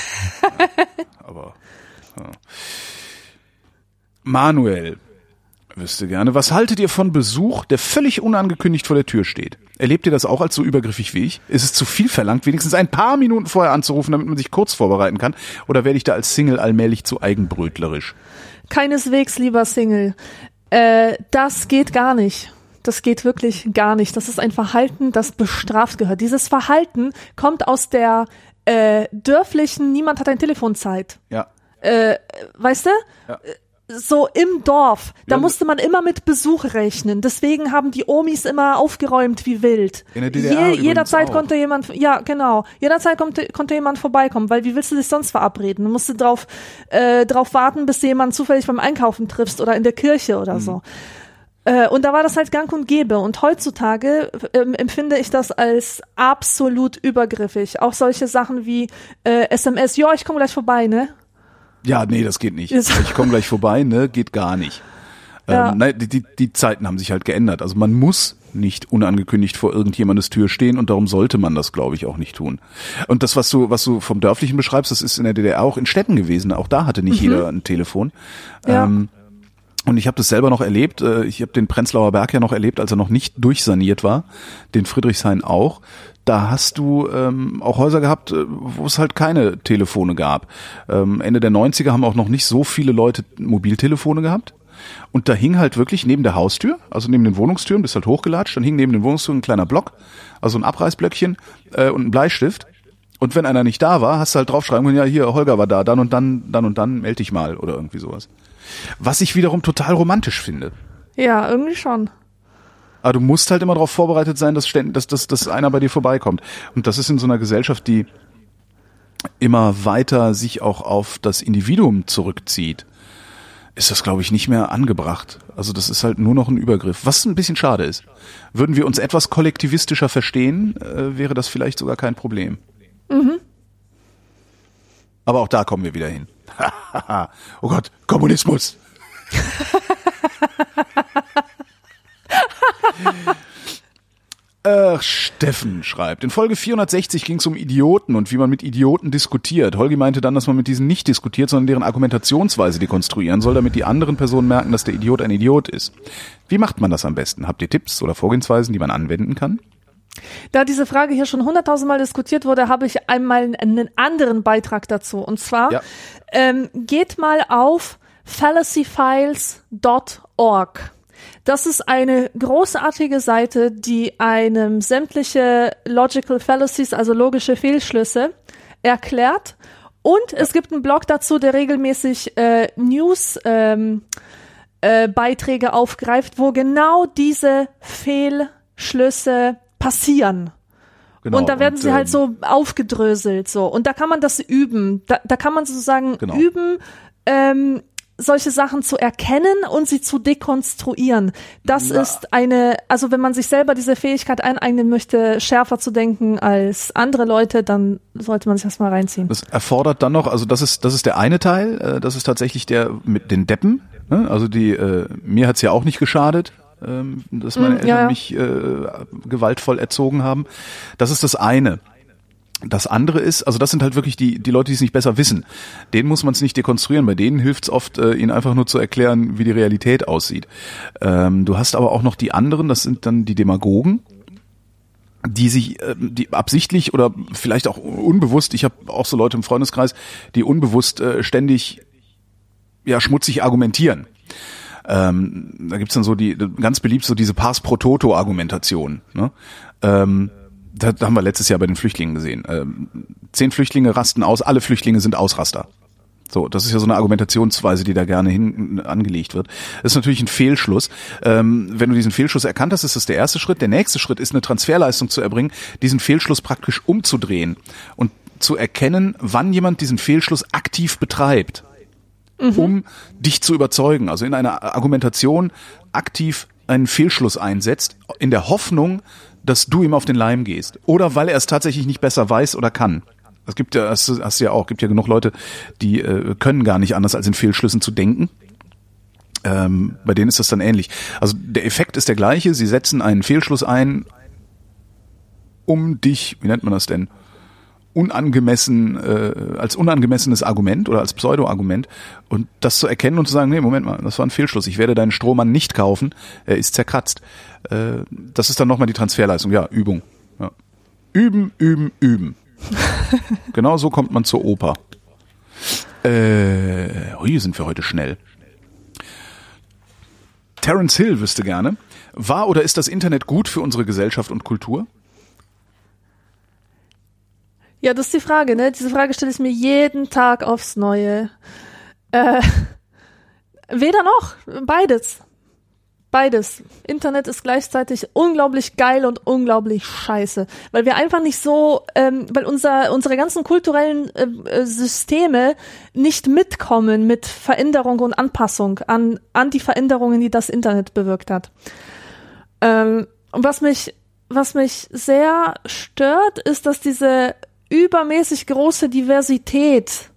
Ja, aber ja. Manuel Wüsste gerne. Was haltet ihr von Besuch, der völlig unangekündigt vor der Tür steht? Erlebt ihr das auch als so übergriffig wie ich? Ist es zu viel verlangt, wenigstens ein paar Minuten vorher anzurufen, damit man sich kurz vorbereiten kann? Oder werde ich da als Single allmählich zu eigenbrötlerisch? Keineswegs, lieber Single. Äh, das geht gar nicht. Das geht wirklich gar nicht. Das ist ein Verhalten, das bestraft gehört. Dieses Verhalten kommt aus der äh, dörflichen, niemand hat ein Telefonzeit. Ja. Äh, weißt du? Ja. So im Dorf, da Ja, musste man immer mit Besuch rechnen. Deswegen haben die Omis immer aufgeräumt wie wild. In der D D R Je, jederzeit auch. konnte jemand, ja genau, jederzeit konnte, konnte jemand vorbeikommen, weil wie willst du dich sonst verabreden? Du musst drauf, äh, drauf warten, bis du jemanden zufällig beim Einkaufen triffst oder in der Kirche oder mhm. so. Äh, und da war das halt gang und gäbe. Und heutzutage äh, empfinde ich das als absolut übergriffig. Auch solche Sachen wie äh, S M S, ja, ich komme gleich vorbei, ne? Ja, nee, das geht nicht. Ich komme gleich vorbei, ne, geht gar nicht. Ja. Ähm, nein, die, die, die Zeiten haben sich halt geändert. Also man muss nicht unangekündigt vor irgendjemandes Tür stehen und darum sollte man das, glaube ich, auch nicht tun. Und das, was du, was du vom Dörflichen beschreibst, das ist in der D D R auch in Städten gewesen. Auch da hatte nicht mhm. jeder ein Telefon. Ja. Ähm, und ich habe das selber noch erlebt. Ich habe den Prenzlauer Berg ja noch erlebt, als er noch nicht durchsaniert war. Den Friedrichshain auch. Da hast du ähm, auch Häuser gehabt, wo es halt keine Telefone gab. Ähm, Ende der neunziger haben auch noch nicht so viele Leute Mobiltelefone gehabt. Und da hing halt wirklich neben der Haustür, also neben den Wohnungstüren, bist halt hochgelatscht, dann hing neben den Wohnungstüren ein kleiner Block, also ein Abreißblöckchen äh, und ein Bleistift. Und wenn einer nicht da war, hast du halt draufschreiben können, ja hier, Holger war da, dann und dann, dann und dann, melde dich mal oder irgendwie sowas. Was ich wiederum total romantisch finde. Ja, irgendwie schon. Aber du musst halt immer darauf vorbereitet sein, dass, ständig, dass, dass, dass einer bei dir vorbeikommt. Und das ist in so einer Gesellschaft, die immer weiter sich auch auf das Individuum zurückzieht, ist das, glaube ich, nicht mehr angebracht. Also das ist halt nur noch ein Übergriff, was ein bisschen schade ist. Würden wir uns etwas kollektivistischer verstehen, äh, wäre das vielleicht sogar kein Problem. Mhm. Aber auch da kommen wir wieder hin. Oh Gott, Kommunismus. Ach, Steffen schreibt, in Folge vierhundertsechzig ging es um Idioten und wie man mit Idioten diskutiert. Holgi meinte dann, dass man mit diesen nicht diskutiert, sondern deren Argumentationsweise dekonstruieren soll, damit die anderen Personen merken, dass der Idiot ein Idiot ist. Wie macht man das am besten? Habt ihr Tipps oder Vorgehensweisen, die man anwenden kann? Da diese Frage hier schon hunderttausendmal diskutiert wurde, habe ich einmal einen anderen Beitrag dazu. Und zwar ja. ähm, geht mal auf fallacy files dot org. Das ist eine großartige Seite, die einem sämtliche logical fallacies, also logische Fehlschlüsse, erklärt. Und es gibt einen Blog dazu, der regelmäßig äh, News ähm, äh, Beiträge aufgreift, wo genau diese Fehlschlüsse passieren. Genau, und da werden und, sie halt so aufgedröselt. So. Und da kann man das üben. Da, da kann man sozusagen genau. üben, ähm, solche Sachen zu erkennen und sie zu dekonstruieren. Das ja. ist eine, also wenn man sich selber diese Fähigkeit eineignen möchte, schärfer zu denken als andere Leute, dann sollte man sich das mal reinziehen. Das erfordert dann noch, also das ist das ist der eine Teil, das ist tatsächlich der mit den Deppen, also die, mir hat's ja auch nicht geschadet, dass meine Eltern ja, ja. mich gewaltvoll erzogen haben. Das ist das eine. Das andere ist, also das sind halt wirklich die die Leute, die es nicht besser wissen. Denen muss man es nicht dekonstruieren. Bei denen hilft es oft, äh, ihnen einfach nur zu erklären, wie die Realität aussieht. Ähm, du hast aber auch noch die anderen, das sind dann die Demagogen, die sich, äh, die absichtlich oder vielleicht auch unbewusst, ich habe auch so Leute im Freundeskreis, die unbewusst äh, ständig ja schmutzig argumentieren. Ähm, da gibt's dann so die, ganz beliebt so diese Pars pro Toto Argumentation, ne? Ähm, Das haben wir letztes Jahr bei den Flüchtlingen gesehen. Ähm, zehn Flüchtlinge rasten aus, alle Flüchtlinge sind Ausraster. So, das ist ja so eine Argumentationsweise, die da gerne hin angelegt wird. Das ist natürlich ein Fehlschluss. Ähm, wenn du diesen Fehlschluss erkannt hast, ist das der erste Schritt. Der nächste Schritt ist, eine Transferleistung zu erbringen, diesen Fehlschluss praktisch umzudrehen und zu erkennen, wann jemand diesen Fehlschluss aktiv betreibt, mhm. um dich zu überzeugen. Also in einer Argumentation aktiv einen Fehlschluss einsetzt, in der Hoffnung, dass du ihm auf den Leim gehst. Oder weil er es tatsächlich nicht besser weiß oder kann. Es gibt ja, das hast du ja auch, gibt ja genug Leute, die äh, können gar nicht anders, als in Fehlschlüssen zu denken. Ähm, bei denen ist das dann ähnlich. Also der Effekt ist der gleiche. Sie setzen einen Fehlschluss ein, um dich, wie nennt man das denn, unangemessen, äh, als unangemessenes Argument oder als Pseudo-Argument und das zu erkennen und zu sagen, nee, Moment mal, das war ein Fehlschluss, ich werde deinen Strohmann nicht kaufen, er ist zerkratzt. Äh, das ist dann nochmal die Transferleistung, ja, Übung. Ja. Üben, üben, üben. Genau so kommt man zur Oper. Äh, oh, hier sind wir heute schnell. Terence Hill wüsste gerne, war oder ist das Internet gut für unsere Gesellschaft und Kultur? Ja, das ist die Frage, ne? Diese Frage stelle ich mir jeden Tag aufs Neue. Äh, weder noch, beides. Beides. Internet ist gleichzeitig unglaublich geil und unglaublich scheiße, weil wir einfach nicht so, ähm, weil unser unsere ganzen kulturellen äh, Systeme nicht mitkommen mit Veränderung und Anpassung an an die Veränderungen, die das Internet bewirkt hat. Ähm, und was mich was mich sehr stört, ist, dass diese übermäßig große Diversität,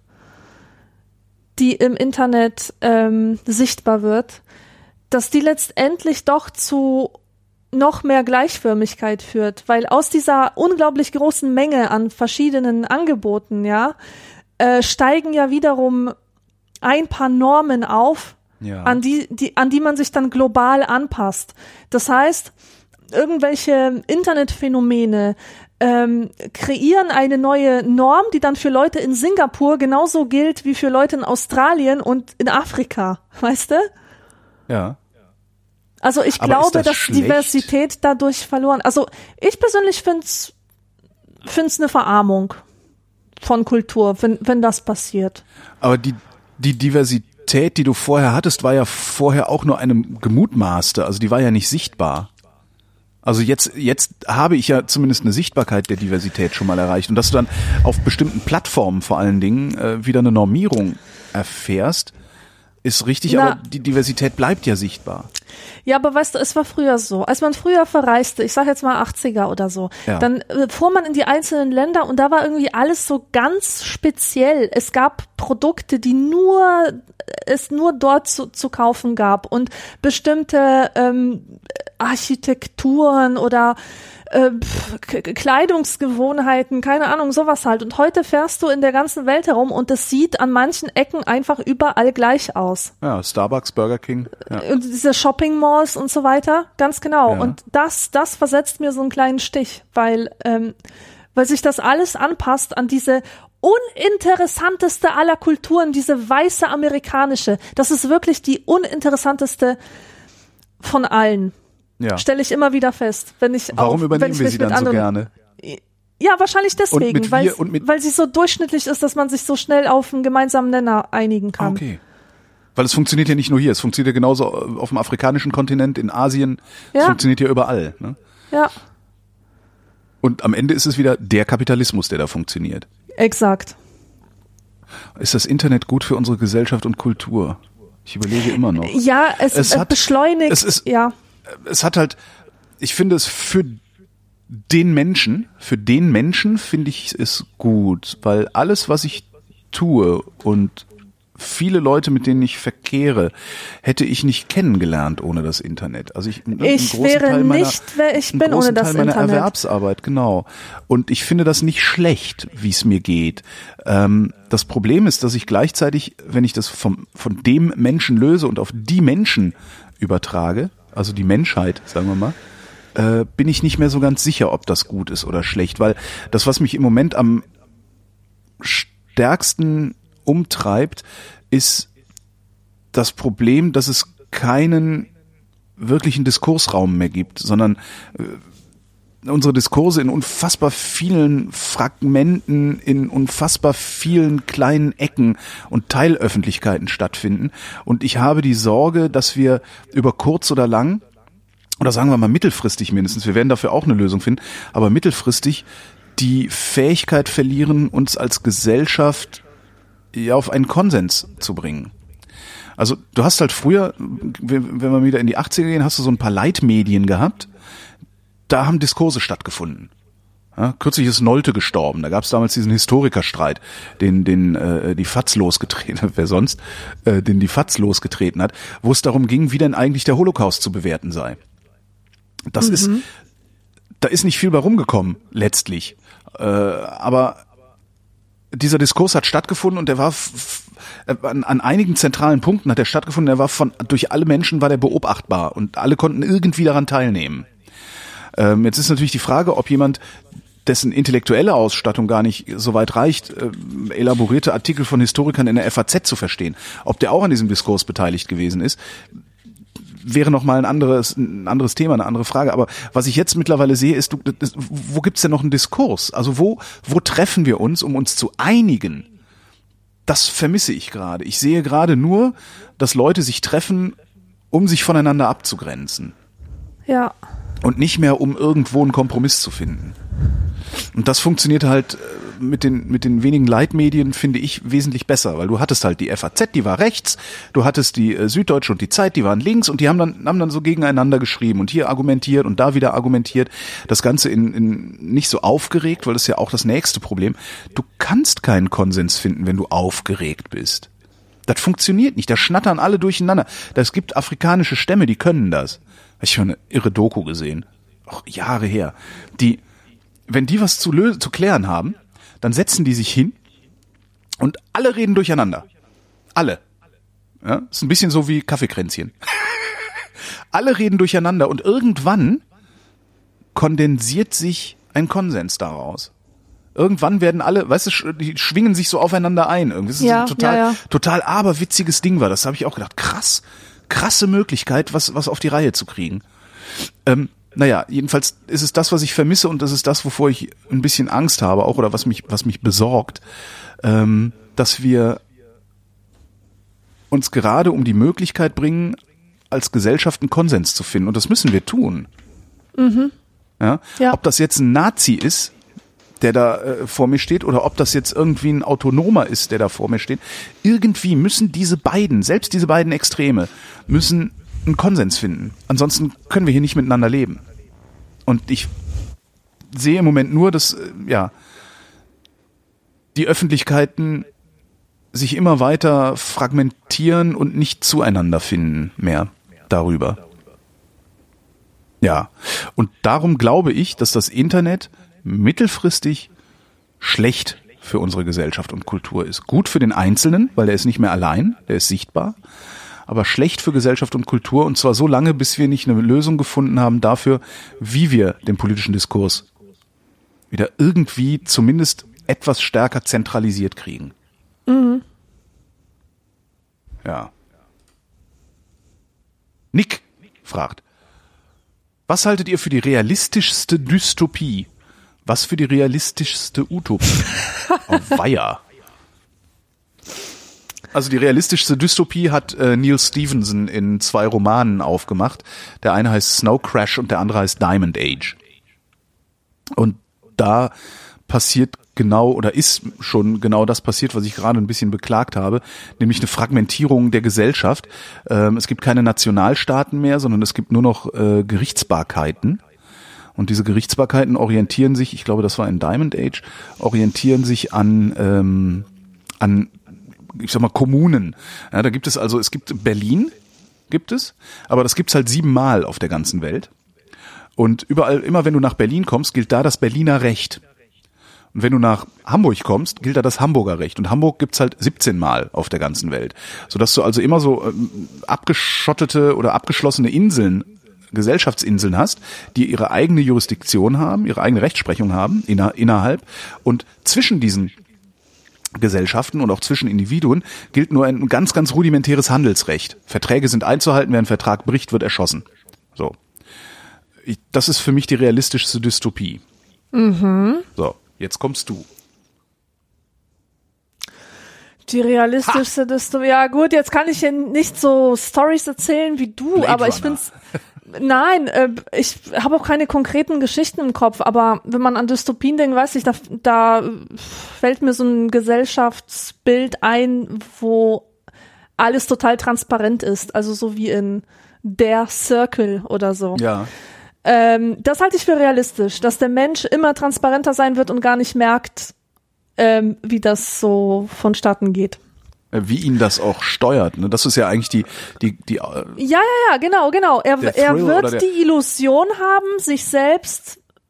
die im Internet ähm, sichtbar wird, dass die letztendlich doch zu noch mehr Gleichförmigkeit führt, weil aus dieser unglaublich großen Menge an verschiedenen Angeboten, ja, äh, steigen ja wiederum ein paar Normen auf, ja. an die, die, an die man sich dann global anpasst. Das heißt, irgendwelche Internetphänomene ähm, kreieren eine neue Norm, die dann für Leute in Singapur genauso gilt wie für Leute in Australien und in Afrika, weißt du? Ja. Also ich Aber glaube, das dass schlecht? Diversität dadurch verloren. Also ich persönlich find's find's eine Verarmung von Kultur, wenn wenn das passiert. Aber die die Diversität, die du vorher hattest, war ja vorher auch nur eine gemutmaßte, also die war ja nicht sichtbar. Also jetzt jetzt habe ich ja zumindest eine Sichtbarkeit der Diversität schon mal erreicht und dass du dann auf bestimmten Plattformen vor allen Dingen äh, wieder eine Normierung erfährst, ist richtig, Na, aber die Diversität bleibt ja sichtbar. Ja, aber weißt du, es war früher so. Als man früher verreiste, ich sag jetzt mal achtziger oder so, ja. dann äh, fuhr man in die einzelnen Länder und da war irgendwie alles so ganz speziell. Es gab Produkte, die nur es nur dort zu, zu kaufen gab und bestimmte ähm, Architekturen oder äh, K- Kleidungsgewohnheiten, keine Ahnung, sowas halt. Und heute fährst du in der ganzen Welt herum und es sieht an manchen Ecken einfach überall gleich aus. Ja, Starbucks, Burger King. Ja. Und diese Shopping Malls und so weiter, ganz genau. Ja. Und das, das versetzt mir so einen kleinen Stich, weil, ähm, weil sich das alles anpasst an diese uninteressanteste aller Kulturen, diese weiße amerikanische. Das ist wirklich die uninteressanteste von allen. Ja. Stelle ich immer wieder fest, wenn ich Warum auch, übernehmen wenn ich wir mich sie mit dann anderen, so gerne? Ja, wahrscheinlich deswegen, und mit weil, wir, und mit weil sie so durchschnittlich ist, dass man sich so schnell auf einen gemeinsamen Nenner einigen kann. Okay. Weil es funktioniert ja nicht nur hier, es funktioniert ja genauso auf dem afrikanischen Kontinent, in Asien, Ja. es funktioniert ja überall. Ne? Ja, Und am Ende ist es wieder der Kapitalismus, der da funktioniert. exakt. Ist das Internet gut für unsere Gesellschaft und Kultur? Ich überlege immer noch. Ja, es, Es es hat- beschleunigt, es ist- ja. Es hat halt, ich finde es für den Menschen, für den Menschen finde ich es gut, weil alles, was ich tue und viele Leute, mit denen ich verkehre, hätte ich nicht kennengelernt ohne das Internet. Also ich, einen Ich großen wäre Teil meiner, nicht, wer ich einen bin großen ohne das Teil meiner Internet. Erwerbsarbeit, genau. Und ich finde das nicht schlecht, wie es mir geht. Ähm, das Problem ist, dass ich gleichzeitig, wenn ich das vom, von dem Menschen löse und auf die Menschen übertrage, also die Menschheit, sagen wir mal, äh, bin ich nicht mehr so ganz sicher, ob das gut ist oder schlecht, weil das, was mich im Moment am stärksten umtreibt, ist das Problem, dass es keinen wirklichen Diskursraum mehr gibt, sondern äh, unsere Diskurse in unfassbar vielen Fragmenten, in unfassbar vielen kleinen Ecken und Teilöffentlichkeiten stattfinden. Und ich habe die Sorge, dass wir über kurz oder lang, oder sagen wir mal mittelfristig mindestens, wir werden dafür auch eine Lösung finden, aber mittelfristig die Fähigkeit verlieren, uns als Gesellschaft ja auf einen Konsens zu bringen. Also du hast halt früher, wenn wir wieder in die achtziger gehen, hast du so ein paar Leitmedien gehabt, da haben Diskurse stattgefunden. Ja, kürzlich ist Nolte gestorben, da gab es damals diesen Historikerstreit, den den äh, die F A Z losgetreten hat, wer sonst, äh, den die F A Z losgetreten hat, wo es darum ging, wie denn eigentlich der Holocaust zu bewerten sei. Das Mhm. ist, da ist nicht viel bei rumgekommen, letztlich. Äh, aber dieser Diskurs hat stattgefunden und der war f- f- an, an einigen zentralen Punkten hat er stattgefunden. Der war von durch alle Menschen war der beobachtbar und alle konnten irgendwie daran teilnehmen. Ähm, jetzt ist natürlich die Frage, ob jemand, dessen intellektuelle Ausstattung gar nicht so weit reicht, äh, elaborierte Artikel von Historikern in der F A Z zu verstehen, ob der auch an diesem Diskurs beteiligt gewesen ist, wäre noch mal ein anderes ein anderes Thema, eine andere Frage. Aber was ich jetzt mittlerweile sehe, ist, du, das, wo gibt's denn noch einen Diskurs? Also wo wo treffen wir uns, um uns zu einigen? Das vermisse ich gerade. Ich sehe gerade nur, dass Leute sich treffen, um sich voneinander abzugrenzen. Ja. Und nicht mehr, um irgendwo einen Kompromiss zu finden. Und das funktioniert halt mit den mit den wenigen Leitmedien, finde ich, wesentlich besser, weil du hattest halt die F A Z, die war rechts, du hattest die äh, Süddeutsche und die Zeit, die waren links und die haben dann haben dann so gegeneinander geschrieben und hier argumentiert und da wieder argumentiert. Das Ganze in, in nicht so aufgeregt, weil das ist ja auch das nächste Problem. Du kannst keinen Konsens finden, wenn du aufgeregt bist. Das funktioniert nicht, da schnattern alle durcheinander. Es gibt afrikanische Stämme, die können das. Ich habe eine irre Doku gesehen, auch Jahre her, die wenn die was zu, lösen, zu klären haben, dann setzen die sich hin und alle reden durcheinander. Alle. Ja, ist ein bisschen so wie Kaffeekränzchen. Alle reden durcheinander und irgendwann kondensiert sich ein Konsens daraus. Irgendwann werden alle, weißt du, die schwingen sich so aufeinander ein. Irgendwie. Das ist ja, ein total, ja, ja. total aberwitziges Ding war. Das habe ich auch gedacht. Krass, krasse Möglichkeit, was, was auf die Reihe zu kriegen. Ähm, Naja, jedenfalls ist es das, was ich vermisse und das ist das, wovor ich ein bisschen Angst habe, auch oder was mich, was mich besorgt, ähm, dass wir uns gerade um die Möglichkeit bringen, als Gesellschaft einen Konsens zu finden und das müssen wir tun. Mhm. Ja? Ja. Ob das jetzt ein Nazi ist, der da äh, vor mir steht oder ob das jetzt irgendwie ein Autonomer ist, der da vor mir steht, irgendwie müssen diese beiden, selbst diese beiden Extreme, müssen einen Konsens finden. Ansonsten können wir hier nicht miteinander leben. Und ich sehe im Moment nur, dass ja die Öffentlichkeiten sich immer weiter fragmentieren und nicht zueinander finden mehr darüber. Ja, und darum glaube ich, dass das Internet mittelfristig schlecht für unsere Gesellschaft und Kultur ist. Gut für den Einzelnen, weil der ist nicht mehr allein, der ist sichtbar. Aber schlecht für Gesellschaft und Kultur und zwar so lange, bis wir nicht eine Lösung gefunden haben dafür, wie wir den politischen Diskurs wieder irgendwie zumindest etwas stärker zentralisiert kriegen. Mhm. Ja. Nick fragt, was haltet ihr für die realistischste Dystopie? Was für die realistischste Utopie? Oh, weia. Also die realistischste Dystopie hat äh, Neil Stephenson in zwei Romanen aufgemacht. Der eine heißt Snow Crash und der andere heißt Diamond Age. Und da passiert genau oder ist schon genau das passiert, was ich gerade ein bisschen beklagt habe, nämlich eine Fragmentierung der Gesellschaft. Ähm, es gibt keine Nationalstaaten mehr, sondern es gibt nur noch äh, Gerichtsbarkeiten. Und diese Gerichtsbarkeiten orientieren sich, ich glaube, das war in Diamond Age, orientieren sich an ähm, an ich sag mal, Kommunen. Ja, da gibt es also, es gibt Berlin, gibt es, aber das gibt's halt siebenmal auf der ganzen Welt. Und überall, immer wenn du nach Berlin kommst, gilt da das Berliner Recht. Und wenn du nach Hamburg kommst, gilt da das Hamburger Recht. Und Hamburg gibt's halt siebzehn Mal auf der ganzen Welt. Sodass du also immer so ähm, abgeschottete oder abgeschlossene Inseln, Gesellschaftsinseln hast, die ihre eigene Jurisdiktion haben, ihre eigene Rechtsprechung haben, inner, innerhalb. Und zwischen diesen Gesellschaften und auch zwischen Individuen gilt nur ein ganz, ganz rudimentäres Handelsrecht. Verträge sind einzuhalten, wer ein Vertrag bricht, wird erschossen. So. Ich, das ist für mich die realistischste Dystopie. Mhm. So, jetzt kommst du. Die realistischste Dystopie. Ja gut, jetzt kann ich hier nicht so Storys erzählen wie du, Blade aber ich Runner. find's Nein, äh, ich habe auch keine konkreten Geschichten im Kopf, aber wenn man an Dystopien denkt, weiß ich, da, da fällt mir so ein Gesellschaftsbild ein, wo alles total transparent ist, also so wie in Der Circle oder so. Ja. Ähm, das halte ich für realistisch, dass der Mensch immer transparenter sein wird und gar nicht merkt, ähm, wie das so vonstatten geht. Wie ihn das auch steuert, ne? Das ist ja eigentlich die, die, die. Ja, ja, ja, genau, genau. Er, Der er Thrill oder wird der- die Illusion haben, sich selbst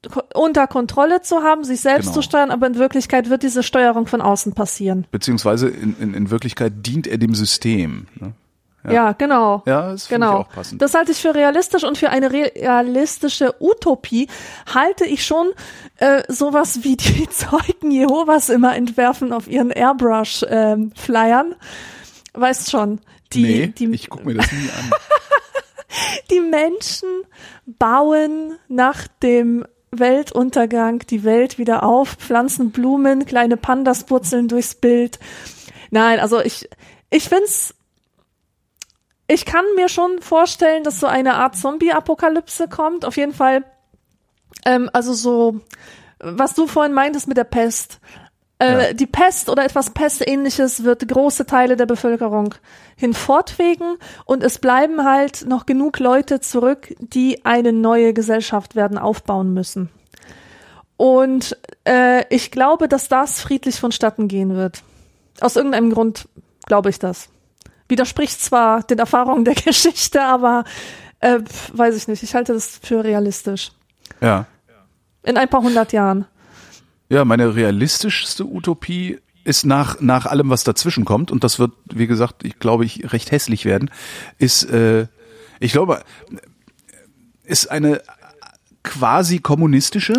ko- unter Kontrolle zu haben, sich selbst Genau. zu steuern, aber in Wirklichkeit wird diese Steuerung von außen passieren. Beziehungsweise in, in, in Wirklichkeit dient er dem System. Ne? Ja, Ja. genau. Ja, das finde Genau. ich auch passend. Das halte ich für realistisch und für eine realistische Utopie halte ich schon äh, sowas wie die Zeugen Jehovas immer entwerfen auf ihren Airbrush-Flyern. Weißt schon. Die, nee, die, ich gucke mir das nie an. die Menschen bauen nach dem Weltuntergang die Welt wieder auf, pflanzen Blumen, kleine Pandas purzeln durchs Bild. Nein, also ich, ich find's, ich kann mir schon vorstellen, dass so eine Art Zombie-Apokalypse kommt. Auf jeden Fall, ähm, also so, was du vorhin meintest mit der Pest. Äh, Ja. Die Pest oder etwas Pestähnliches wird große Teile der Bevölkerung hinfortfegen und es bleiben halt noch genug Leute zurück, die eine neue Gesellschaft werden aufbauen müssen. Und äh, ich glaube, dass das friedlich vonstatten gehen wird. Aus irgendeinem Grund glaube ich das. Widerspricht zwar den Erfahrungen der Geschichte, aber äh, weiß ich nicht. Ich halte das für realistisch. Ja. In ein paar hundert Jahren. Ja, meine realistischste Utopie ist nach nach allem, was dazwischen kommt, und das wird, wie gesagt, ich glaube, ich recht hässlich werden, ist, äh, ich glaube, ist eine quasi kommunistische,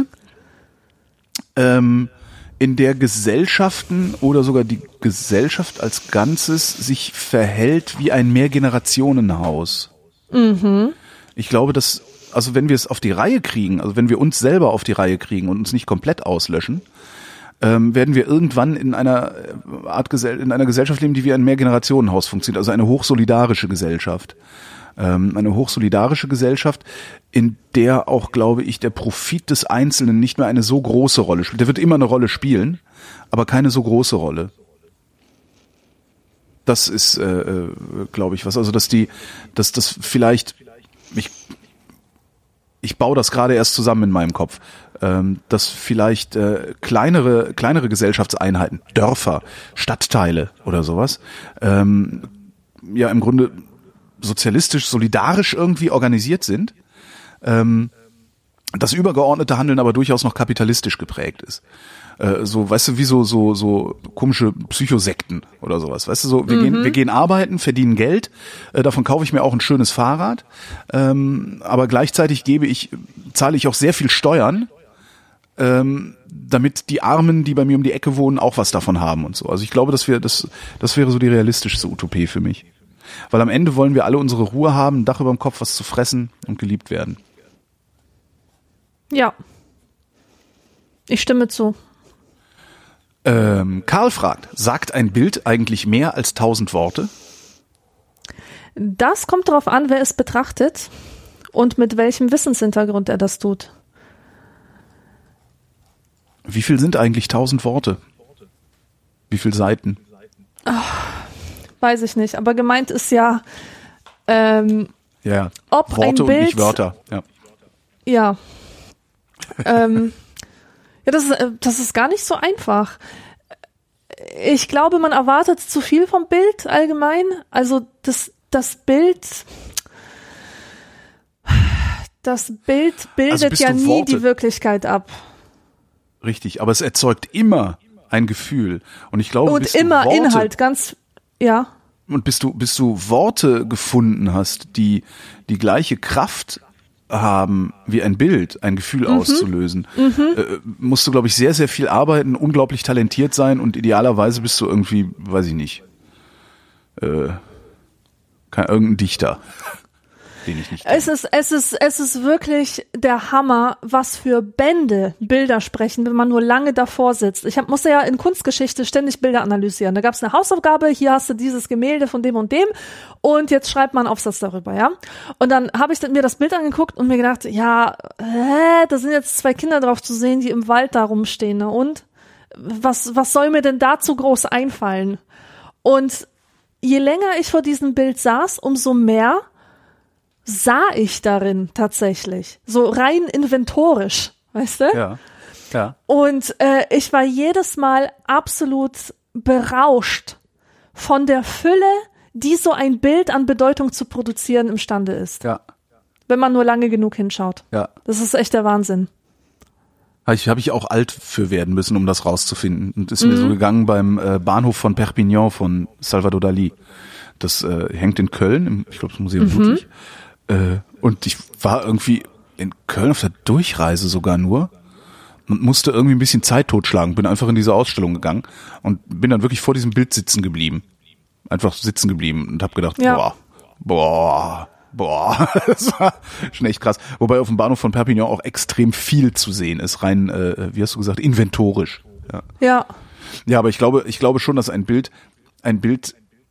ähm, in der Gesellschaften oder sogar die Gesellschaft als Ganzes sich verhält wie ein Mehrgenerationenhaus. Mhm. Ich glaube, dass, also wenn wir es auf die Reihe kriegen, also wenn wir uns selber auf die Reihe kriegen und uns nicht komplett auslöschen, ähm, werden wir irgendwann in einer Art Gesell- in einer Gesellschaft leben, die wie ein Mehrgenerationenhaus funktioniert, also eine hochsolidarische Gesellschaft. Ähm, eine hochsolidarische Gesellschaft, in der auch, glaube ich, der Profit des Einzelnen nicht mehr eine so große Rolle spielt. Der wird immer eine Rolle spielen, aber keine so große Rolle. Das ist, äh, äh, glaube ich, was. Also, dass die, dass das vielleicht, ich, ich baue das gerade erst zusammen in meinem Kopf, ähm, dass vielleicht äh, kleinere, kleinere Gesellschaftseinheiten, Dörfer, Stadtteile oder sowas, ähm, ja im Grunde sozialistisch, solidarisch irgendwie organisiert sind, ähm, das übergeordnete Handeln aber durchaus noch kapitalistisch geprägt ist. Äh, so, weißt du, wie so so so komische Psychosekten oder sowas. Weißt du, so wir mhm. gehen wir gehen arbeiten, verdienen Geld, äh, davon kaufe ich mir auch ein schönes Fahrrad, ähm, aber gleichzeitig gebe ich zahle ich auch sehr viel Steuern, ähm, damit die Armen, die bei mir um die Ecke wohnen, auch was davon haben und so. Also ich glaube, dass wir das das wäre so die realistischste Utopie für mich. Weil am Ende wollen wir alle unsere Ruhe haben, ein Dach über dem Kopf, was zu fressen und geliebt werden. Ja. Ich stimme zu. Ähm, Karl fragt, sagt ein Bild eigentlich mehr als tausend Worte? Das kommt darauf an, wer es betrachtet und mit welchem Wissenshintergrund er das tut. Wie viel sind eigentlich tausend Worte? Wie viele Seiten? Ach, weiß ich nicht, aber gemeint ist ja, ähm, ja, ob Worte ein Bild, und nicht Wörter. Ja, ja, ähm, ja, das ist, das ist gar nicht so einfach. Ich glaube, man erwartet zu viel vom Bild allgemein. Also das, das Bild, das Bild bildet Also bist ja du nie Worte- die Wirklichkeit ab. richtig. Aber es erzeugt immer ein Gefühl. Und ich glaube, Und bis immer du Worte, Inhalt, ganz, ja. Und bis du, bis du Worte gefunden hast, die die gleiche Kraft haben, wie ein Bild, ein Gefühl Mhm. auszulösen, äh, musst du, glaube ich, sehr, sehr viel arbeiten, unglaublich talentiert sein und idealerweise bist du irgendwie, weiß ich nicht, äh, kein, irgendein Dichter, den ich nicht kenne. Es ist, es ist, es ist wirklich der Hammer, was für Bände Bilder sprechen, wenn man nur lange davor sitzt. Ich hab, musste ja in Kunstgeschichte ständig Bilder analysieren. Da gab es eine Hausaufgabe, hier hast du dieses Gemälde von dem und dem und jetzt schreibt man einen Aufsatz darüber, ja. Und dann habe ich mir das Bild angeguckt und mir gedacht, ja, hä, da sind jetzt zwei Kinder drauf zu sehen, die im Wald da rumstehen, ne? Und was, was soll mir denn dazu groß einfallen? Und je länger ich vor diesem Bild saß, umso mehr sah ich darin tatsächlich. So rein inventorisch, weißt du? Ja, ja. Und äh, ich war jedes Mal absolut berauscht von der Fülle, die so ein Bild an Bedeutung zu produzieren imstande ist. Ja, Wenn man nur lange genug hinschaut. ja. Das ist echt der Wahnsinn. Habe ich, hab ich auch alt für werden müssen, um das rauszufinden. Und ist Mhm. mir so gegangen beim äh, Bahnhof von Perpignan von Salvador Dalí. Das äh, hängt in Köln, im, ich glaube das Museum Mhm. Ludwig. Äh, und ich war irgendwie in Köln auf der Durchreise sogar nur und musste irgendwie ein bisschen Zeit totschlagen. Bin einfach in diese Ausstellung gegangen und bin dann wirklich vor diesem Bild sitzen geblieben. Einfach sitzen geblieben und habe gedacht, Ja. boah, boah, boah, das war schon echt krass. Wobei auf dem Bahnhof von Perpignan auch extrem viel zu sehen ist, rein, äh, wie hast du gesagt, inventorisch. Ja. Ja. Ja, aber ich glaube, ich glaube schon, dass ein Bild, ein Bild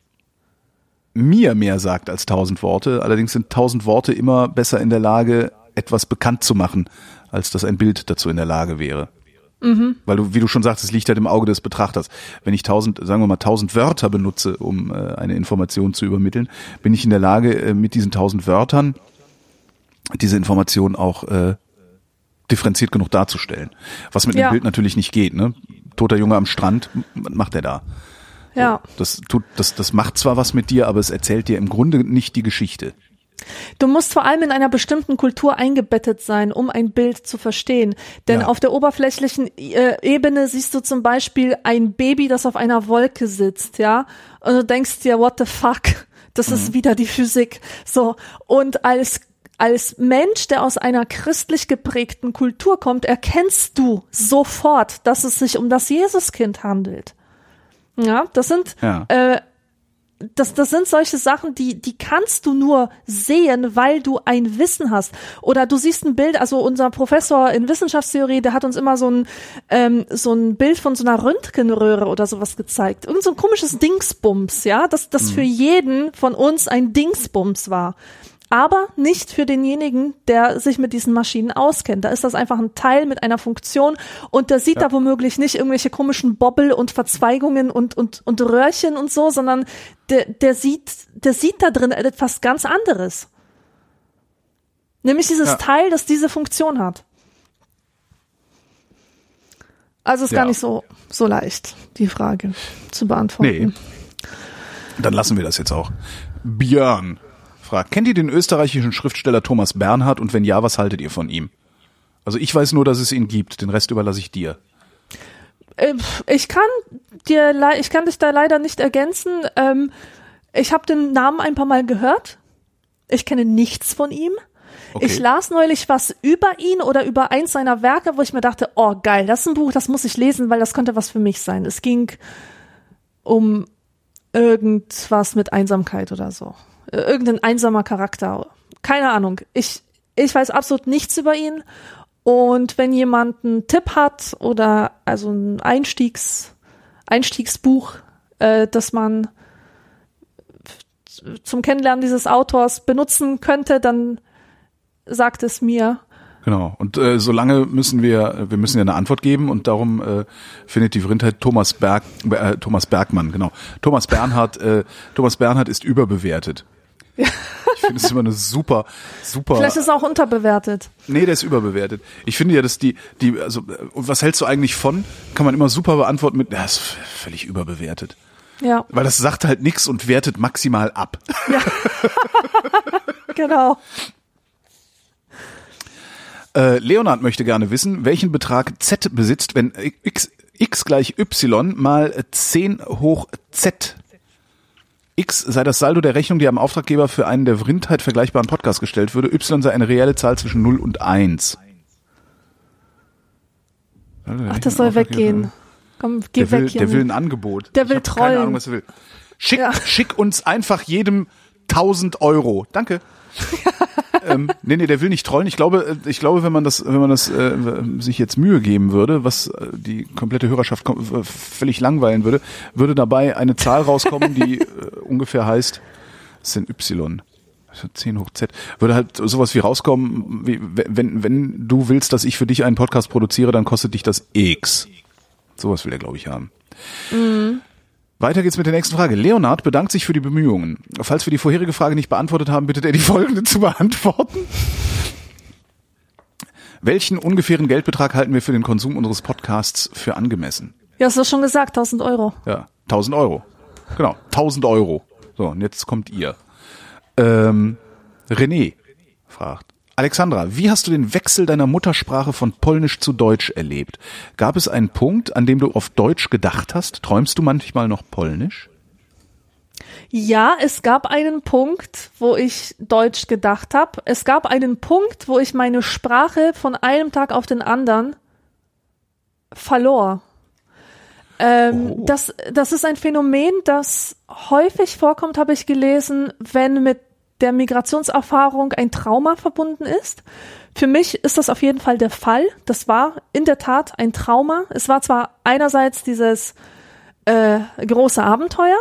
mir mehr sagt als tausend Worte. Allerdings sind tausend Worte immer besser in der Lage, etwas bekannt zu machen, als dass ein Bild dazu in der Lage wäre. Mhm. Weil du, wie du schon sagst, es liegt halt im Auge des Betrachters. Wenn ich tausend, sagen wir mal, tausend Wörter benutze, um äh, eine Information zu übermitteln, bin ich in der Lage, äh, mit diesen tausend Wörtern diese Information auch äh, differenziert genug darzustellen. Was mit Ja. einem Bild natürlich nicht geht. Ne? Toter Junge am Strand, was macht der da? Ja. Das tut, das, das macht zwar was mit dir, aber es erzählt dir im Grunde nicht die Geschichte. Du musst vor allem in einer bestimmten Kultur eingebettet sein, um ein Bild zu verstehen. Denn Ja. auf der oberflächlichen äh, Ebene siehst du zum Beispiel ein Baby, das auf einer Wolke sitzt, ja, und du denkst dir, what the fuck? Das ist wieder die Physik. So. Und als Als Mensch, der aus einer christlich geprägten Kultur kommt, erkennst du sofort, dass es sich um das Jesuskind handelt. Ja, das sind Ja. äh, das, das sind solche Sachen, die, die kannst du nur sehen, weil du ein Wissen hast. Oder du siehst ein Bild, also unser Professor in Wissenschaftstheorie, der hat uns immer so ein, ähm, so ein Bild von so einer Röntgenröhre oder sowas gezeigt. Irgend so ein komisches Dingsbums, ja, das, das für jeden von uns ein Dingsbums war. Aber nicht für denjenigen, der sich mit diesen Maschinen auskennt. Da ist das einfach ein Teil mit einer Funktion und der sieht Ja. da womöglich nicht irgendwelche komischen Bobbel und Verzweigungen und, und, und Röhrchen und so, sondern der, der sieht, der sieht da drin etwas ganz anderes. Nämlich dieses Ja. Teil, das diese Funktion hat. Also ist Ja. gar nicht so, so leicht, die Frage zu beantworten. Nee. Dann lassen wir das jetzt auch. Björn fragt, kennt ihr den österreichischen Schriftsteller Thomas Bernhard und wenn ja, was haltet ihr von ihm? Also ich weiß nur, dass es ihn gibt, den Rest überlasse ich dir. Äh, Ich kann dir, lei- ich kann dich da leider nicht ergänzen. Ähm, ich habe den Namen ein paar Mal gehört. Ich kenne nichts von ihm. Okay. Ich las neulich was über ihn oder über eins seiner Werke, wo ich mir dachte, oh geil, das ist ein Buch, das muss ich lesen, weil das könnte was für mich sein. Es ging um irgendwas mit Einsamkeit oder so. Äh, Irgendein einsamer Charakter. Keine Ahnung. Ich, ich weiß absolut nichts über ihn. Und wenn jemand einen Tipp hat oder also ein Einstiegs, Einstiegsbuch, äh, das man f- zum Kennenlernen dieses Autors benutzen könnte, dann sagt es mir. Genau. Und äh, solange müssen wir, wir müssen ja eine Antwort geben und darum äh, findet die Vrindheit Thomas Berg, äh, Thomas Bergmann, genau. Thomas Bernhard, äh, Thomas Bernhard ist überbewertet. Ich finde es immer eine super, super. Vielleicht ist es auch unterbewertet. Nee, der ist überbewertet. Ich finde ja, dass die, die, also, äh, was hältst du eigentlich von? Kann man immer super beantworten mit, ja, ist v- völlig überbewertet. Ja, Weil das sagt halt nix und wertet maximal ab. genau. Äh, Leonhard möchte gerne wissen, welchen Betrag Z besitzt, wenn x, x gleich y mal zehn hoch z. X sei das Saldo der Rechnung, die am Auftraggeber für einen der Vrindheit vergleichbaren Podcast gestellt würde. Y sei eine reelle Zahl zwischen null und eins. Ach, das soll weggehen. Komm, geh Der will, weg hier. der will ein Angebot. Der Ich will hab trollen. Keine Ahnung, was er will. Schick, Ja. schick uns einfach jedem tausend Euro. Danke. ähm, nee, nee, der will nicht trollen. Ich glaube, ich glaube, wenn man das, wenn man das äh, sich jetzt Mühe geben würde, was äh, die komplette Hörerschaft kom- äh, völlig langweilen würde, würde dabei eine Zahl rauskommen, die äh, ungefähr heißt, das sind Y. zehn hoch Z. Würde halt sowas wie rauskommen, wie, wenn, wenn du willst, dass ich für dich einen Podcast produziere, dann kostet dich das X. Sowas will er, glaube ich, haben. Mhm. Weiter geht's mit der nächsten Frage. Leonhard bedankt sich für die Bemühungen. Falls wir die vorherige Frage nicht beantwortet haben, bittet er die folgende zu beantworten. Welchen ungefähren Geldbetrag halten wir für den Konsum unseres Podcasts für angemessen? Ja, hast du schon gesagt, tausend Euro. Ja, tausend Euro. Genau, tausend Euro. So, und jetzt kommt ihr. Ähm, René fragt, Alexandra, wie hast du den Wechsel deiner Muttersprache von Polnisch zu Deutsch erlebt? Gab es einen Punkt, an dem du auf Deutsch gedacht hast? Träumst du manchmal noch Polnisch? Ja, es gab einen Punkt, wo ich Deutsch gedacht habe. Es gab einen Punkt, wo ich meine Sprache von einem Tag auf den anderen verlor. Ähm, oh. das, das ist ein Phänomen, das häufig vorkommt, habe ich gelesen, wenn mit der Migrationserfahrung ein Trauma verbunden ist. Für mich ist das auf jeden Fall der Fall. Das war in der Tat ein Trauma. Es war zwar einerseits dieses äh, große Abenteuer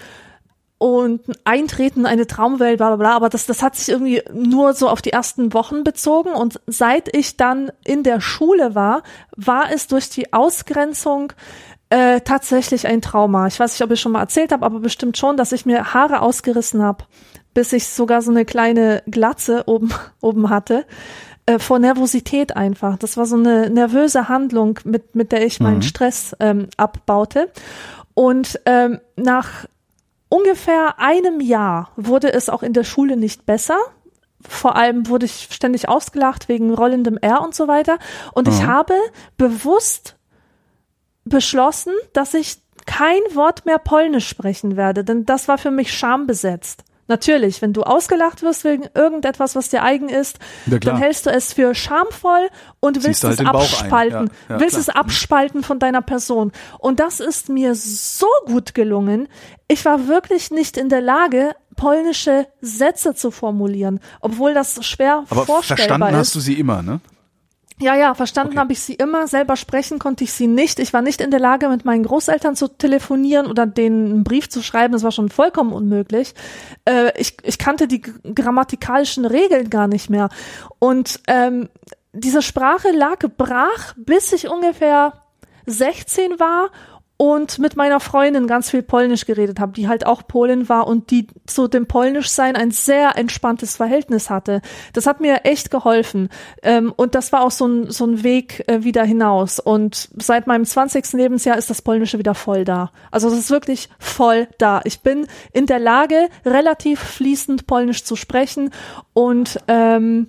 und ein Eintreten in eine Traumwelt, bla bla bla, aber das, das hat sich irgendwie nur so auf die ersten Wochen bezogen und seit ich dann in der Schule war, war es durch die Ausgrenzung äh, tatsächlich ein Trauma. Ich weiß nicht, ob ich schon mal erzählt habe, aber bestimmt schon, dass ich mir Haare ausgerissen habe, bis ich sogar so eine kleine Glatze oben, oben hatte, äh, vor Nervosität einfach. Das war so eine nervöse Handlung, mit, mit der ich meinen mhm. Stress ähm, abbaute. Und ähm, nach ungefähr einem Jahr wurde es auch in der Schule nicht besser. Vor allem wurde ich ständig ausgelacht wegen rollendem R und so weiter. Und mhm. ich habe bewusst beschlossen, dass ich kein Wort mehr Polnisch sprechen werde, denn das war für mich schambesetzt. Natürlich, wenn du ausgelacht wirst wegen irgendetwas, was dir eigen ist, ja, dann hältst du es für schamvoll und willst halt es abspalten, ja, ja, willst klar. es abspalten von deiner Person. Und das ist mir so gut gelungen. Ich war wirklich nicht in der Lage, polnische Sätze zu formulieren, obwohl das schwer Aber vorstellbar verstanden ist. hast du sie immer, ne? Ja, ja, verstanden Okay. habe ich sie immer, selber sprechen konnte ich sie nicht. Ich war nicht in der Lage, mit meinen Großeltern zu telefonieren oder denen einen Brief zu schreiben, das war schon vollkommen unmöglich. Äh, ich, ich kannte die g- grammatikalischen Regeln gar nicht mehr. Und ähm, diese Sprache lag brach, bis ich ungefähr sechzehn war und mit meiner Freundin ganz viel Polnisch geredet habe, die halt auch Polin war und die zu dem Polnischsein ein sehr entspanntes Verhältnis hatte. Das hat mir echt geholfen. Ähm, und das war auch so ein, so ein Weg äh, wieder hinaus. Und seit meinem zwanzigsten Lebensjahr ist das Polnische wieder voll da. Also es ist wirklich voll da. Ich bin in der Lage, relativ fließend Polnisch zu sprechen und, ähm,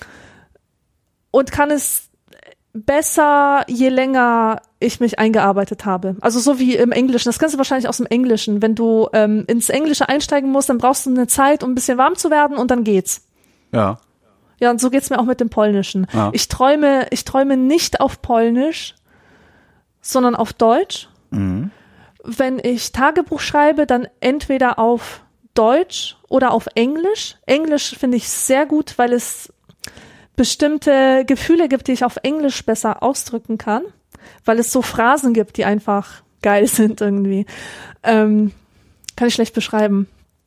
und kann es besser, je länger ich mich eingearbeitet habe. Also so wie im Englischen. Das kennst du wahrscheinlich aus dem Englischen. Wenn du ähm, ins Englische einsteigen musst, dann brauchst du eine Zeit, um ein bisschen warm zu werden und dann geht's. Ja. Ja, und so geht's mir auch mit dem Polnischen. Ja. Ich träume, ich träume nicht auf Polnisch, sondern auf Deutsch. Mhm. Wenn ich Tagebuch schreibe, dann entweder auf Deutsch oder auf Englisch. Englisch finde ich sehr gut, weil es bestimmte Gefühle gibt, die ich auf Englisch besser ausdrücken kann, weil es so Phrasen gibt, die einfach geil sind irgendwie. Ähm, kann ich schlecht beschreiben.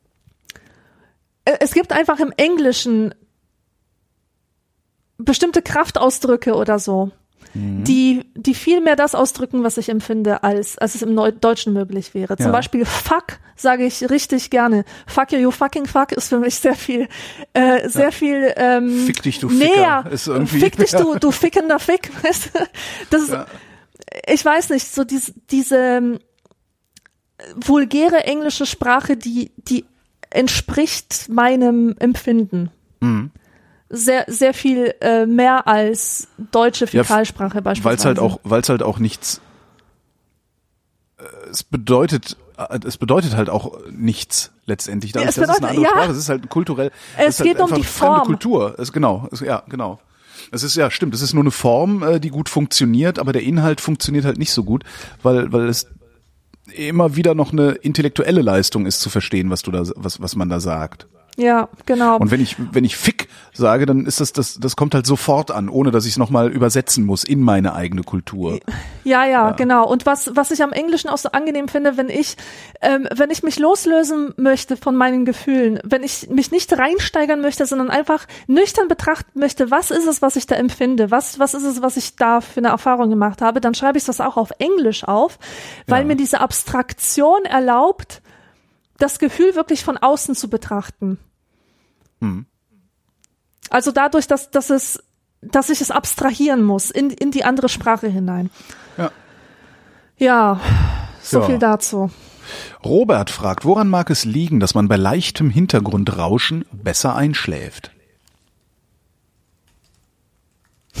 Es gibt einfach im Englischen bestimmte Kraftausdrücke oder so, mhm. die, die viel mehr das ausdrücken, was ich empfinde, als, als es im Neu- Deutschen möglich wäre. Zum Ja. Beispiel fuck sage ich richtig gerne. Fuck you, you fucking fuck ist für mich sehr viel, äh, sehr ja. viel, ähm, Fick dich, du näher. Ficker. Ist irgendwie, Fick dich, ja. du, du fickender Fick. Weißt du? Das ist, Ja. ich weiß nicht, so diese, diese ähm, vulgäre englische Sprache, die, die entspricht meinem Empfinden. Mhm. Sehr, sehr viel äh, mehr als deutsche Fäkalsprache ja, beispielsweise. Weil es halt auch, weil es halt auch nichts, äh, es bedeutet, äh, es bedeutet halt auch nichts letztendlich. Dadurch, Ja, es bedeutet, das ist eine andere ja, Sprache, es ist halt kulturell. es ist geht halt um die eine fremde Form. Kultur. Es, genau, es, ja, genau. Es ist ja stimmt. Es ist nur eine Form, äh, die gut funktioniert, aber der Inhalt funktioniert halt nicht so gut, weil, weil es immer wieder noch eine intellektuelle Leistung ist zu verstehen, was du da, was, was man da sagt. Ja, genau. Und wenn ich, wenn ich Fick sage, dann ist das, das, das kommt halt sofort an, ohne dass ich es nochmal übersetzen muss in meine eigene Kultur. Ja, ja, ja, genau. Und was, was ich am Englischen auch so angenehm finde, wenn ich, ähm, wenn ich mich loslösen möchte von meinen Gefühlen, wenn ich mich nicht reinsteigern möchte, sondern einfach nüchtern betrachten möchte, was ist es, was ich da empfinde, was, was ist es, was ich da für eine Erfahrung gemacht habe, dann schreibe ich das auch auf Englisch auf, weil Ja. mir diese Abstraktion erlaubt, das Gefühl wirklich von außen zu betrachten. Hm. Also dadurch, dass, dass es, dass ich es abstrahieren muss in, in die andere Sprache hinein. Ja. Ja, so Ja. viel dazu. Robert fragt, woran mag es liegen, dass man bei leichtem Hintergrundrauschen besser einschläft?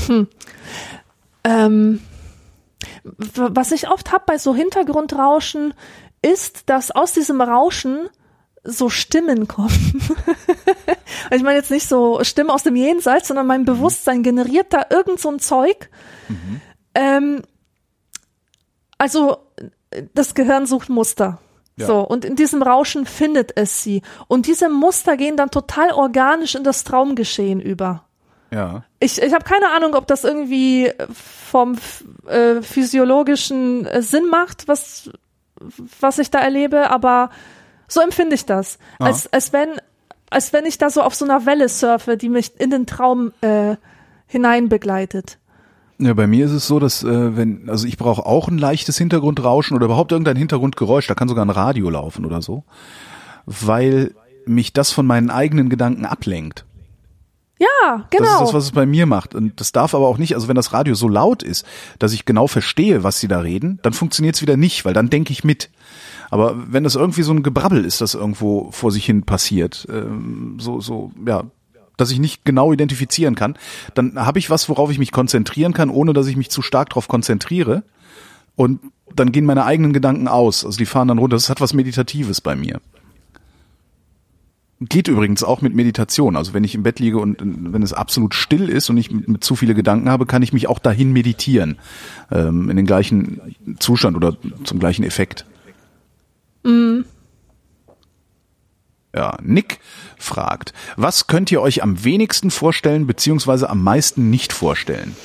Hm. Ähm, was ich oft habe bei so Hintergrundrauschen, ist, dass aus diesem Rauschen so Stimmen kommen. Ich meine jetzt nicht so Stimmen aus dem Jenseits, sondern mein Bewusstsein generiert da irgend so ein Zeug. Mhm. Ähm, also das Gehirn sucht Muster. Ja. So, und in diesem Rauschen findet es sie. Und diese Muster gehen dann total organisch in das Traumgeschehen über. Ja. Ich, ich habe keine Ahnung, ob das irgendwie vom äh, physiologischen äh, Sinn macht, was, was ich da erlebe, aber so empfinde ich das. Ah. Als, als wenn, als wenn ich da so auf so einer Welle surfe, die mich in den Traum äh, hinein begleitet. Ja, bei mir ist es so, dass äh, wenn, also ich brauche auch ein leichtes Hintergrundrauschen oder überhaupt irgendein Hintergrundgeräusch, da kann sogar ein Radio laufen oder so, weil mich das von meinen eigenen Gedanken ablenkt. Ja, genau. Das ist das, was es bei mir macht. Und das darf aber auch nicht, also wenn das Radio so laut ist, dass ich genau verstehe, was sie da reden, dann funktioniert es wieder nicht, weil dann denke ich mit. Aber wenn das irgendwie so ein Gebrabbel ist, das irgendwo vor sich hin passiert, ähm, so, so, ja, dass ich nicht genau identifizieren kann, dann habe ich was, worauf ich mich konzentrieren kann, ohne dass ich mich zu stark darauf konzentriere. Und dann gehen meine eigenen Gedanken aus. Also die fahren dann runter. Das hat was Meditatives bei mir. Geht übrigens auch mit Meditation. Also wenn ich im Bett liege und wenn es absolut still ist und ich mit, mit zu viele Gedanken habe, kann ich mich auch dahin meditieren. Ähm, in den gleichen Zustand oder zum gleichen Effekt. Mm. Ja, Nick fragt, was könnt ihr euch am wenigsten vorstellen beziehungsweise am meisten nicht vorstellen?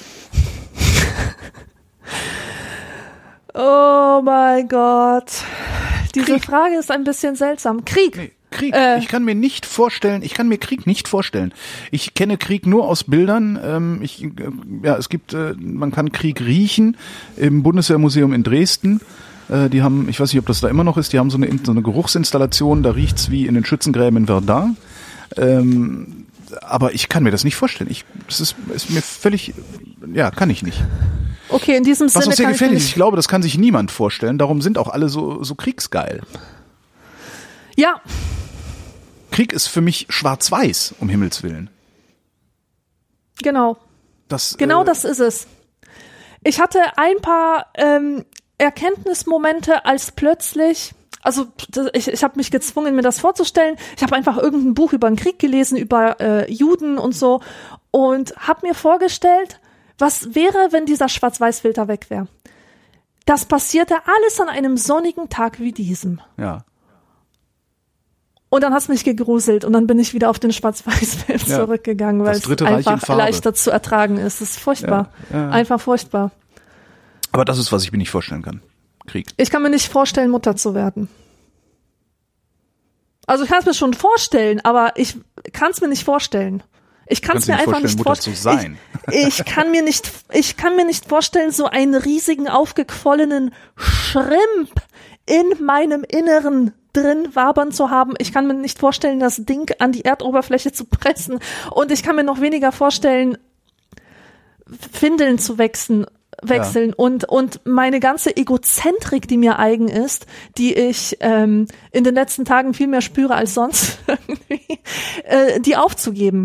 Oh mein Gott. Diese Krieg. Frage ist ein bisschen seltsam. Krieg. Nee, Krieg. Äh. Ich kann mir nicht vorstellen, ich kann mir Krieg nicht vorstellen. Ich kenne Krieg nur aus Bildern. Ähm, ich, äh, ja, es gibt, äh, man kann Krieg riechen im Bundeswehrmuseum in Dresden. Die haben, ich weiß nicht, ob das da immer noch ist, die haben so eine, so eine Geruchsinstallation, da riecht's wie in den Schützengräben in Verdun. Ähm, aber ich kann mir das nicht vorstellen. Ich, das ist, ist mir völlig, ja, kann ich nicht. Okay, in diesem Was Sinne auch sehr kann gefährlich ich ist. Ich glaube, das kann sich niemand vorstellen. Darum sind auch alle so, so kriegsgeil. Ja. Krieg ist für mich schwarz-weiß, um Himmels Willen. Genau. Das, genau äh, das ist es. Ich hatte ein paar ähm, Erkenntnismomente, als plötzlich, also ich, ich habe mich gezwungen, mir das vorzustellen. Ich habe einfach irgendein Buch über den Krieg gelesen, über äh, Juden und so und habe mir vorgestellt, was wäre, wenn dieser Schwarz-Weiß-Filter weg wäre. Das passierte alles an einem sonnigen Tag wie diesem. Ja. Und dann hat's mich gegruselt und dann bin ich wieder auf den Schwarz-Weiß-Film ja. zurückgegangen, weil es einfach leichter zu ertragen ist. Es ist furchtbar. Ja. Ja. Einfach furchtbar. Aber das ist, was ich mir nicht vorstellen kann. Krieg. Ich kann mir nicht vorstellen, Mutter zu werden. Also ich kann es mir schon vorstellen, aber ich kann es mir nicht vorstellen. Ich kann es mir einfach nicht vorstellen. Mutter zu sein. Ich, ich kann mir nicht, ich kann mir nicht vorstellen, so einen riesigen aufgequollenen Schrimp in meinem Inneren drin wabern zu haben. Ich kann mir nicht vorstellen, das Ding an die Erdoberfläche zu pressen. Und ich kann mir noch weniger vorstellen, Windeln zu wechseln. wechseln ja. und und meine ganze Egozentrik, die mir eigen ist, die ich ähm, in den letzten Tagen viel mehr spüre als sonst, äh, die aufzugeben.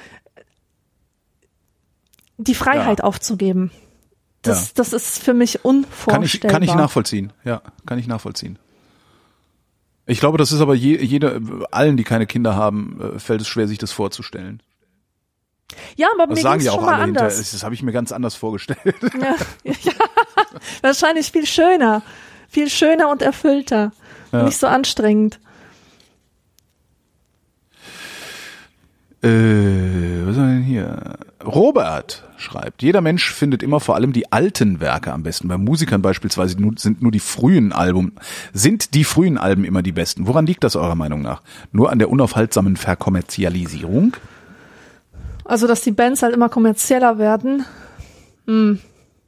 Die Freiheit ja. aufzugeben. Das, ja. das ist für mich unvorstellbar. Kann ich, kann ich nachvollziehen. Ja, kann ich nachvollziehen. Ich glaube, das ist aber je, jeder, allen, die keine Kinder haben, fällt es schwer, sich das vorzustellen. Ja, aber das mir sagen ging's ja auch schon mal alle anders. Hinter, das habe ich mir ganz anders vorgestellt. Ja, ja, wahrscheinlich viel schöner. Viel schöner und erfüllter. Ja. Nicht so anstrengend. Äh, was haben wir denn hier? Robert schreibt, jeder Mensch findet immer vor allem die alten Werke am besten. Bei Musikern beispielsweise sind nur die frühen Alben, sind die frühen Alben immer die besten. Woran liegt das eurer Meinung nach? Nur an der unaufhaltsamen Verkommerzialisierung? Also, dass die Bands halt immer kommerzieller werden. Hm.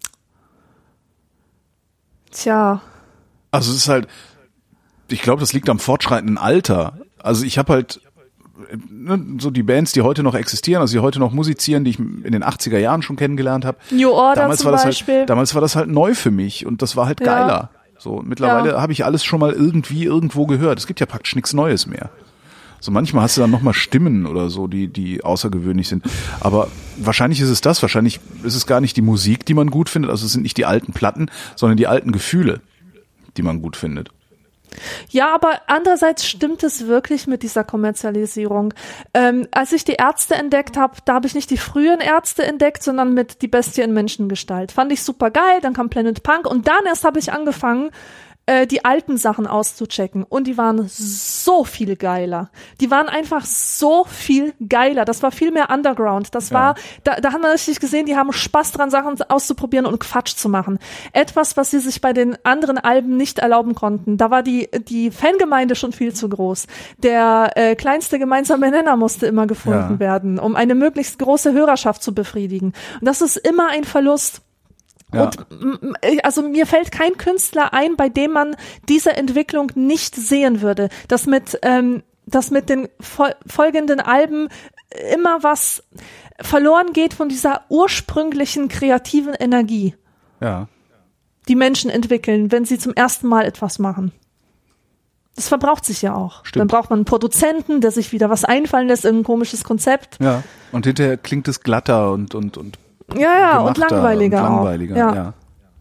Tja. Also es ist halt, ich glaube, das liegt am fortschreitenden Alter. Also ich habe halt so die Bands, die heute noch existieren, also die heute noch musizieren, die ich in den achtziger Jahren schon kennengelernt habe. New Order damals zum war das Beispiel. Halt, damals war das halt neu für mich und das war halt Ja. geiler. So, mittlerweile Ja. habe ich alles schon mal irgendwie irgendwo gehört. Es gibt ja praktisch nichts Neues mehr. So manchmal hast du dann nochmal Stimmen oder so, die, die außergewöhnlich sind. Aber wahrscheinlich ist es das, wahrscheinlich ist es gar nicht die Musik, die man gut findet, also es sind nicht die alten Platten, sondern die alten Gefühle, die man gut findet. Ja, aber andererseits stimmt es wirklich mit dieser Kommerzialisierung. Ähm, als ich die Ärzte entdeckt habe, da habe ich nicht die frühen Ärzte entdeckt, sondern mit Die Bestie in Menschengestalt. Fand ich super geil, dann kam Planet Punk und dann erst habe ich angefangen, äh, die alten Sachen auszuchecken und die waren so viel geiler. Die waren einfach so viel geiler. Das war viel mehr Underground. Das war, ja. da, da haben wir richtig gesehen, die haben Spaß dran, Sachen auszuprobieren und Quatsch zu machen. Etwas, was sie sich bei den anderen Alben nicht erlauben konnten. Da war die, die Fangemeinde schon viel zu groß. Der äh, kleinste gemeinsame Nenner musste immer gefunden ja. werden, um eine möglichst große Hörerschaft zu befriedigen. Und das ist immer ein Verlust. Ja. Und also mir fällt kein Künstler ein, bei dem man diese Entwicklung nicht sehen würde, dass mit ähm, dass mit den fol- folgenden Alben immer was verloren geht von dieser ursprünglichen kreativen Energie, ja. die Menschen entwickeln, wenn sie zum ersten Mal etwas machen. Das verbraucht sich ja auch. Stimmt. Dann braucht man einen Produzenten, der sich wieder was einfallen lässt, irgendein komisches Konzept. Ja. Und hinterher klingt es glatter und und und Ja, ja, und langweiliger, und langweiliger auch. Ja. ja.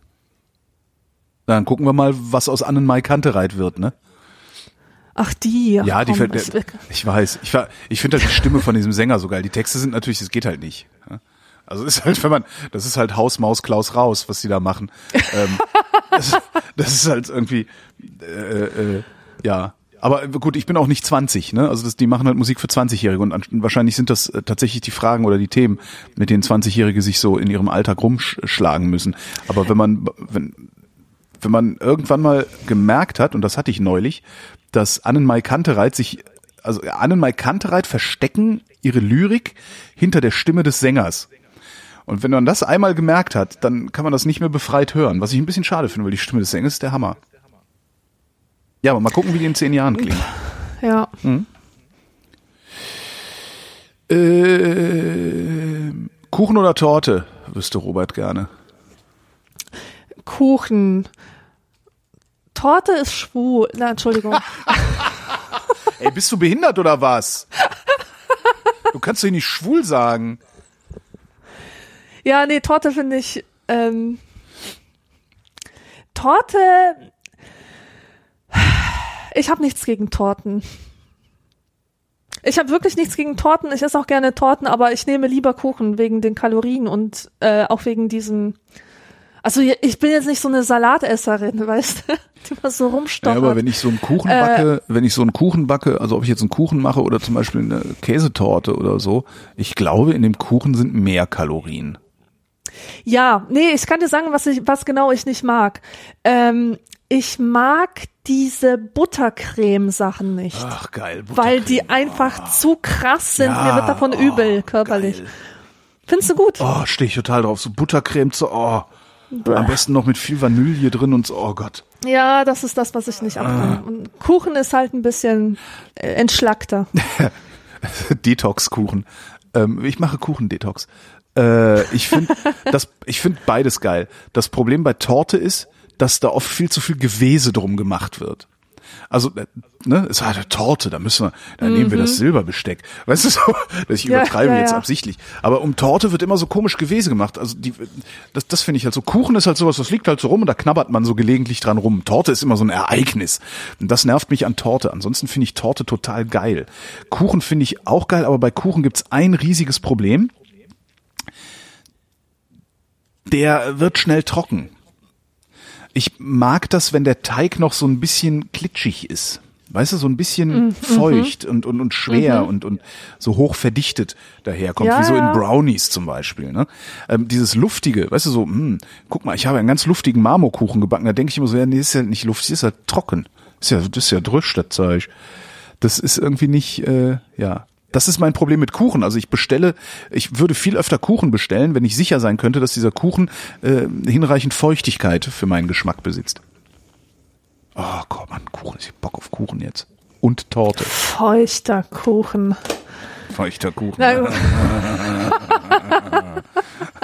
Dann gucken wir mal, was aus Annenmai Kantereit wird, ne? Ach, die. Ja, die komm, fällt, ich weiß. Ich, ich finde halt die Stimme von diesem Sänger so geil. Die Texte sind natürlich, das geht halt nicht. Also ist halt, wenn man, das ist halt Haus, Maus, Klaus, raus, was die da machen. ähm, das, das ist halt irgendwie, äh, äh, ja. Aber gut, ich bin auch nicht zwanzig, ne? Also das, die machen halt Musik für zwanzigjährige und an, wahrscheinlich sind das äh, tatsächlich die Fragen oder die Themen, mit denen zwanzigjährige sich so in ihrem Alltag rumschlagen müssen. Aber wenn man, wenn, wenn man irgendwann mal gemerkt hat, und das hatte ich neulich, dass Annenmai Kantereit sich, also Annenmai Kantereit verstecken ihre Lyrik hinter der Stimme des Sängers. Und wenn man das einmal gemerkt hat, dann kann man das nicht mehr befreit hören, was ich ein bisschen schade finde, weil die Stimme des Sängers ist der Hammer. Ja, aber mal gucken, wie die in zehn Jahren klingen. Ja. Hm? Äh, Kuchen oder Torte, wüsste Robert gerne. Kuchen. Torte ist schwul. Na, Entschuldigung. Ey, bist du behindert oder was? Du kannst doch nicht schwul sagen. Ja, nee, Torte finde ich, ähm, Torte, ich habe nichts gegen Torten. Ich habe wirklich nichts gegen Torten. Ich esse auch gerne Torten, aber ich nehme lieber Kuchen wegen den Kalorien und äh, auch wegen diesem. Also ich bin jetzt nicht so eine Salatesserin, weißt du, die mal so rumstochert. Ja, aber wenn ich so einen Kuchen backe, äh, wenn ich so einen Kuchen backe, also ob ich jetzt einen Kuchen mache oder zum Beispiel eine Käsetorte oder so, ich glaube, in dem Kuchen sind mehr Kalorien. Ja, nee, ich kann dir sagen, was ich, was genau ich nicht mag. Ähm, ich mag diese Buttercreme-Sachen nicht. Ach, geil. Weil die einfach oh. zu krass sind. Ja, Mir wird davon oh, übel, körperlich. Geil. Findest du gut? Oh, stehe ich total drauf. So Buttercreme, so, oh. Bäh. Am besten noch mit viel Vanille drin und so, oh Gott. Ja, das ist das, was ich nicht abnehme. Ah. Und Kuchen ist halt ein bisschen äh, entschlackter. Detox-Kuchen. Ähm, ich mache Kuchen-Detox. Äh, ich finde das, ich finde beides geil. Das Problem bei Torte ist, dass da oft viel zu viel Gewese drum gemacht wird. Also, ne, es war eine Torte, da müssen wir, da mhm. nehmen wir das Silberbesteck. Weißt du so? Ich übertreibe ja, ja, jetzt ja. absichtlich. Aber um Torte wird immer so komisch Gewese gemacht. Also die, das, das finde ich halt so. Kuchen ist halt sowas, das liegt halt so rum und da knabbert man so gelegentlich dran rum. Torte ist immer so ein Ereignis. Und das nervt mich an Torte. Ansonsten finde ich Torte total geil. Kuchen finde ich auch geil, aber bei Kuchen gibt's ein riesiges Problem. Der wird schnell trocken. Ich mag das, wenn der Teig noch so ein bisschen klitschig ist. Weißt du, so ein bisschen mm, feucht mm-hmm. und, und, und schwer mm-hmm. und, und so hoch verdichtet daherkommt, ja, wie so ja. in Brownies zum Beispiel. Ne? Ähm, dieses Luftige, weißt du, so, mh, guck mal, ich habe einen ganz luftigen Marmorkuchen gebacken. Da denke ich immer so, ja, nee, ist ja nicht luftig, ist ja trocken. Ist ja, das ist ja drüsch, das Zeug. Das ist irgendwie nicht, äh, ja... Das ist mein Problem mit Kuchen. Also ich bestelle, ich würde viel öfter Kuchen bestellen, wenn ich sicher sein könnte, dass dieser Kuchen äh, hinreichend Feuchtigkeit für meinen Geschmack besitzt. Oh, komm an, Kuchen. Ich hab Bock auf Kuchen jetzt. Und Torte. Feuchter Kuchen. Feuchter Kuchen. Na,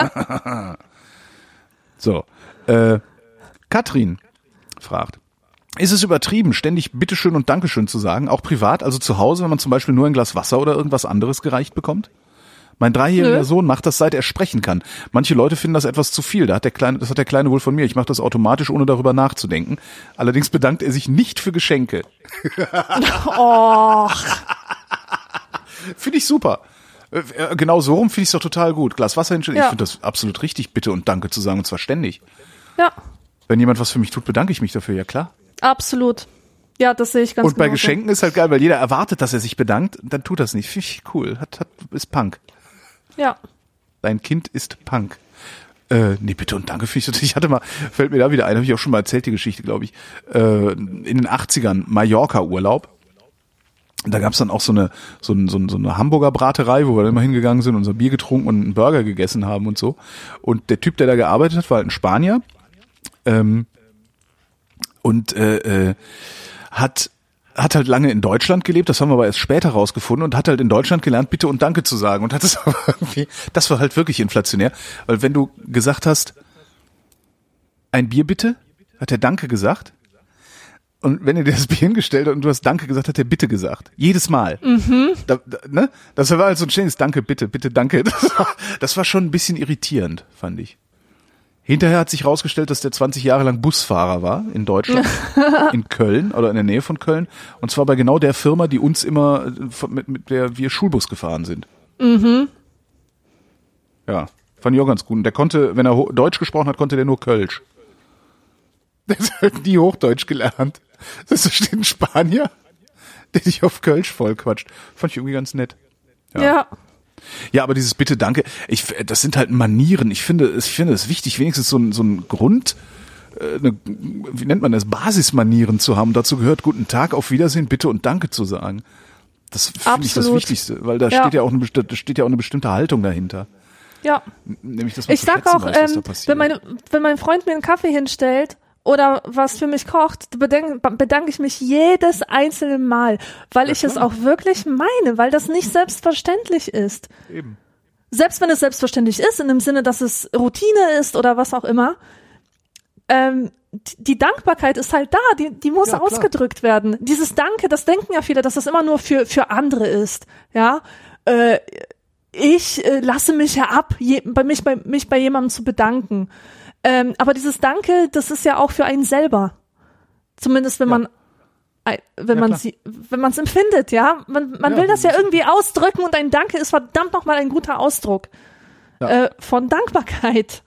so, äh, Katrin fragt, ist es übertrieben, ständig Bitteschön und Dankeschön zu sagen, auch privat, also zu Hause, wenn man zum Beispiel nur ein Glas Wasser oder irgendwas anderes gereicht bekommt? Mein dreijähriger Nö. Sohn macht das, seit er sprechen kann. Manche Leute finden das etwas zu viel. Da hat der Kleine, das hat der Kleine wohl von mir. Ich mache das automatisch, ohne darüber nachzudenken. Allerdings bedankt er sich nicht für Geschenke. Oh. Finde ich super. Genau so rum finde ich es doch total gut. Glas Wasser hinstellen. Ja. Ich finde das absolut richtig, Bitte und Danke zu sagen, und zwar ständig. Ja. Wenn jemand was für mich tut, bedanke ich mich dafür, ja klar. Absolut. Ja, das sehe ich ganz Und bei genauso. Geschenken ist halt geil, weil jeder erwartet, dass er sich bedankt, dann tut das nicht. Finde ich cool. Hat, hat, ist Punk. Ja. Dein Kind ist Punk. Äh, nee, Bitte und Danke finde ich. Ich hatte mal, fällt mir da wieder ein, habe ich auch schon mal erzählt, die Geschichte, glaube ich, äh, in den achtzigern, Mallorca-Urlaub. Da gab's dann auch so eine so, ein, so, ein, so eine Hamburger Braterei, wo wir dann immer hingegangen sind, unser Bier getrunken und einen Burger gegessen haben und so. Und der Typ, der da gearbeitet hat, war halt ein Spanier. Ähm, und äh, äh, hat hat halt lange in Deutschland gelebt, das haben wir aber erst später rausgefunden, und hat halt in Deutschland gelernt, Bitte und Danke zu sagen, und hat es aber irgendwie, das war halt wirklich inflationär, weil wenn du gesagt hast, ein Bier bitte, hat er Danke gesagt, und wenn er dir das Bier hingestellt hat und du hast Danke gesagt, hat er Bitte gesagt, jedes Mal. Mhm. Da, da, ne? Das war halt so ein ständiges Danke, Bitte, Bitte, Danke, das war, das war schon ein bisschen irritierend, fand ich. Hinterher hat sich rausgestellt, dass der zwanzig Jahre lang Busfahrer war in Deutschland, in Köln oder in der Nähe von Köln. Und zwar bei genau der Firma, die uns immer, mit, mit der wir Schulbus gefahren sind. Mhm. Ja, fand ich auch ganz gut. Und der konnte, wenn er Deutsch gesprochen hat, konnte der nur Kölsch. Der hat halt nie Hochdeutsch gelernt. Das ist ein Spanier, der dich auf Kölsch vollquatscht. Fand ich irgendwie ganz nett. Ja. Ja. Ja, aber dieses Bitte, Danke, ich, das sind halt Manieren. Ich finde, ich finde es wichtig, wenigstens so ein, so ein Grund, eine, wie nennt man das, Basismanieren zu haben. Dazu gehört Guten Tag, auf Wiedersehen, Bitte und Danke zu sagen. Das finde ich das Wichtigste, weil da ja. steht ja auch eine, da steht ja auch eine bestimmte Haltung dahinter. Ja. Nämlich, dass man ich sag auch, weiß, ähm, wenn meine, wenn mein Freund mir einen Kaffee hinstellt oder was für mich kocht, bedanke, bedanke ich mich jedes einzelne Mal, weil ja, ich klar. es auch wirklich meine, weil das nicht selbstverständlich ist. Eben. Selbst wenn es selbstverständlich ist, in dem Sinne, dass es Routine ist oder was auch immer, ähm, die Dankbarkeit ist halt da, die, die muss ja, ausgedrückt klar. werden. Dieses Danke, das denken ja viele, dass das immer nur für, für andere ist, ja. Äh, ich äh, lasse mich ja ab, je, bei mich, bei, mich bei jemandem zu bedanken. Ähm, aber dieses Danke, das ist ja auch für einen selber. Zumindest wenn ja. man, wenn ja, man sie, wenn man es empfindet, ja. Man, man ja, will das ja irgendwie ausdrücken, und ein Danke ist verdammt nochmal ein guter Ausdruck ja. äh, von Dankbarkeit.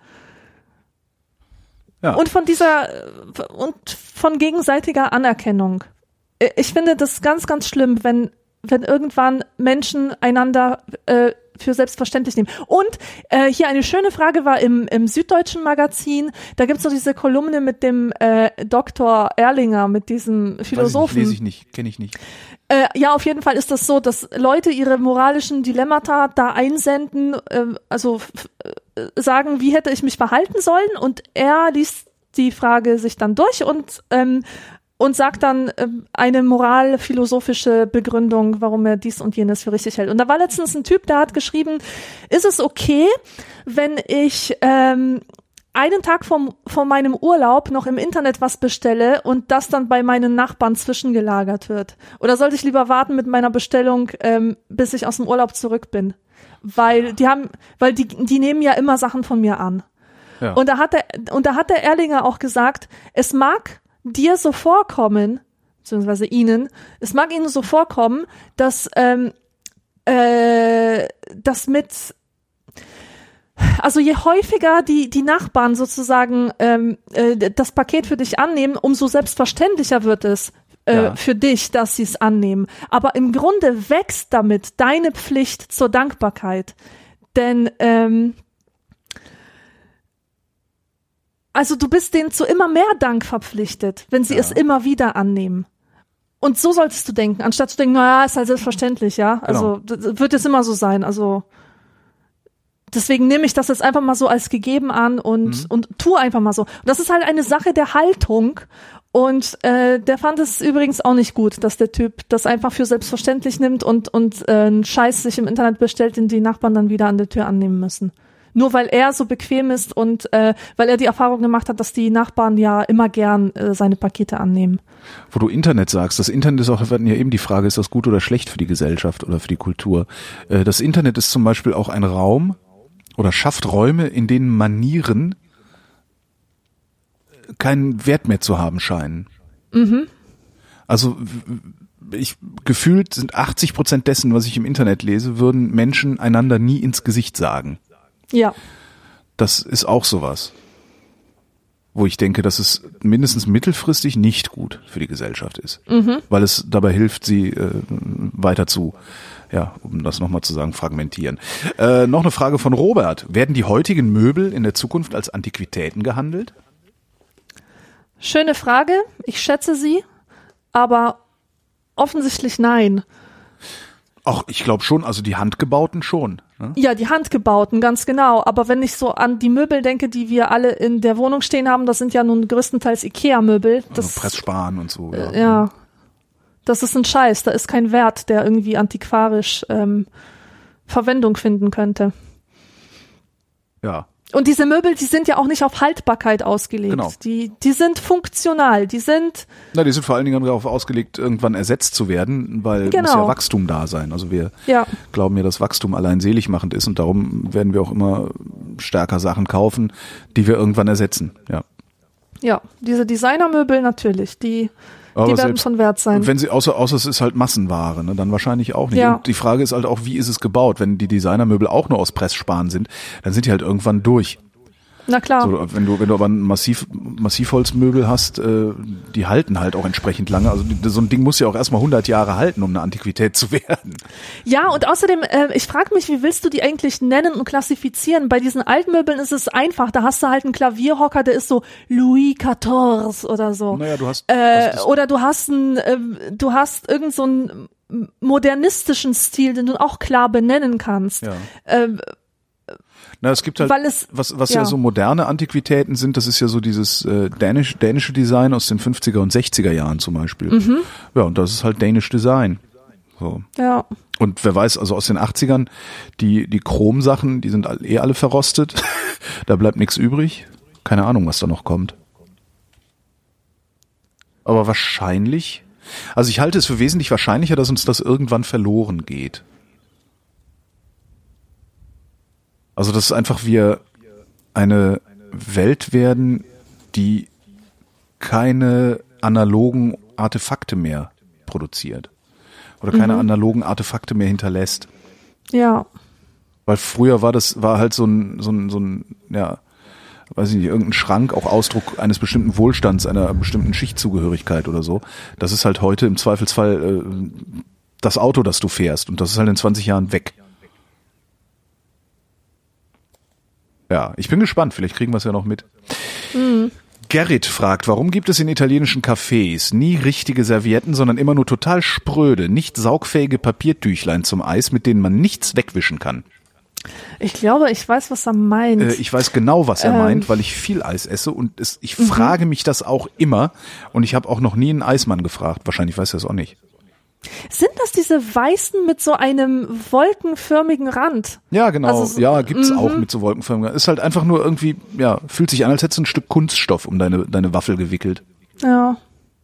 Ja. Und von dieser, und von gegenseitiger Anerkennung. Ich finde das ganz, ganz schlimm, wenn, wenn irgendwann Menschen einander, äh, für selbstverständlich nehmen. Und äh, hier eine schöne Frage war im, im Süddeutschen Magazin, da gibt's noch diese Kolumne mit dem äh, Doktor Erlinger, mit diesem Philosophen. Weiß ich nicht, lese ich nicht, kenne ich nicht. Äh, ja, auf jeden Fall ist das so, dass Leute ihre moralischen Dilemmata da einsenden, äh, also f- äh, sagen, wie hätte ich mich verhalten sollen, und er liest die Frage sich dann durch und ähm, und sagt dann äh, eine moralphilosophische Begründung, warum er dies und jenes für richtig hält. Und da war letztens ein Typ, der hat geschrieben, ist es okay, wenn ich ähm, einen Tag vom, von meinem Urlaub noch im Internet was bestelle und das dann bei meinen Nachbarn zwischengelagert wird? Oder sollte ich lieber warten mit meiner Bestellung, ähm, bis ich aus dem Urlaub zurück bin? Weil die haben, weil die, die nehmen ja immer Sachen von mir an. Ja. Und da hat der, und da hat der Erlinger auch gesagt, es mag dir so vorkommen, beziehungsweise ihnen, es mag ihnen so vorkommen, dass ähm, äh, das mit, also je häufiger die die Nachbarn sozusagen ähm, äh, das Paket für dich annehmen, umso selbstverständlicher wird es äh, ja. für dich, dass sie es annehmen. Aber im Grunde wächst damit deine Pflicht zur Dankbarkeit, denn ähm, also du bist denen zu immer mehr Dank verpflichtet, wenn sie ja. es immer wieder annehmen. Und so solltest du denken, anstatt zu denken, naja, ist halt selbstverständlich, ja. Also genau. Das wird es immer so sein. Also deswegen nehme ich das jetzt einfach mal so als gegeben an und mhm. und tu einfach mal so. Und das ist halt eine Sache der Haltung. Und äh, der fand es übrigens auch nicht gut, dass der Typ das einfach für selbstverständlich nimmt und und äh, einen Scheiß sich im Internet bestellt, den die Nachbarn dann wieder an der Tür annehmen müssen. Nur weil er so bequem ist und äh, weil er die Erfahrung gemacht hat, dass die Nachbarn ja immer gern äh, seine Pakete annehmen. Wo du Internet sagst, das Internet ist auch, wir hatten ja eben die Frage, ist das gut oder schlecht für die Gesellschaft oder für die Kultur? Äh, das Internet ist zum Beispiel auch ein Raum oder schafft Räume, in denen Manieren keinen Wert mehr zu haben scheinen. Mhm. Also ich gefühlt sind achtzig Prozent dessen, was ich im Internet lese, würden Menschen einander nie ins Gesicht sagen. Ja. Das ist auch sowas, wo ich denke, dass es mindestens mittelfristig nicht gut für die Gesellschaft ist, mhm. weil es dabei hilft, sie äh, weiter zu, ja, um das nochmal zu sagen, fragmentieren. Äh, noch eine Frage von Robert. Werden die heutigen Möbel in der Zukunft als Antiquitäten gehandelt? Schöne Frage. Ich schätze sie, aber offensichtlich nein. Ach, ich glaube schon, also die handgebauten schon. Ne? Ja, die handgebauten, ganz genau. Aber wenn ich so an die Möbel denke, die wir alle in der Wohnung stehen haben, das sind ja nun größtenteils Ikea-Möbel. Das, also Pressspan und so. Ja. Äh, ja, das ist ein Scheiß. Da ist kein Wert, der irgendwie antiquarisch ähm, Verwendung finden könnte. Ja. Und diese Möbel, die sind ja auch nicht auf Haltbarkeit ausgelegt. Genau. Die, die sind funktional, die sind... Na, die sind vor allen Dingen darauf ausgelegt, irgendwann ersetzt zu werden, weil genau. muss ja Wachstum da sein. Also wir ja. glauben ja, dass Wachstum allein seligmachend ist und darum werden wir auch immer stärker Sachen kaufen, die wir irgendwann ersetzen. Ja, ja, diese Designermöbel natürlich, die... Aber die werden von Wert sein. Wenn sie, außer, außer es ist halt Massenware, ne, dann wahrscheinlich auch nicht. Ja. Und die Frage ist halt auch, wie ist es gebaut? Wenn die Designermöbel auch nur aus Pressspan sind, dann sind die halt irgendwann durch. Na klar. So, wenn du, wenn du aber ein Massiv, Massivholzmöbel hast, äh, die halten halt auch entsprechend lange. Also die, so ein Ding muss ja auch erstmal hundert Jahre halten, um eine Antiquität zu werden. Ja, und außerdem, äh, ich frage mich, wie willst du die eigentlich nennen und klassifizieren? Bei diesen Altmöbeln ist es einfach. Da hast du halt einen Klavierhocker, der ist so Louis vierzehn oder so. Naja, du hast, äh, hast oder du hast ein, äh, du hast irgend so einen modernistischen Stil, den du auch klar benennen kannst. Ja. Äh, Na, es gibt halt, Weil es, was, was ja. ja so moderne Antiquitäten sind, das ist ja so dieses äh, dänisch, dänische Design aus den fünfziger und sechziger Jahren zum Beispiel. Mhm. Ja, und das ist halt Danish Design. So. Ja. Und wer weiß, also aus den achtzigern, die, die Chrom-Sachen, die sind eh alle verrostet. Da bleibt nichts übrig. Keine Ahnung, was da noch kommt. Aber wahrscheinlich, also ich halte es für wesentlich wahrscheinlicher, dass uns das irgendwann verloren geht. Also dass einfach wir eine Welt werden, die keine analogen Artefakte mehr produziert. Oder keine mhm. analogen Artefakte mehr hinterlässt. Ja. Weil früher war das, war halt so ein, so ein, so ein, ja, weiß ich nicht, irgendein Schrank, auch Ausdruck eines bestimmten Wohlstands, einer bestimmten Schichtzugehörigkeit oder so. Das ist halt heute im Zweifelsfall äh, das Auto, das du fährst. Und das ist halt in zwanzig Jahren weg. Ja, ich bin gespannt. Vielleicht kriegen wir es ja noch mit. Mhm. Gerrit fragt, warum gibt es in italienischen Cafés nie richtige Servietten, sondern immer nur total spröde, nicht saugfähige Papiertüchlein zum Eis, mit denen man nichts wegwischen kann? Ich glaube, ich weiß, was er meint. Äh, ich weiß genau, was er ähm. meint, weil ich viel Eis esse und es, ich mhm. frage mich das auch immer und ich habe auch noch nie einen Eismann gefragt. Wahrscheinlich weiß er es auch nicht. Sind das diese weißen mit so einem wolkenförmigen Rand? Ja, genau. Also so, ja, gibt's m-m. auch mit so wolkenförmigen. Ist halt einfach nur irgendwie, ja, fühlt sich an, als hättest du ein Stück Kunststoff um deine, deine Waffel gewickelt. Ja.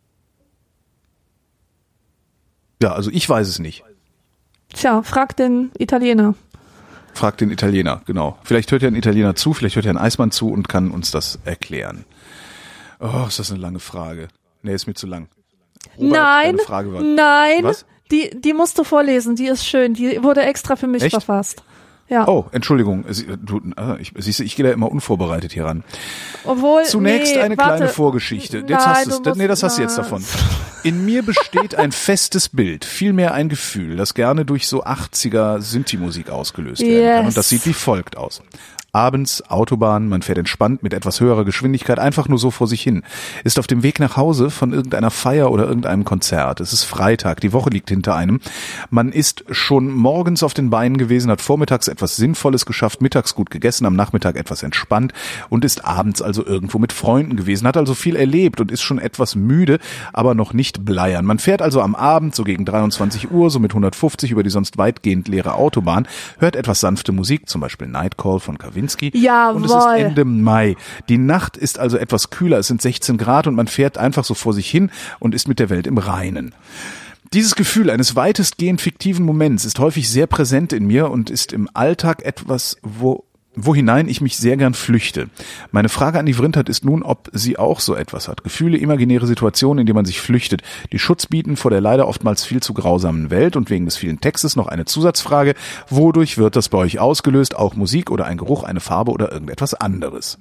Ja, also ich weiß es nicht. Tja, frag den Italiener. Frag den Italiener, genau. Vielleicht hört ja ein Italiener zu, vielleicht hört ja ein Eismann zu und kann uns das erklären. Oh, ist das eine lange Frage. Nee, ist mir zu lang. Robert, nein, Frage war, nein, was? die, die musst du vorlesen, die ist schön, die wurde extra für mich Echt? verfasst. Ja. Oh, Entschuldigung, du, ich, siehst du, ich gehe da immer unvorbereitet hier ran. Obwohl, Zunächst nee, eine warte. kleine Vorgeschichte. Jetzt Nein, hast du's, du musst, nee, das hast du jetzt nein. davon. In mir besteht ein festes Bild, vielmehr ein Gefühl, das gerne durch so achtziger Synthi-Musik ausgelöst werden yes. kann. Und das sieht wie folgt aus. Abends, Autobahn, man fährt entspannt mit etwas höherer Geschwindigkeit einfach nur so vor sich hin. Ist auf dem Weg nach Hause von irgendeiner Feier oder irgendeinem Konzert. Es ist Freitag, die Woche liegt hinter einem. Man ist schon morgens auf den Beinen gewesen, hat vormittags etwas Sinnvolles geschafft, mittags gut gegessen, am Nachmittag etwas entspannt und ist abends also irgendwo mit Freunden gewesen, hat also viel erlebt und ist schon etwas müde, aber noch nicht bleiern. Man fährt also am Abend so gegen dreiundzwanzig Uhr, so mit hundertfünfzig über die sonst weitgehend leere Autobahn, hört etwas sanfte Musik, zum Beispiel Nightcall von Kavinsky, Kavinsky. Jawohl. Und es ist Ende Mai. Die Nacht ist also etwas kühler, es sind sechzehn Grad und man fährt einfach so vor sich hin und ist mit der Welt im Reinen. Dieses Gefühl eines weitestgehend fiktiven Moments ist häufig sehr präsent in mir und ist im Alltag etwas, wo wo hinein ich mich sehr gern flüchte. Meine Frage an die Vrindert ist nun, ob sie auch so etwas hat. Gefühle, imaginäre Situationen, in denen man sich flüchtet, die Schutz bieten vor der leider oftmals viel zu grausamen Welt. Und wegen des vielen Textes noch eine Zusatzfrage. Wodurch wird das bei euch ausgelöst? Auch Musik oder ein Geruch, eine Farbe oder irgendetwas anderes?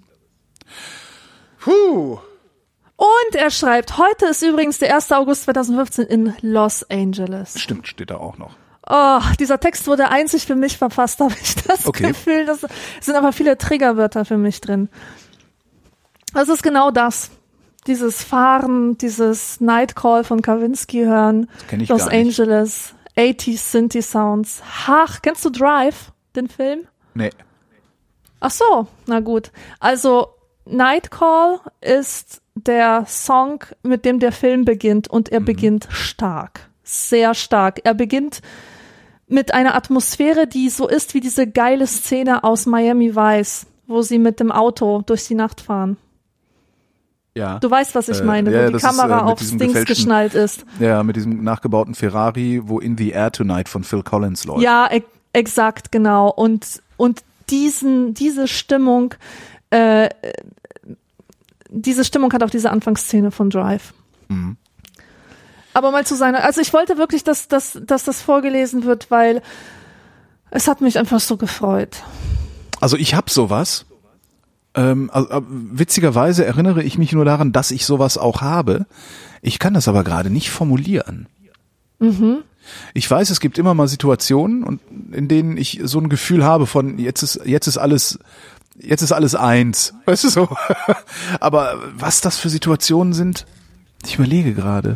Puh. Und er schreibt, heute ist übrigens der erster August zweitausendfünfzehn in Los Angeles. Stimmt, steht da auch noch. Oh, dieser Text wurde einzig für mich verfasst, habe ich das Okay. Gefühl. Das sind aber viele Triggerwörter für mich drin. Das ist genau das. Dieses Fahren, dieses Nightcall von Kavinsky hören, kenn ich Los gar nicht. Angeles, achtziger Synthi Sounds. Ach, kennst du Drive, den Film? Nee. Ach so, na gut. Also Nightcall ist der Song, mit dem der Film beginnt und er mhm. beginnt stark, sehr stark. Er beginnt mit einer Atmosphäre, die so ist wie diese geile Szene aus Miami Vice, wo sie mit dem Auto durch die Nacht fahren. Ja. Du weißt, was ich Äh, meine, ja, wo die das Kamera ist, äh, mit aufs diesem Dings gefälschten- geschnallt ist. Ja, mit diesem nachgebauten Ferrari, wo In the Air Tonight von Phil Collins läuft. Ja, e- exakt, genau. Und, und diesen, diese Stimmung, äh, diese Stimmung hat auch diese Anfangsszene von Drive. Mhm. Aber mal zu seiner, also ich wollte wirklich, dass, dass, dass das vorgelesen wird, weil es hat mich einfach so gefreut. Also ich habe sowas. Ähm, also, äh, witzigerweise erinnere ich mich nur daran, dass ich sowas auch habe. Ich kann das aber gerade nicht formulieren. Mhm. Ich weiß, es gibt immer mal Situationen, und in denen ich so ein Gefühl habe von jetzt ist jetzt ist alles jetzt ist alles eins, weißt du so. Aber was das für Situationen sind, ich überlege gerade.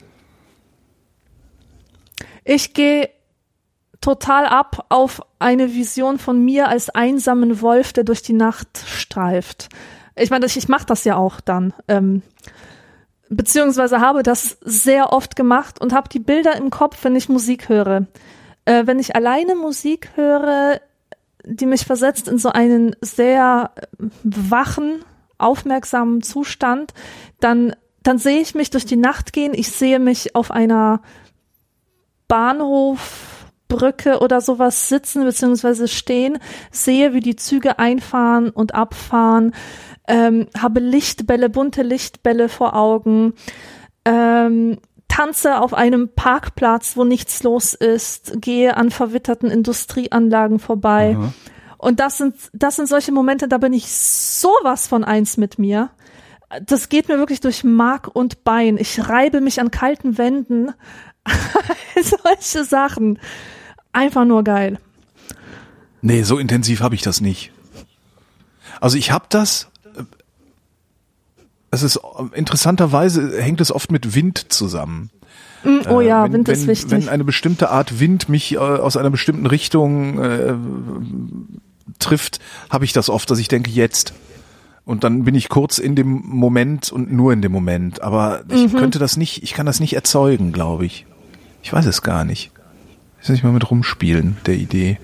Ich gehe total ab auf eine Vision von mir als einsamen Wolf, der durch die Nacht streift. Ich meine, ich, ich mache das ja auch dann. Ähm, beziehungsweise habe das sehr oft gemacht und habe die Bilder im Kopf, wenn ich Musik höre. Äh, wenn ich alleine Musik höre, die mich versetzt in so einen sehr wachen, aufmerksamen Zustand, dann, dann sehe ich mich durch die Nacht gehen. Ich sehe mich auf einer Bahnhofbrücke oder sowas sitzen beziehungsweise stehen, sehe, wie die Züge einfahren und abfahren, ähm, habe Lichtbälle, bunte Lichtbälle vor Augen, ähm, tanze auf einem Parkplatz, wo nichts los ist, gehe an verwitterten Industrieanlagen vorbei. Mhm. Und das sind, das sind solche Momente, da bin ich sowas von eins mit mir. Das geht mir wirklich durch Mark und Bein. Ich reibe mich an kalten Wänden. Solche Sachen. Einfach nur geil. Nee, so intensiv habe ich das nicht. Also ich habe das, es ist interessanterweise hängt es oft mit Wind zusammen. Mm, oh ja, äh, wenn, Wind wenn, ist wichtig. Wenn eine bestimmte Art Wind mich äh, aus einer bestimmten Richtung äh, trifft, habe ich das oft, dass ich denke, jetzt. Und dann bin ich kurz in dem Moment und nur in dem Moment. Aber ich Mhm. könnte das nicht, ich kann das nicht erzeugen, glaube ich. Ich weiß es gar nicht. Ich will nicht mal mit rumspielen, der Idee.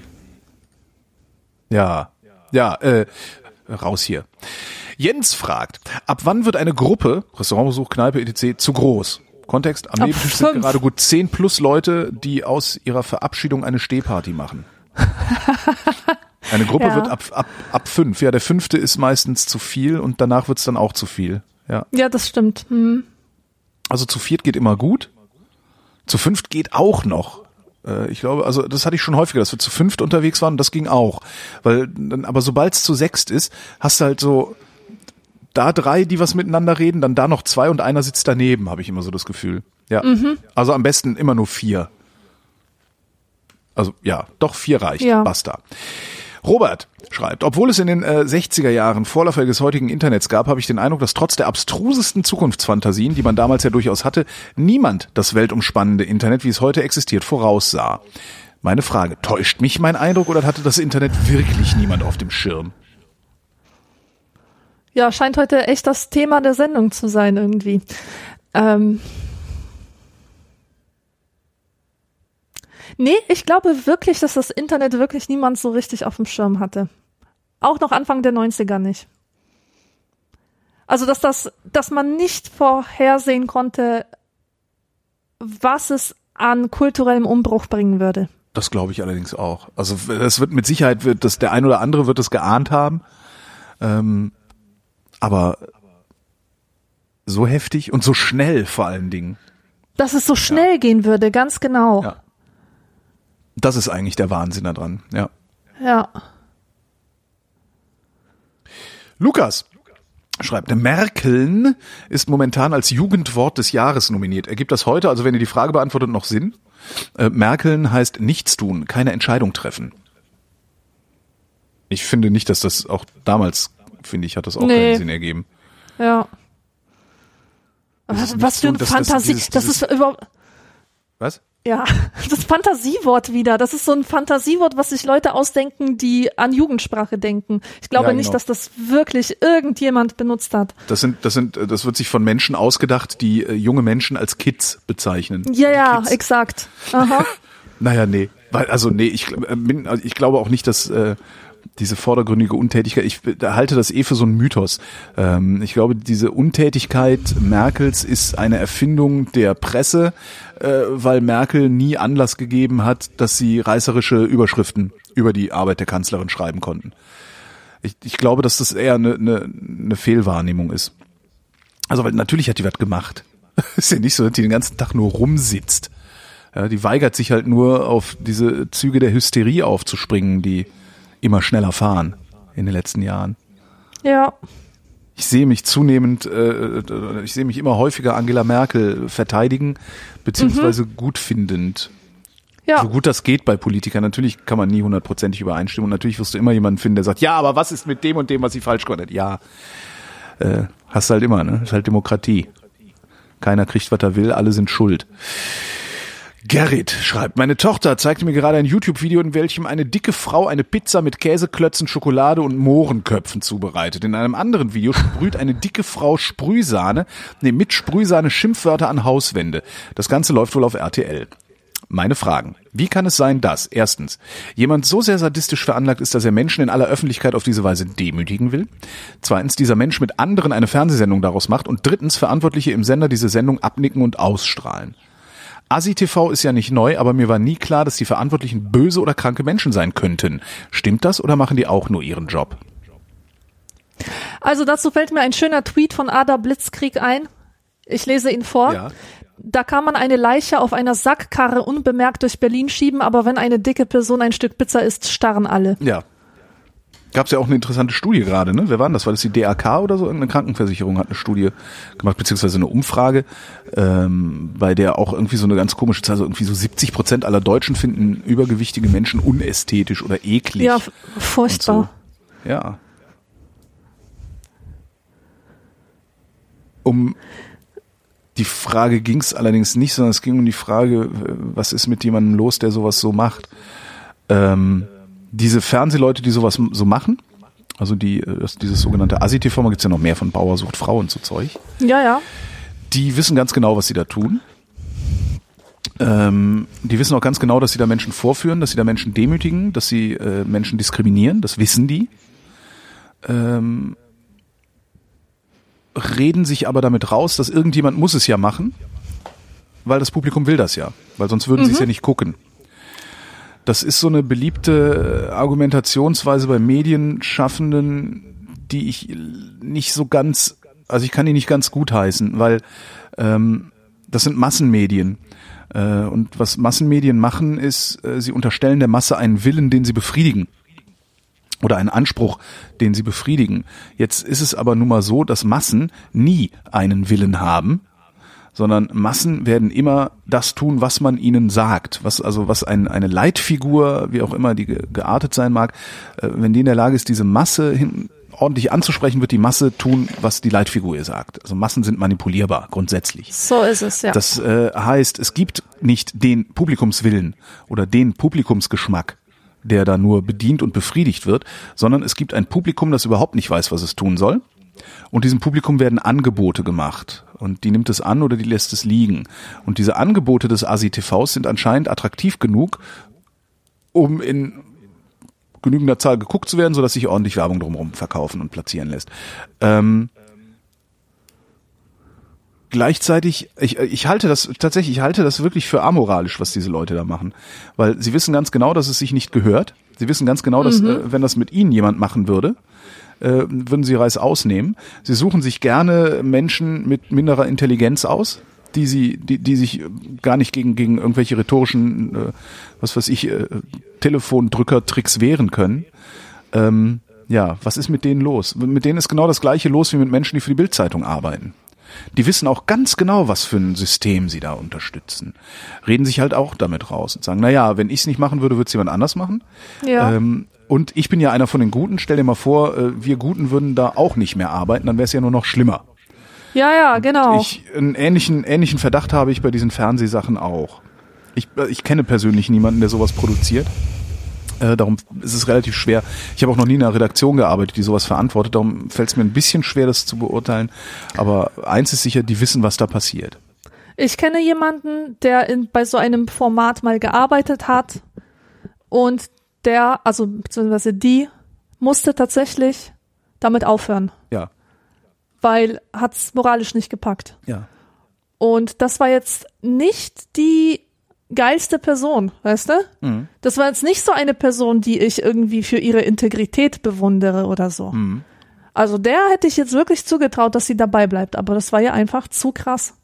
Ja, ja, äh, raus hier. Jens fragt, ab wann wird eine Gruppe, Restaurantbesuch, Kneipe, et cetera, zu groß? Kontext, am Ab Nebentisch sind fünf. gerade gut zehn plus Leute, die aus ihrer Verabschiedung eine Stehparty machen. Eine Gruppe Ja. wird ab, ab, ab fünf. Ja, der fünfte ist meistens zu viel und danach wird's dann auch zu viel. Ja. Ja, das stimmt. Hm. Also zu viert geht immer gut. Zu fünft geht auch noch. Äh, ich glaube, also das hatte ich schon häufiger, dass wir zu fünft unterwegs waren und das ging auch. Weil dann, aber sobald's zu sechst ist, hast du halt so da drei, die was miteinander reden, dann da noch zwei und einer sitzt daneben, habe ich immer so das Gefühl. Ja. Mhm. Also am besten immer nur vier. Also ja, doch vier reicht. Ja. Basta. Robert schreibt, obwohl es in den äh, sechziger Jahren Vorläufer des heutigen Internets gab, habe ich den Eindruck, dass trotz der abstrusesten Zukunftsfantasien, die man damals ja durchaus hatte, niemand das weltumspannende Internet, wie es heute existiert, voraussah. Meine Frage, täuscht mich mein Eindruck oder hatte das Internet wirklich niemand auf dem Schirm? Ja, scheint heute echt das Thema der Sendung zu sein irgendwie. Ähm Nee, ich glaube wirklich, dass das Internet wirklich niemand so richtig auf dem Schirm hatte. Auch noch Anfang der neunziger nicht. Also, dass das, dass man nicht vorhersehen konnte, was es an kulturellem Umbruch bringen würde. Das glaube ich allerdings auch. Also, es wird mit Sicherheit, wird das, der ein oder andere wird es geahnt haben. Ähm, aber so heftig und so schnell vor allen Dingen. Dass es so schnell ja. gehen würde, ganz genau. Ja. Das ist eigentlich der Wahnsinn daran, ja. Ja. Lukas schreibt, Merkeln ist momentan als Jugendwort des Jahres nominiert. Ergibt das heute, also wenn ihr die Frage beantwortet, noch Sinn? Äh, Merkeln heißt nichts tun, keine Entscheidung treffen. Ich finde nicht, dass das auch damals, finde ich, hat das auch nee. keinen Sinn ergeben. Ja. Was, was für eine Fantasie. Das, das, das ist überhaupt. Was? Ja, das Fantasiewort wieder. Das ist so ein Fantasiewort, was sich Leute ausdenken, die an Jugendsprache denken. Ich glaube ja, genau. nicht, dass das wirklich irgendjemand benutzt hat. Das sind, das sind, das wird sich von Menschen ausgedacht, die äh, junge Menschen als Kids bezeichnen. Ja, ja, Kids. Exakt. Aha. Naja, nee. Weil, also nee, ich, äh, bin, also ich glaube auch nicht, dass äh, diese vordergründige Untätigkeit, ich halte das eh für so einen Mythos. Ähm, ich glaube, diese Untätigkeit Merkels ist eine Erfindung der Presse, äh, weil Merkel nie Anlass gegeben hat, dass sie reißerische Überschriften über die Arbeit der Kanzlerin schreiben konnten. Ich, ich glaube, dass das eher eine, eine, eine Fehlwahrnehmung ist. Also, weil natürlich hat die was gemacht. Ist ja nicht so, dass die den ganzen Tag nur rumsitzt. Ja, die weigert sich halt nur, auf diese Züge der Hysterie aufzuspringen, die immer schneller fahren in den letzten Jahren. Ja. Ich sehe mich zunehmend, äh, ich sehe mich immer häufiger Angela Merkel verteidigen, beziehungsweise mhm. gut findend. Ja. So gut das geht bei Politikern. Natürlich kann man nie hundertprozentig übereinstimmen und natürlich wirst du immer jemanden finden, der sagt, ja, aber was ist mit dem und dem, was sie falsch gemacht hat? Ja, äh, hast du halt immer, ne? Ist halt Demokratie. Keiner kriegt, was er will, alle sind schuld. Gerrit schreibt, meine Tochter zeigte mir gerade ein YouTube-Video, in welchem eine dicke Frau eine Pizza mit Käseklötzen, Schokolade und Mohrenköpfen zubereitet. In einem anderen Video sprüht eine dicke Frau Sprühsahne, nee, mit Sprühsahne Schimpfwörter an Hauswände. Das Ganze läuft wohl auf R T L. Meine Fragen. Wie kann es sein, dass, erstens, jemand so sehr sadistisch veranlagt ist, dass er Menschen in aller Öffentlichkeit auf diese Weise demütigen will? Zweitens, dieser Mensch mit anderen eine Fernsehsendung daraus macht? Und drittens, Verantwortliche im Sender diese Sendung abnicken und ausstrahlen? Asi T V ist ja nicht neu, aber mir war nie klar, dass die Verantwortlichen böse oder kranke Menschen sein könnten. Stimmt das oder machen die auch nur ihren Job? Also dazu fällt mir ein schöner Tweet von Ada Blitzkrieg ein. Ich lese ihn vor. Ja. Da kann man eine Leiche auf einer Sackkarre unbemerkt durch Berlin schieben, aber wenn eine dicke Person ein Stück Pizza isst, starren alle. Ja. Gab es ja auch eine interessante Studie gerade, ne? Wer war denn das? War das die D A K oder so? Eine Krankenversicherung hat eine Studie gemacht, beziehungsweise eine Umfrage, ähm, bei der auch irgendwie so eine ganz komische Zahl, also irgendwie so siebzig Prozent aller Deutschen finden übergewichtige Menschen unästhetisch oder eklig. Ja, furchtbar. So. Ja. Um die Frage ging es allerdings nicht, sondern es ging um die Frage, was ist mit jemandem los, der sowas so macht? Ähm, Diese Fernsehleute, die sowas so machen, also die das, dieses sogenannte Asi T V, da gibt's ja noch mehr von Bauer sucht Frau und so Zeug. Ja, ja. Die wissen ganz genau, was sie da tun. Ähm, die wissen auch ganz genau, dass sie da Menschen vorführen, dass sie da Menschen demütigen, dass sie äh, Menschen diskriminieren, das wissen die. Ähm, reden sich aber damit raus, dass irgendjemand muss es ja machen, weil das Publikum will das ja, weil sonst würden mhm. sie es ja nicht gucken. Das ist so eine beliebte Argumentationsweise bei Medienschaffenden, die ich nicht so ganz, also ich kann die nicht ganz gutheißen, weil ähm, das sind Massenmedien. Äh, und was Massenmedien machen, ist, äh, sie unterstellen der Masse einen Willen, den sie befriedigen. Oder einen Anspruch, den sie befriedigen. Jetzt ist es aber nun mal so, dass Massen nie einen Willen haben, sondern Massen werden immer das tun, was man ihnen sagt. Was also was ein, eine Leitfigur, wie auch immer die ge, geartet sein mag, äh, wenn die in der Lage ist, diese Masse hin, ordentlich anzusprechen, wird die Masse tun, was die Leitfigur ihr sagt. Also Massen sind manipulierbar, grundsätzlich. So ist es, ja. Das äh, heißt, es gibt nicht den Publikumswillen oder den Publikumsgeschmack, der da nur bedient und befriedigt wird, sondern es gibt ein Publikum, das überhaupt nicht weiß, was es tun soll. Und diesem Publikum werden Angebote gemacht. Und die nimmt es an oder die lässt es liegen. Und diese Angebote des Asi T Vs sind anscheinend attraktiv genug, um in genügender Zahl geguckt zu werden, sodass sich ordentlich Werbung drumherum verkaufen und platzieren lässt. Ähm, Gleichzeitig, ich, ich halte das tatsächlich, ich halte das wirklich für amoralisch, was diese Leute da machen. Weil sie wissen ganz genau, dass es sich nicht gehört. Sie wissen ganz genau, dass, mhm. äh, wenn das mit ihnen jemand machen würde, äh, würden sie Reis ausnehmen. Sie suchen sich gerne Menschen mit minderer Intelligenz aus, die sie, die, die sich gar nicht gegen, gegen irgendwelche rhetorischen, äh, was weiß ich, äh, Telefondrücker-Tricks wehren können. Ähm, ja, was ist mit denen los? Mit denen ist genau das Gleiche los wie mit Menschen, die für die Bild-Zeitung arbeiten. Die wissen auch ganz genau, was für ein System sie da unterstützen. Reden sich halt auch damit raus und sagen, na ja, wenn ich es nicht machen würde, würde es jemand anders machen. Ja. Ähm, und ich bin ja einer von den Guten. Stell dir mal vor, äh, wir Guten würden da auch nicht mehr arbeiten, dann wäre es ja nur noch schlimmer. Ja, ja, genau. Ich, einen ähnlichen, ähnlichen Verdacht habe ich bei diesen Fernsehsachen auch. Ich, ich kenne persönlich niemanden, der sowas produziert. Äh, darum ist es relativ schwer. Ich habe auch noch nie in einer Redaktion gearbeitet, die sowas verantwortet. Darum fällt es mir ein bisschen schwer, das zu beurteilen. Aber eins ist sicher, die wissen, was da passiert. Ich kenne jemanden, der in, bei so einem Format mal gearbeitet hat und der, also beziehungsweise die, musste tatsächlich damit aufhören. Ja. Weil hat's moralisch nicht gepackt. Ja. Und das war jetzt nicht die geilste Person, weißt du? Mhm. Das war jetzt nicht so eine Person, die ich irgendwie für ihre Integrität bewundere oder so. Mhm. Also der hätte ich jetzt wirklich zugetraut, dass sie dabei bleibt, aber das war ja einfach zu krass.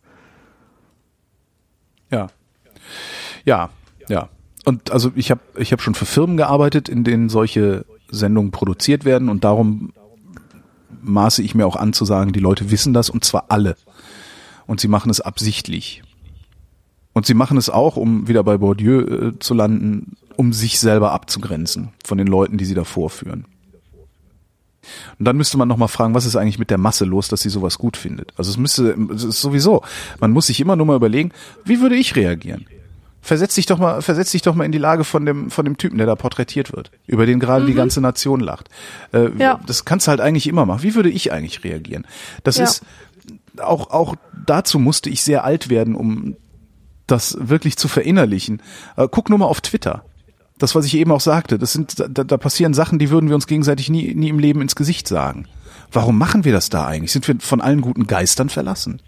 Ja. Ja, ja. Und also ich habe ich hab schon für Firmen gearbeitet, in denen solche Sendungen produziert werden und darum maße ich mir auch an zu sagen, die Leute wissen das und zwar alle. Und sie machen es absichtlich. Und sie machen es auch, um wieder bei Bourdieu äh, zu landen, um sich selber abzugrenzen von den Leuten, die sie da vorführen. Und dann müsste man nochmal fragen, was ist eigentlich mit der Masse los, dass sie sowas gut findet? Also es müsste, es ist sowieso, man muss sich immer nur mal überlegen, wie würde ich reagieren? Versetz dich doch mal, versetz dich doch mal in die Lage von dem, von dem Typen, der da porträtiert wird, über den gerade mhm. die ganze Nation lacht. Äh, ja. Das kannst du halt eigentlich immer machen. Wie würde ich eigentlich reagieren? Das ja. ist, auch, auch dazu musste ich sehr alt werden, um das wirklich zu verinnerlichen. Äh, guck nur mal auf Twitter. Das, was ich eben auch sagte, das sind, da, da passieren Sachen, die würden wir uns gegenseitig nie, nie im Leben ins Gesicht sagen. Warum machen wir das da eigentlich? Sind wir von allen guten Geistern verlassen?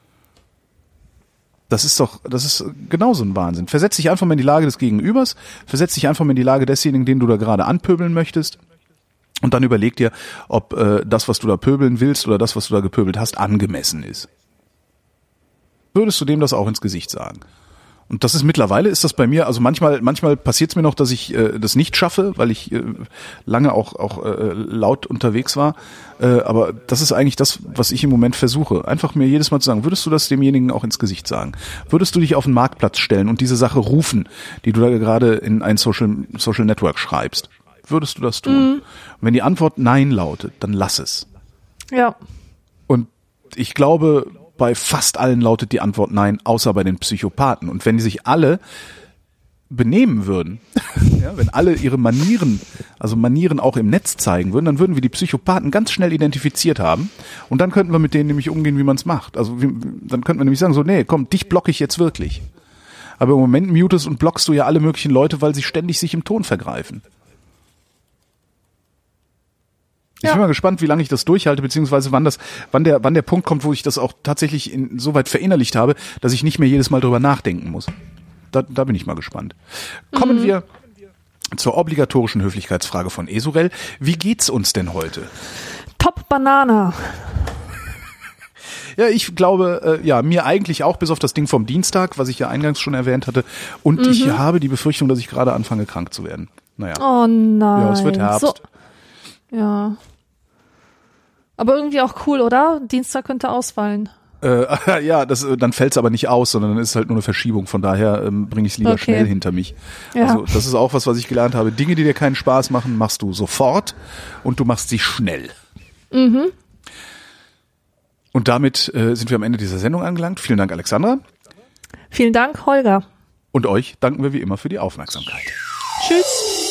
Das ist doch, das ist genauso ein Wahnsinn. Versetz dich einfach mal in die Lage des Gegenübers, versetz dich einfach mal in die Lage desjenigen, den du da gerade anpöbeln möchtest. Und dann überleg dir, ob äh, das, was du da pöbeln willst oder das, was du da gepöbelt hast, angemessen ist. Würdest du dem das auch ins Gesicht sagen? Und das ist mittlerweile, ist das bei mir, also manchmal manchmal passiert es mir noch, dass ich äh, das nicht schaffe, weil ich äh, lange auch auch äh, laut unterwegs war. Äh, aber das ist eigentlich das, was ich im Moment versuche. Einfach mir jedes Mal zu sagen, würdest du das demjenigen auch ins Gesicht sagen? Würdest du dich auf den Marktplatz stellen und diese Sache rufen, die du da gerade in ein Social, Social Network schreibst? Würdest du das tun? Mhm. Und wenn die Antwort Nein lautet, dann lass es. Ja. Und ich glaube, bei fast allen lautet die Antwort Nein, außer bei den Psychopathen. Und wenn die sich alle benehmen würden, ja, wenn alle ihre Manieren, also Manieren auch im Netz zeigen würden, dann würden wir die Psychopathen ganz schnell identifiziert haben und dann könnten wir mit denen nämlich umgehen, wie man es macht. Also wie, dann könnten wir nämlich sagen, so nee, komm, dich blocke ich jetzt wirklich. Aber im Moment mutest und blockst du ja alle möglichen Leute, weil sie ständig sich im Ton vergreifen. Ich ja. bin mal gespannt, wie lange ich das durchhalte, beziehungsweise wann das, wann der, wann der Punkt kommt, wo ich das auch tatsächlich in, so weit verinnerlicht habe, dass ich nicht mehr jedes Mal drüber nachdenken muss. Da, da bin ich mal gespannt. Kommen mhm. wir zur obligatorischen Höflichkeitsfrage von Esurel. Wie geht's uns denn heute? Top Banana. Ja, ich glaube, äh, ja, mir eigentlich auch, bis auf das Ding vom Dienstag, was ich ja eingangs schon erwähnt hatte. Und mhm. ich habe die Befürchtung, dass ich gerade anfange, krank zu werden. Naja. Oh nein. Ja, es wird Herbst. So. Ja. Aber irgendwie auch cool, oder? Dienstag könnte ausfallen. Äh, ja, das, dann fällt es aber nicht aus, sondern dann ist es halt nur eine Verschiebung. Von daher ähm, bringe ich es lieber okay. schnell hinter mich. Ja. Also das ist auch was, was ich gelernt habe. Dinge, die dir keinen Spaß machen, machst du sofort und du machst sie schnell. Mhm. Und damit äh, sind wir am Ende dieser Sendung angelangt. Vielen Dank, Alexandra. Vielen Dank, Holger. Und euch danken wir wie immer für die Aufmerksamkeit. Tschüss.